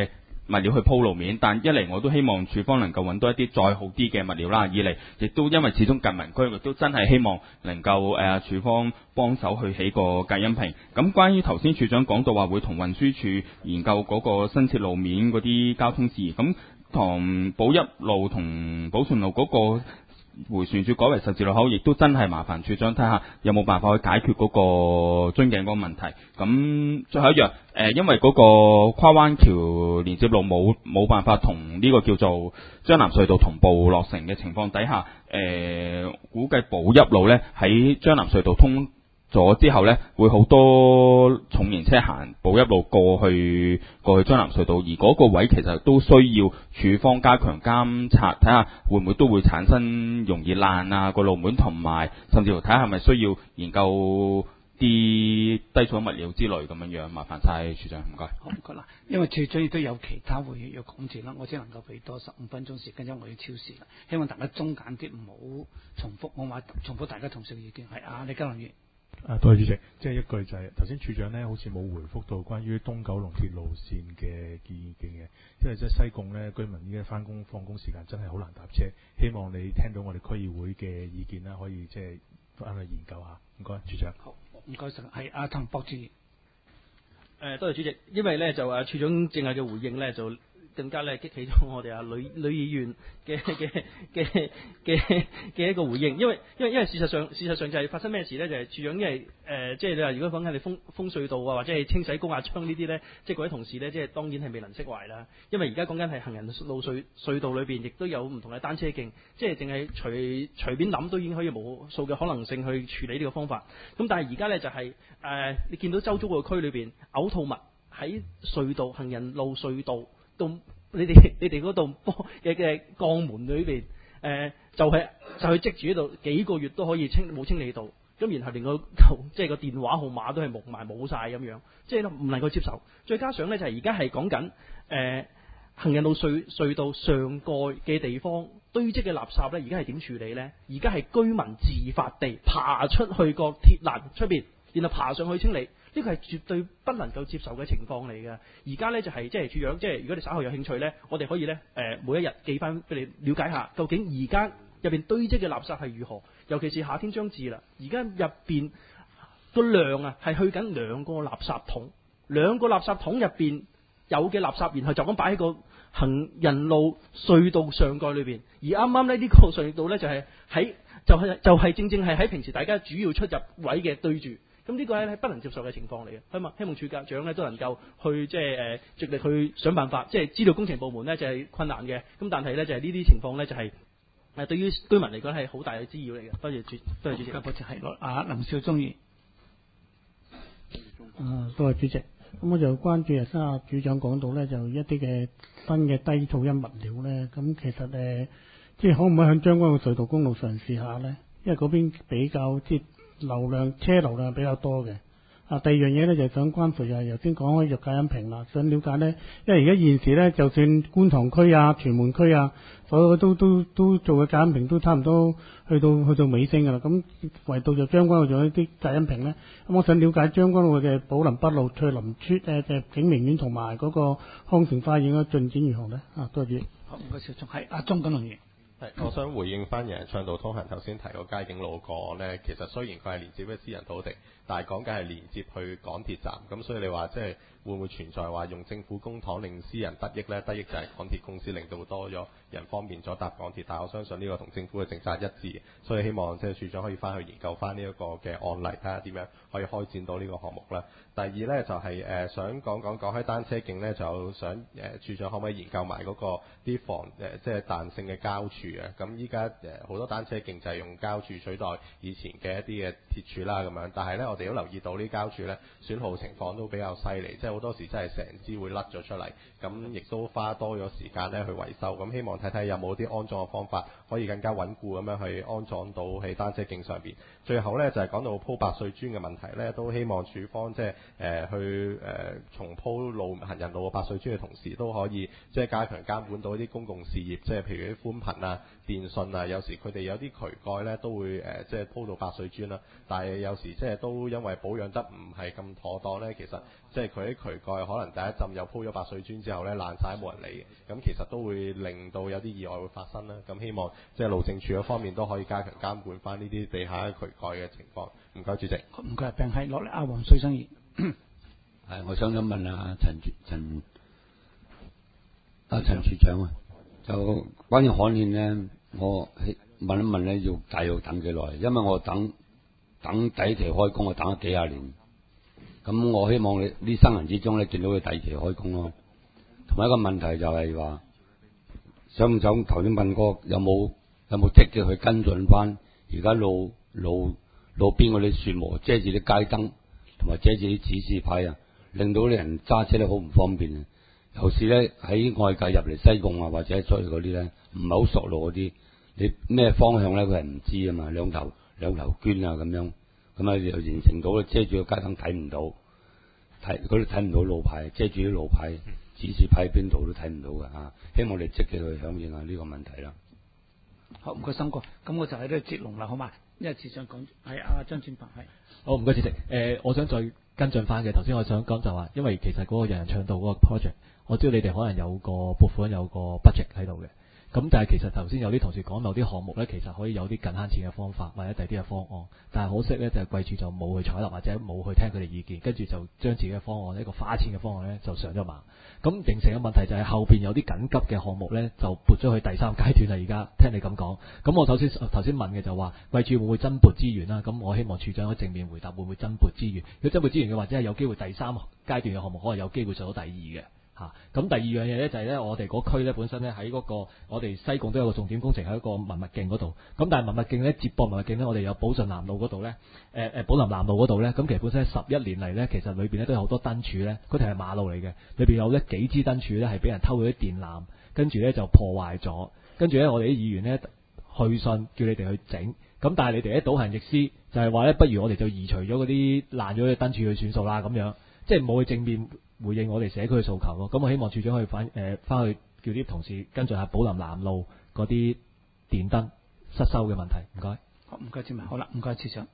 物料去鋪路面，但一嚟我都希望署方能夠揾到一啲再好啲嘅物料啦，二嚟亦都因為始終近民居，亦都真係希望能夠署方幫手去起個隔音屏。咁關於頭先署長講到話會同運輸署研究嗰個新設路面嗰啲交通事宜，咁同寶邑路同寶順路嗰個迴旋處改為十字路口，亦都真係麻煩署長睇下有冇辦法去解決嗰個樽頸嗰個問題。咁最後一樣，因為嗰個跨灣橋連接路冇辦法同呢個叫做將藍隧道同步落成嘅情況底下，估計寶邑路呢喺將藍隧道通咗之後呢，會好多重型車行寶邑路過去將藍隧道，而嗰個位其實都需要署方加強監察，睇下會唔會都會產生容易爛啊個路面，同埋甚至乎睇下係咪需要研究啲低重物料之類咁樣樣。麻煩晒署長，唔該。 好，唔該啦，因為署長亦都有其他會議要講住啦，我只能夠俾多15分鐘時間，因為我要超時啦。希望大家中簡啲，唔好重複我話重複大家同事嘅意見。係啊，李家龍議員。 多謝主席，即係一句就係頭先署長呢好似冇回覆到關於東九龍鐵路線嘅意見嘅，因為即係西貢呢居民依家翻工放工時間真係好難搭車，希望你聽到我哋區議會嘅意見啦，可以即係翻去研究下。唔該，署長。 好，唔該晒，係阿滕博志。 多謝主席，因為咧就署長正係嘅回應咧就更加咧激起咗我哋呂議員嘅一個回應，因為事實上就係發生咩事咧？就係署長因為即係你話如果講緊你封隧道啊，或者係清洗高壓窗呢啲咧，即係各位同事咧，即係當然係未能釋懷啦。因為而家講緊係行人路隧道裏邊，亦都有唔同嘅單車徑，即係淨係隨便諗都已經可以無數嘅可能性去處理呢個方法。咁但係而家咧就係你見到周遭個區裏邊嘔吐物喺隧道行人路隧道。到你哋嗰度嘅鋼門裏邊，就係積住喺度幾個月都可以冇清理到，咁然後連即係個電話號碼都係冇晒咁樣，即係唔能夠接受。再加上咧就係而家係講緊行人路隧道上蓋嘅地方堆積嘅垃圾咧，而家係點處理咧？而家係居民自發地爬出去個鐵欄出邊，然後爬上去清理。呢個係絕對不能夠接受嘅情況嚟嘅。而家呢就係即係署長，即係如果你稍後有興趣呢，我哋可以呢每一日寄翻俾你了解下，究竟而家入邊堆積嘅垃圾係如何？尤其是夏天將至啦，而家入邊個量啊係去緊2個垃圾桶，2個垃圾桶入邊有嘅垃圾，然後就咁擺喺個行人路隧道上蓋裏邊。而啱啱呢個隧道呢，就係正正係喺平時大家主要出入位嘅對住。咁呢個係不能接受嘅情況嚟嘅，希望署長咧都能夠去即係盡力去想辦法，即係知道工程部門咧就係困難嘅，咁但係咧就係呢啲情況咧就係對於居民嚟講係好大嘅滋擾嚟嘅。多謝主席。 多謝係林少忠議員。 多謝主席。咁我就關注頭先阿署長講到咧，就一啲嘅新嘅低噪音物料咧，咁其實即係可唔可以喺將軍澳隧道公路嘗試下咧？因為嗰邊比較即係車流量比較多嘅。第二樣嘢咧就想關乎就係頭先講開弱隔音屏啦，想了解咧，因為而家現時咧就算觀塘區啊、屯門區啊，所有都做嘅隔音屏都差唔多去到尾聲噶啦。咁唯獨就將軍澳仲有啲隔音屏咧。咁我想了解將軍澳嘅寶林北路、翠林村嘅景明苑同埋嗰個康城花園嘅進展如何咧？多謝。 好，唔該，小鐘係阿鐘錦龍議員。 我想回應翻人人暢道通行頭先提過街景路個案呢，其實雖然佢係連接嘅私人土地，但係講緊係連接去港鐵站，咁所以你話即係會唔會存在話用政府公帑令私人得益呢？得益就係港鐵公司令到多咗人方便咗搭港鐵，但係我相信呢個同政府嘅政策一致，所以希望即係署長可以翻去研究翻呢一個嘅案例，睇下點樣可以開展到呢個項目啦。第二呢，就係想講開單車徑呢，就想署長可唔可以研究埋嗰個啲即係彈性嘅膠柱啊？咁依家好多單車徑就係用膠柱取代以前嘅一啲嘅鐵柱啦咁樣，但係呢，我哋都留意到呢膠柱呢損耗情況都比較犀利，即係好多時真係成支會甩咗出嚟，咁亦都花多咗時間呢去維修。咁希望睇睇有冇啲安裝嘅方法可以更加穩固咁樣去安裝到喺單車徑上邊。最後呢，就係講到鋪白碎磚嘅問題呢，都希望署方即係去重鋪行人路嘅白碎磚嘅同時，都可以即係加強監管到一啲公共事業，即係譬如啲寬頻啊， 電信啊，有時佢哋有啲渠蓋咧都會即係鋪到白水磚啦，但係有時即係都因為保養得唔係咁妥當咧，其實即係佢啲渠蓋可能第一浸又鋪咗白水磚之後咧爛晒冇人理嘅，咁其實都會令到有啲意外會發生啦。咁希望即係路政署嗰方面都可以加強監管翻呢啲地下嘅渠蓋嘅情況。唔該，主席。 唔該，並係落嚟阿黃水生議。 我想問下陳處長啊，就關於罕見咧，我問一問咧，大約等幾耐？因為我等第一期開工，我等咗幾廿年。咁我希望你呢生人之中咧，見到佢第二期開工咯。同埋一個問題就係話，想頭先問過有冇積極去跟進翻而家路邊嗰啲樹木遮住啲街燈，同埋遮住啲指示牌啊，令到啲人揸車咧好唔方便啊！有時咧喺外界入嚟西貢啊，或者出去嗰啲咧，唔係好熟路嗰啲，你咩方向咧佢係唔知啊嘛，兩頭捐啊咁樣，咁啊又形成到遮住個街燈睇唔到，睇唔到路牌，遮住啲路牌指示牌邊度都睇唔到嘅嚇。希望你積極去響應下呢個問題啦。 好，唔該，森哥，咁我就喺度接龍啦，好嘛？因為只想講係阿張展鵬係。 好，唔該，主席。我想再跟進翻嘅，頭先我想講就話，因為其實嗰個人人暢道嗰個 project， 我知道你哋可能有個撥款有個 budget 喺度嘅。咁但係其實頭先有啲同事講某啲項目咧，其實可以有啲近慳錢嘅方法或者第啲嘅方案，但係可惜咧就係貴處就冇去採納或者冇去聽佢哋意見，跟住就將自己嘅方案一個花錢嘅方案咧就上咗馬。咁形成嘅問題就係後邊有啲緊急嘅項目咧就撥咗去第三階段啦。而家聽你咁講，咁我頭先問嘅就話貴處會唔會增撥資源啦？咁我希望處長可以正面回答會唔會增撥資源？如果增撥資源嘅話，或者係有機會第三階段嘅項目可能有機會上到第二嘅。咁第二樣嘢咧就係咧，我哋嗰區咧本身咧喺嗰個我哋西貢都有個重點工程喺一個文物徑嗰度。咁但係文物徑咧接駁文物徑咧，我哋有寶順南路嗰度咧，寶林南路嗰度咧，咁其實本身11年嚟咧，其實裏邊咧都有好多燈柱咧，嗰條係馬路嚟嘅，裏邊有咧幾支燈柱咧係俾人偷咗啲電纜，跟住咧就破壞咗，跟住咧我哋啲議員咧去信叫你哋去整，咁但係你哋咧倒行逆施，就係話咧不如我哋就移除咗嗰啲爛咗嘅燈柱去算數啦咁樣，即係冇去正面回應我哋社區嘅訴求咯。咁我希望處長可以翻去叫啲同事跟進下寶林南路嗰啲電燈失修嘅問題。唔該。 好，唔該，志文。好啦，唔該，處長。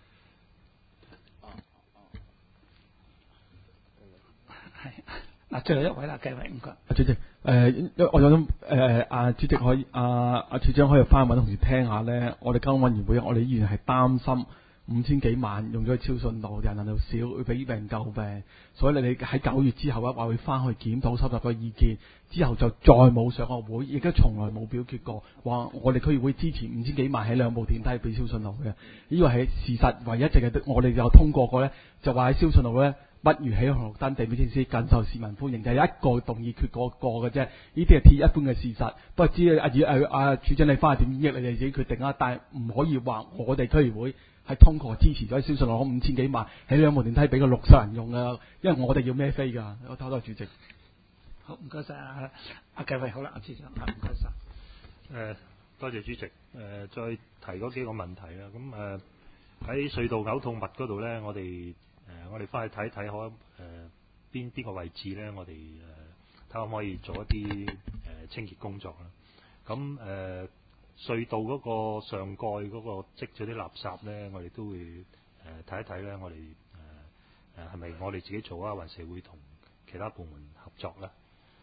係嗱，最後一位啦，繼位，唔該。 主席，我想主席可以處長可以翻揾同事聽下咧。我哋交通委員會，我哋議員係擔心5000幾萬用咗去超順路，人又少，會俾病救病，所以你哋喺9月之後話會翻去檢討收集個意見，之後就再冇上過會，亦都從來冇表決過，話我哋區議會支持5000幾萬喺2部電梯俾超順路嘅，呢個係事實，唯一淨係我哋有通過過咧，就話喺超順路咧，不如起紅綠燈地面設施更受市民歡迎，就係一個動議決過嘅啫，呢啲係鐵一般嘅事實。不過知阿處長你翻去點益，你哋自己決定啊，但係唔可以話我哋區議會係通過支持咗消信攞5000幾萬喺2部電梯俾個60人用啊，因為我哋要孭飛㗎。我多謝主席。 好，唔該晒阿繼偉，好啦，阿處長，唔該晒。 多謝主席。再提嗰幾個問題啦。咁喺隧道嘔吐物嗰度咧，我哋翻去睇睇可邊個位置咧，我哋睇可唔可以做一啲清潔工作啦。咁隧道嗰個上蓋嗰個積咗啲垃圾咧，我哋都會睇一睇咧。我哋係咪我哋自己做啊，還是會同其他部門合作咧？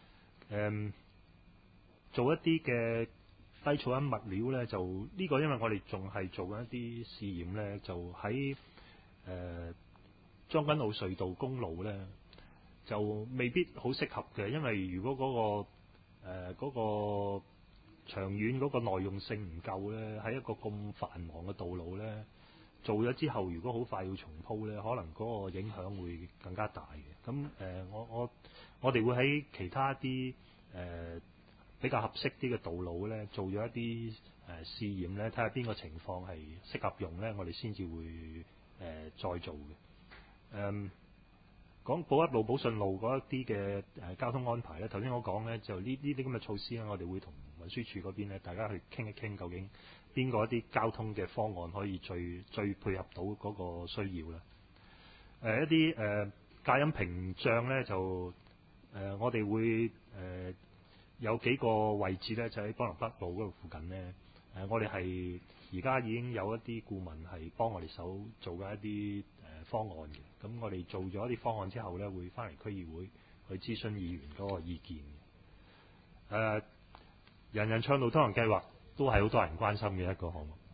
做一啲嘅低噪音物料咧，就呢個因為我哋仲係做緊一啲試驗咧，就喺將軍澳隧道公路咧，就未必好適合嘅，因為如果嗰個長遠嗰個耐用性唔夠咧，喺一個咁繁忙嘅道路咧，做咗之後，如果好快要重鋪咧，可能嗰個影響會更加大嘅。咁我哋會喺其他啲比較合適啲嘅道路咧，做咗一啲試驗咧，睇下邊個情況係適合用咧，我哋先至會再做嘅。講寶一路、寶順路嗰一啲嘅交通安排咧，頭先我講咧，就呢啲咁嘅措施咧，我哋會同運輸署嗰邊咧，大家去傾一傾，究竟邊個一啲交通嘅方案可以最配合到嗰個需要啦。一啲隔音屏障咧，就我哋會有幾個位置咧，就喺邦林北路嗰度附近咧。我哋係而家已經有一啲顧問係幫我哋手做緊一啲方案嘅。咁我哋做咗一啲方案之後咧，會翻嚟區議會去諮詢議員嗰個意見嘅。人人暢道通行計劃都係好多人關心嘅一個項目。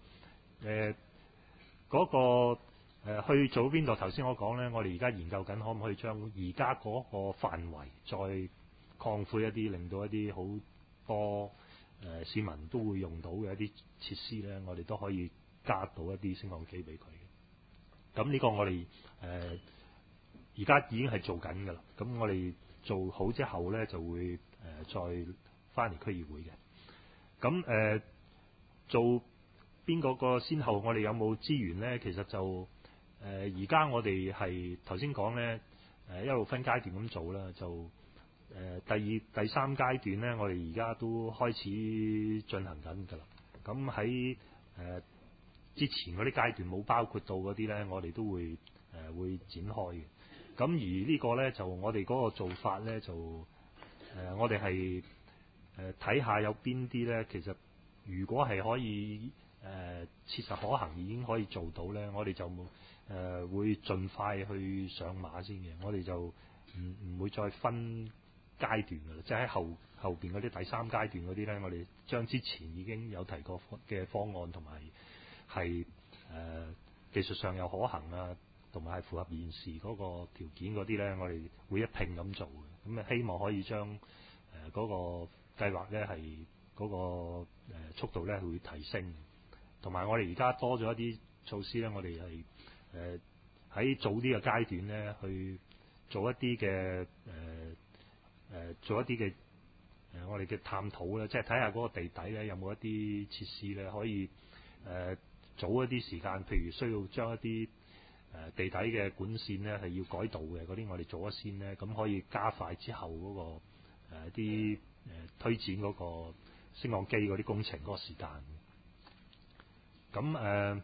嗰個去做邊度？頭先我講咧，我哋而家研究緊可唔可以將而家嗰個範圍再擴闊一啲，令到一啲好多市民都會用到嘅一啲設施咧，我哋都可以加到一啲升降機俾佢嘅。咁呢個我哋而家已經係做緊㗎啦。咁我哋做好之後咧，就會再翻嚟區議會嘅。咁做邊個先後？我哋有冇資源咧？其實就而家我哋係頭先講咧，一路分階段咁做啦。就第二、第三階段咧，我哋而家都開始進行緊㗎啦。咁喺之前嗰啲階段冇包括到嗰啲咧，我哋都會會展開嘅。咁而呢個咧，就我哋嗰個做法咧，就我哋係睇下有邊啲咧，其實如果係可以切實可行，已經可以做到咧，我哋就會盡快去上馬先嘅。我哋就唔會再分階段㗎啦，即係喺後邊嗰啲第三階段嗰啲咧，我哋將之前已經有提過嘅方案同埋係技術上又可行啊，同埋係符合現時嗰個條件嗰啲咧，我哋會一併咁做嘅。咁希望可以將嗰個計劃咧係嗰個速度咧會提升，同埋我哋而家多咗一啲措施咧，我哋係喺早啲嘅階段咧去做一啲嘅做一啲嘅我哋嘅探討咧，即係睇下嗰個地底咧有冇一啲設施咧可以早一啲時間，譬如需要將一啲地底嘅管線咧係要改道嘅嗰啲，我哋做咗先咧，咁可以加快之後嗰個啲推展嗰個升降機嗰啲工程嗰個時間。咁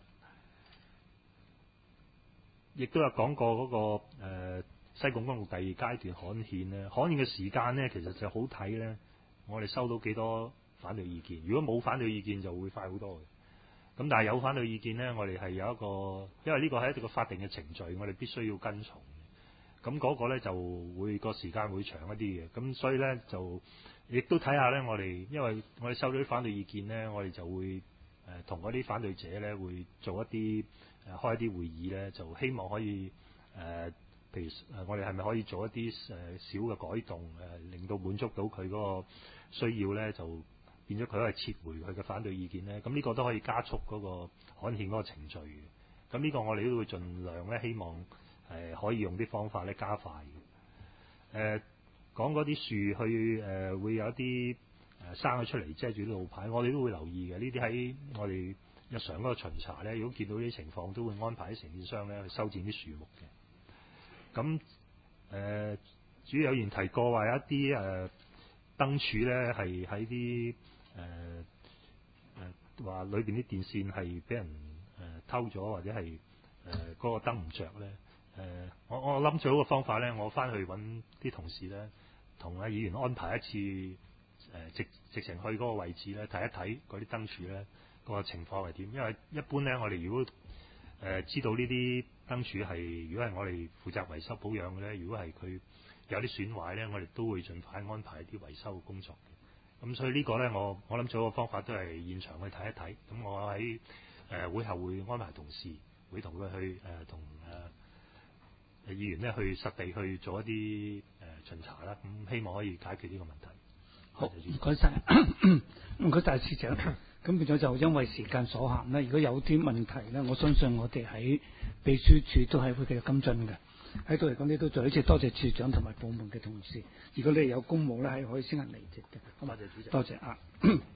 亦都有講過嗰個西貢公路第二階段刊憲咧，刊憲嘅時間咧其實就好睇咧，我哋收到幾多反對意見。如果冇反對意見就會快好多嘅。咁但係有反對意見咧，我哋係有一個，因為呢個係一個法定嘅程序，我哋必須要跟從。咁嗰個咧就會個時間會長一啲嘅。咁所以咧就亦都睇下咧，我哋因為我哋收到啲反對意見咧，我哋就會同嗰啲反對者咧會做一啲開一啲會議咧，就希望可以譬如我哋係咪可以做一啲小嘅改動，令到滿足到佢嗰個需要咧，就變咗佢可以撤回佢嘅反對意見咧。咁呢個都可以加速嗰個刊憲嗰個程序嘅。咁呢個我哋都會盡量咧，希望可以用啲方法咧加快嘅。講嗰啲樹去會有一啲生咗出嚟遮住啲路牌，我哋都會留意嘅。呢啲喺我哋日常嗰個巡查咧，如果見到呢啲情況，都會安排啲承建商咧去修剪啲樹木嘅。咁主要有人提過話有一啲燈柱咧係喺啲話裏邊啲電線係俾人偷咗，或者係嗰個燈唔着咧。我諗最好嘅方法咧，我翻去揾啲同事咧，同阿議員安排一次直情去嗰個位置咧睇一睇嗰啲燈柱咧個情況係點。因為一般咧，我哋如果知道呢啲燈柱係如果係我哋負責維修保養嘅咧，如果係佢有啲損壞咧，我哋都會盡快安排一啲維修嘅工作嘅。咁所以呢個咧，我諗最好嘅方法都係現場去睇一睇。咁我喺會後會安排同事會同佢去同議員咧去實地去做一啲巡查啦。咁希望可以解決呢個問題。 好，唔該晒，唔該晒司長。咁變咗就因為時間所限咧，如果有啲問題咧，我相信我哋喺秘書處都係會繼續跟進嘅。喺度嚟講呢都再一次多謝處長同埋部門嘅同事。如果你哋有公務咧，係可以先行離席嘅。好嘛，多謝主席。多謝啊。